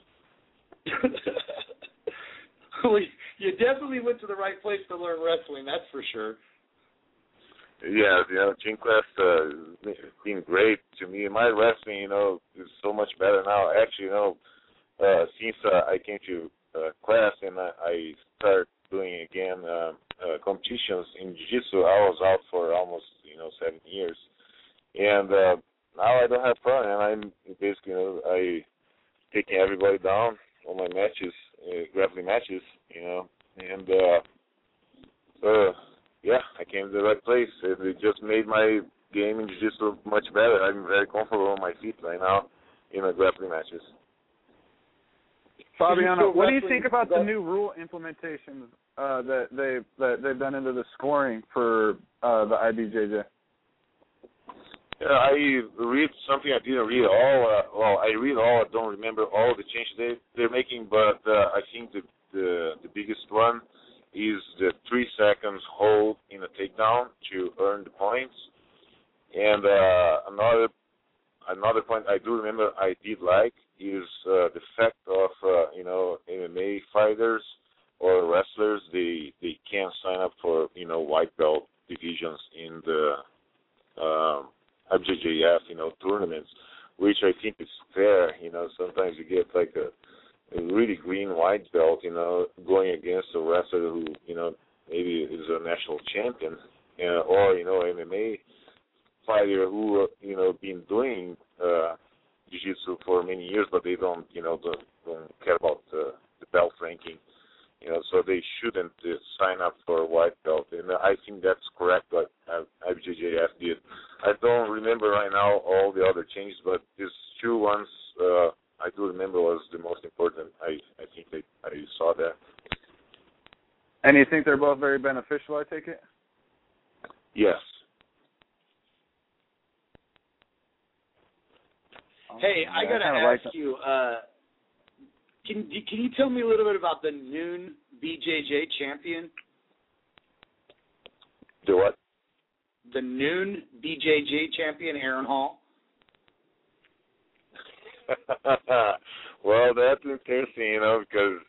Well, you definitely went to the right place to learn wrestling, that's for sure. Yeah, you know, gym class uh, been great to me. My wrestling, you know, is so much better now. Actually, you know, uh, since uh, I came to uh, class and I, I started doing again uh, uh, competitions in jiu-jitsu, I was out for almost, you know, seven years. And uh, now I don't have fun, and I'm basically, you know, I taking everybody down on my matches, uh, grappling matches, you know, and uh, uh, yeah, I came to the right place. It, it just made my game in jiu-jitsu much better. I'm very comfortable on my feet right now in the grappling matches. Fabiano, what do you think about the new rule implementations uh, that they that they've done into the scoring for uh, the I B J J? Yeah, I read something I didn't read all. Uh, well, I read all. I don't remember all the changes they they're making, but uh, I think the, the the biggest one is the three seconds hold in a takedown to earn the points. And uh, another another point I do remember I did like is uh, the fact of uh, you know M M A fighters or wrestlers, they they can sign up for you know white belt divisions in the um, I B J J F you know tournaments, which I think is fair. You know sometimes you get like a a really green white belt, you know, going against a wrestler who, you know, maybe is a national champion, uh, or, you know, M M A fighter who, uh, you know, been doing uh, jiu-jitsu for many years, but they don't, you know, don't, don't care about uh, the belt ranking, you know, so they shouldn't uh, sign up for a white belt. And I think that's correct what I B J J F did. I don't remember right now all the other changes, but these two ones, uh, I do remember was the most important. I, I think they, I saw that. And you think they're both very beneficial, I take it? Yes. Hey, I got to ask like you, uh, can, can you tell me a little bit about the noon B J J champion? The what? The noon B J J champion, Aaron Hall. Well, that's interesting, you know, because,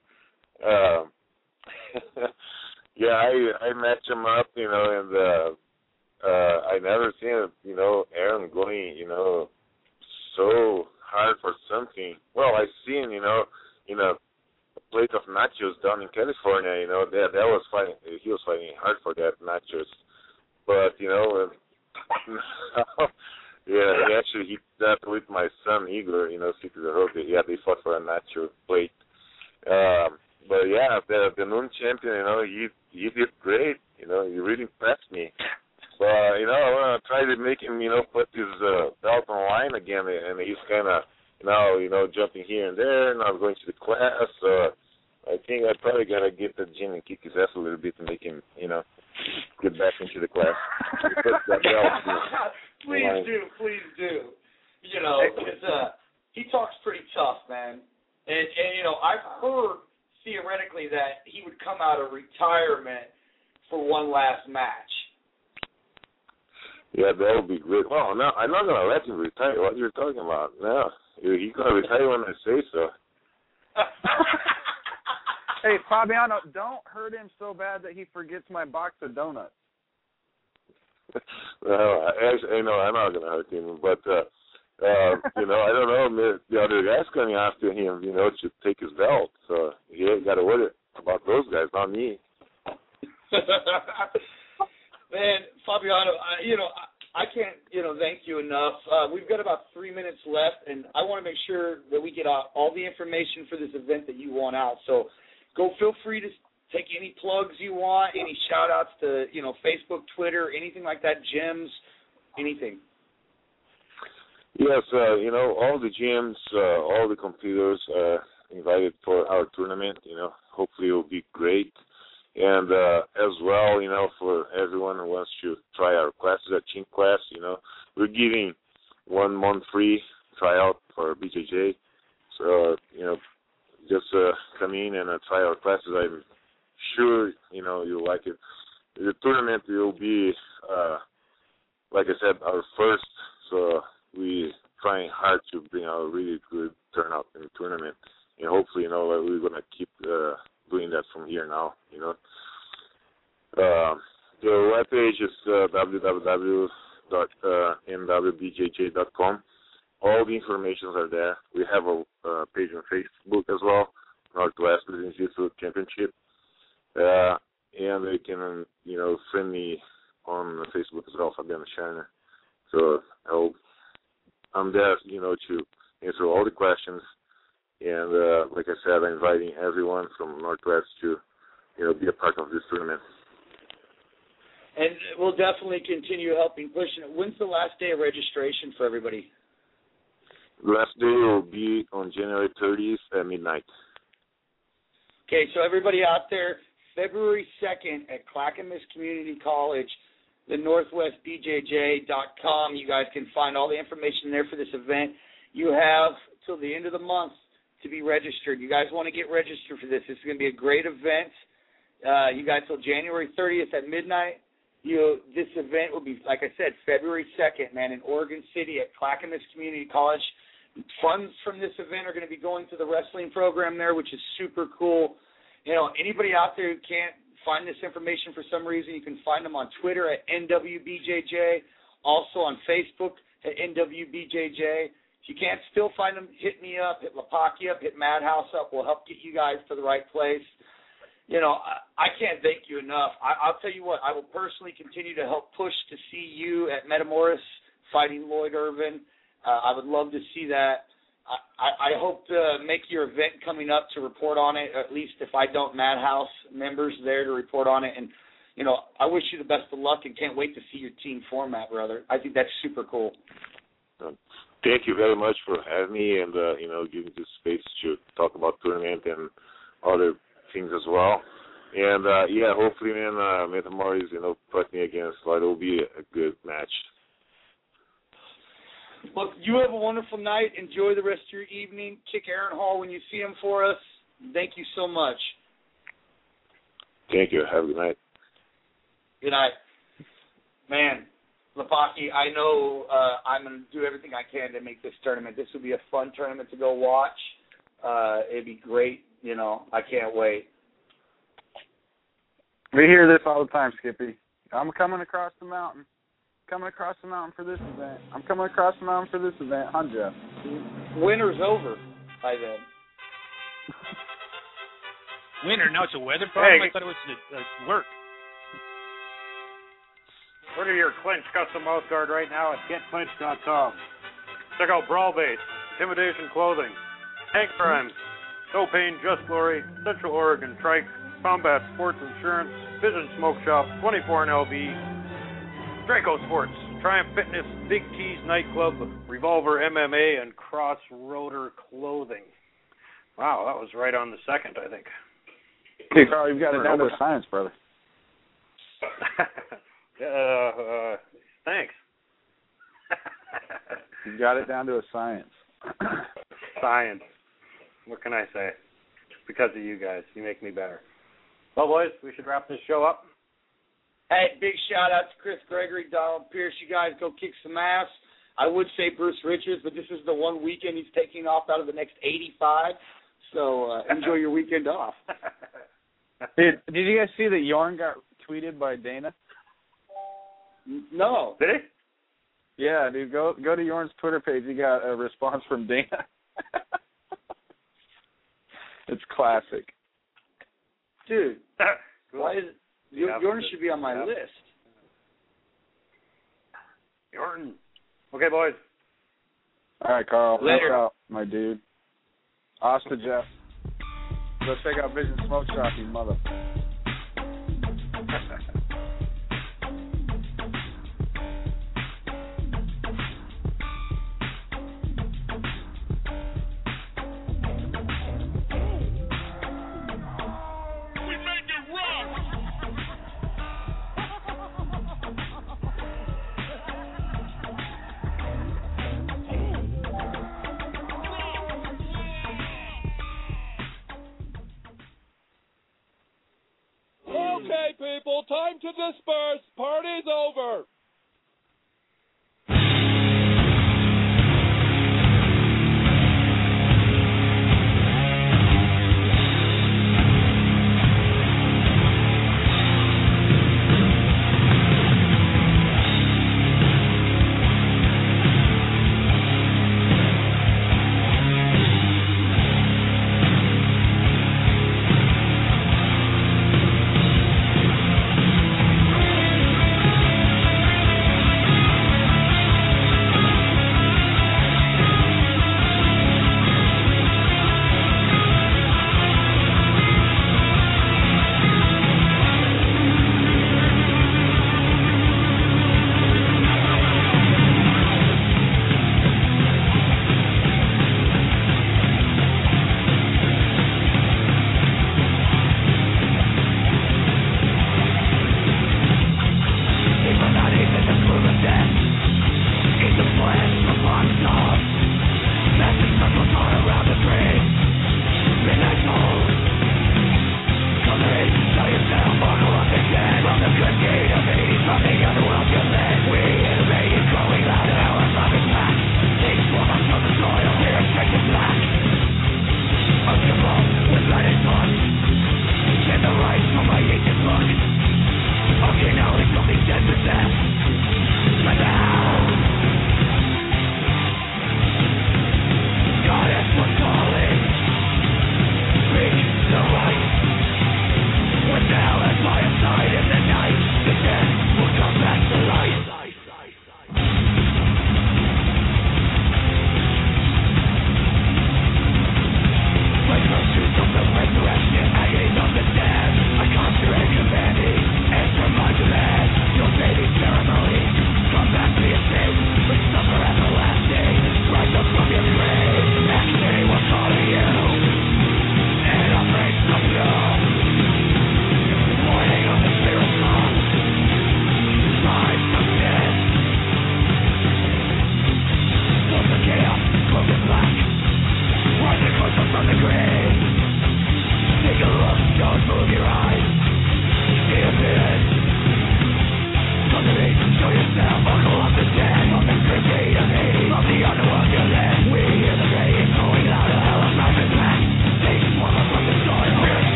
uh, yeah, I I matched him up, you know, and uh, uh, I never seen, you know, Aaron going, you know, so hard for something. Well, I seen, you know, in a plate of nachos down in California, you know, that that was fighting, he was fighting hard for that nachos, but you know. Uh, Yeah, he actually actually he that with my son Igor, you know, City Roque. Yeah, they fought for a natural plate. Um, but yeah, the the noon champion, you know, he he did great. You know, he really impressed me. But you know, I want to try to make him, you know, put his uh, belt on the line again, and he's kind of now, you know, jumping here and there, not going to the class. Uh, I think I probably gotta get the gym and kick his ass a little bit to make him, you know, get back into the class. Please do, please do. You know, it's, uh, he talks pretty tough, man. And, and, you know, I've heard theoretically that he would come out of retirement for one last match. Yeah, that would be great. Well, no, I'm not going to let him retire. What you're talking about? No. He's going to retire when I say so. Hey, Fabiano, don't hurt him so bad that he forgets my box of donuts. Well, actually, you know, I'm not going to hurt him, but, uh, uh, you know, I don't know, the other guys coming after him, you know, to take his belt. So he ain't got to worry about those guys, not me. Man, Fabiano, I, you know, I, I can't, you know, thank you enough. Uh, we've got about three minutes left, and I want to make sure that we get all, all the information for this event that you want out. So go feel free to take any plugs you want, any shout-outs to, you know, Facebook, Twitter, anything like that, gyms, anything. Yes, uh, you know, all the gyms, uh, all the computers are invited for our tournament. You know, hopefully it will be great. And uh, as well, you know, for everyone who wants to try our classes at Chink Class, you know, we're giving one month free tryout for B J J. So, you know, just uh, come in and uh, try our classes. I'm sure, you know, you'll like it. The tournament will be, uh, like I said, our first. So we're trying hard to bring out a really good turnout in the tournament. And hopefully, you know, we're going to keep uh, doing that from here now, you know. Uh, the webpage is uh, w w w dot n w b j j dot com. All the information are there. We have a uh, page on Facebook as well, Northwest Jiu-Jitsu Championship. Uh, and they can, you know, friend me on Facebook as well, Fabiano Scherner. So I'll, I'm there, you know, to answer all the questions. And uh, like I said, I'm inviting everyone from Northwest to, you know, be a part of this tournament. And we'll definitely continue helping pushing it. When's the last day of registration for everybody? The last day will be on January thirtieth at midnight. Okay, so everybody out there, February second at Clackamas Community College, the northwest b j j dot com. You guys can find all the information there for this event. You have till the end of the month to be registered. You guys want to get registered for this. This is going to be a great event. Uh, you guys till January thirtieth at midnight. You this event will be, like I said, February second, man, in Oregon City at Clackamas Community College. Funds from this event are going to be going to the wrestling program there, which is super cool. You know, anybody out there who can't find this information for some reason, you can find them on Twitter at N W B J J, also on Facebook at N W B J J. If you can't still find them, hit me up, hit Lapaki up, hit Madhouse up. We'll help get you guys to the right place. You know, I, I can't thank you enough. I, I'll tell you what, I will personally continue to help push to see you at Metamoris fighting Lloyd Irvin. Uh, I would love to see that. I, I, I hope to make your event coming up to report on it, at least if I don't, Madhouse members there to report on it. And, you know, I wish you the best of luck and can't wait to see your team format, brother. I think that's super cool. Um, thank you very much for having me and, uh, you know, giving this space to talk about tournament and other things as well. And, uh, yeah, hopefully, man, uh, Metamoris, you know, put me against Lloyd. It will be a, a good match. Look, you have a wonderful night. Enjoy the rest of your evening. Kick Aaron Hall when you see him for us. Thank you so much. Thank you. Have a good night. Good night. Man, Lapaki, I know uh, I'm going to do everything I can to make this tournament. This will be a fun tournament to go watch. Uh, it'd be great. You know, I can't wait. We hear this all the time, Skippy. I'm coming across the mountain. Coming across the mountain for this event. I'm coming across the mountain for this event. Huh, Jeff? Winter's over by then. Winter? No, it's a weather problem? Hey. I thought it was a, a work. Order your Clinch custom mouth guard right now at get clinch dot com. Check out Brawl Base, Intimidation Clothing, Tank Crimes, No Pain, Just Glory, Central Oregon Trike, Combat Sports Insurance, Vision Smoke Shop, twenty-four and L B, Draco Sports, Triumph Fitness, Big T's Nightclub, Revolver M M A, and Crossroader Clothing. Wow, that was right on the second, I think. Hey, Carl, you've got it down to science, brother. uh, uh, thanks. You've got it down to a science. Science. What can I say? Because of you guys. You make me better. Well, boys, we should wrap this show up. Hey, big shout out to Chris Gregory, Donald Pierce. You guys go kick some ass. I would say Bruce Richards, but this is the one weekend he's taking off out of the next eighty-five. So uh, enjoy your weekend off. Did, did you guys see that Yorn got tweeted by Dana? No. Did he? Yeah, dude. Go go to Yorn's Twitter page. He got a response from Dana. It's classic. Dude, why is Yep. Yorn should be on my Yep. list. Yorn. Okay, boys. All right, Carl. Later. Peace out, my dude. Asta Jeff. Go check out Vision Smoke Shop, you mother. Okay, people, time to disperse. Party's over.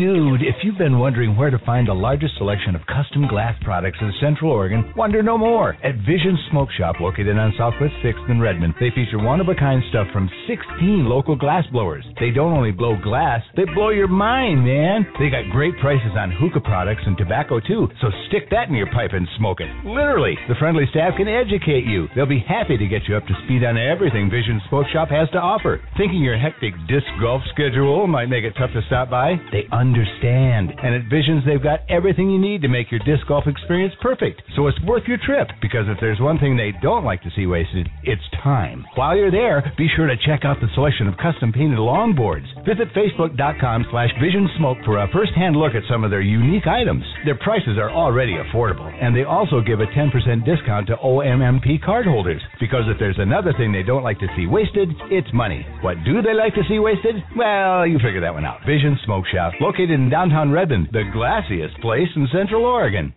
Dude, if you've been wondering where to find the largest selection of custom glass products in Central Oregon, wonder no more. At Vision Smoke Shop, located on Southwest sixth in Redmond, they feature one-of-a-kind stuff from sixteen local glass blowers. They don't only blow glass, they blow your mind, man. They got great prices on hookah products and tobacco, too, so stick that in your pipe and smoke it. Literally, the friendly staff can educate you. They'll be happy to get you up to speed on everything Vision Smoke Shop has to offer. Thinking your hectic disc golf schedule might make it tough to stop by? They understand. And at Visions, they've got everything you need to make your disc golf experience perfect. So it's worth your trip, because if there's one thing they don't like to see wasted, it's time. While you're there, be sure to check out the selection of custom painted longboards. Visit Facebook.com slash Vision Smoke for a first-hand look at some of their unique items. Their prices are already affordable, and they also give a ten percent discount to O M M P cardholders, because if there's another thing they don't like to see wasted, it's money. What do they like to see wasted? Well, you figure that one out. Vision Smoke Shop, located in downtown Redmond, the glassiest place in Central Oregon.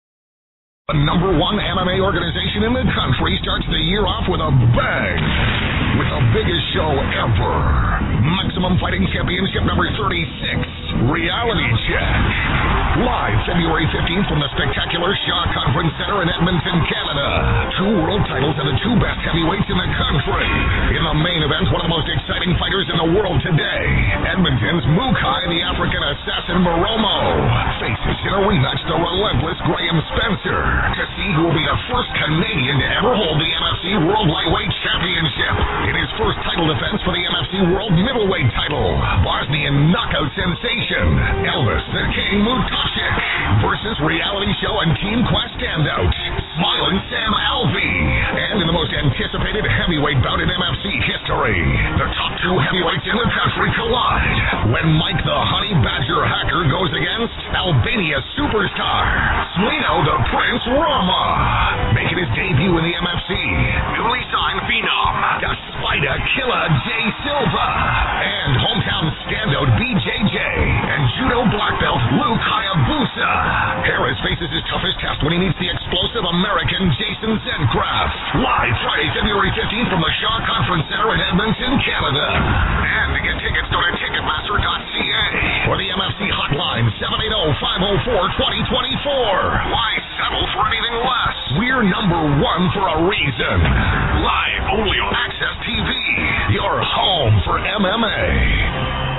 The number one M M A organization in the country starts the year off with a bang, with the biggest show ever. Maximum Fighting Championship number thirty-six, Reality Check. Live February fifteenth from the spectacular Shaw Conference Center in Edmonton, Canada. Two world titles and the two best heavyweights in the country. In the main event, one of the most exciting fighters in the world today, Edmonton's Mukai the African Assassin Moromo faces in a rematch the relentless Graham Spencer to see who will be the first Canadian to ever hold the M F C World Lightweight Championship. In his first title defense for the M F C World Middleweight title, Bosnian knockout sensation Elvis the King Mutasic versus reality show and Team Quest standout Smiling Sam Alvey. And in the most anticipated heavyweight bout in M F C history, the top two heavyweights in the country collide when Mike the Honey Badger Hacker goes against Albania superstar Slino the Prince Rama. Making his debut in the M F C, newly signed phenom the Spider Killer Jay Silva, and hometown standout B J J and judo black belt Luke Hayabusa. Harris faces his toughest test when he meets the explosive American Jason Zencraft. Live Friday, February fifteenth from the Shaw Conference Center in Edmonton, Canada. And to get tickets, go to Ticketmaster dot c a or the M F C hotline seven eight zero, five zero four, two zero two four. Why settle for anything less? We're number one for a reason. Live only on Access T V, your home for M M A.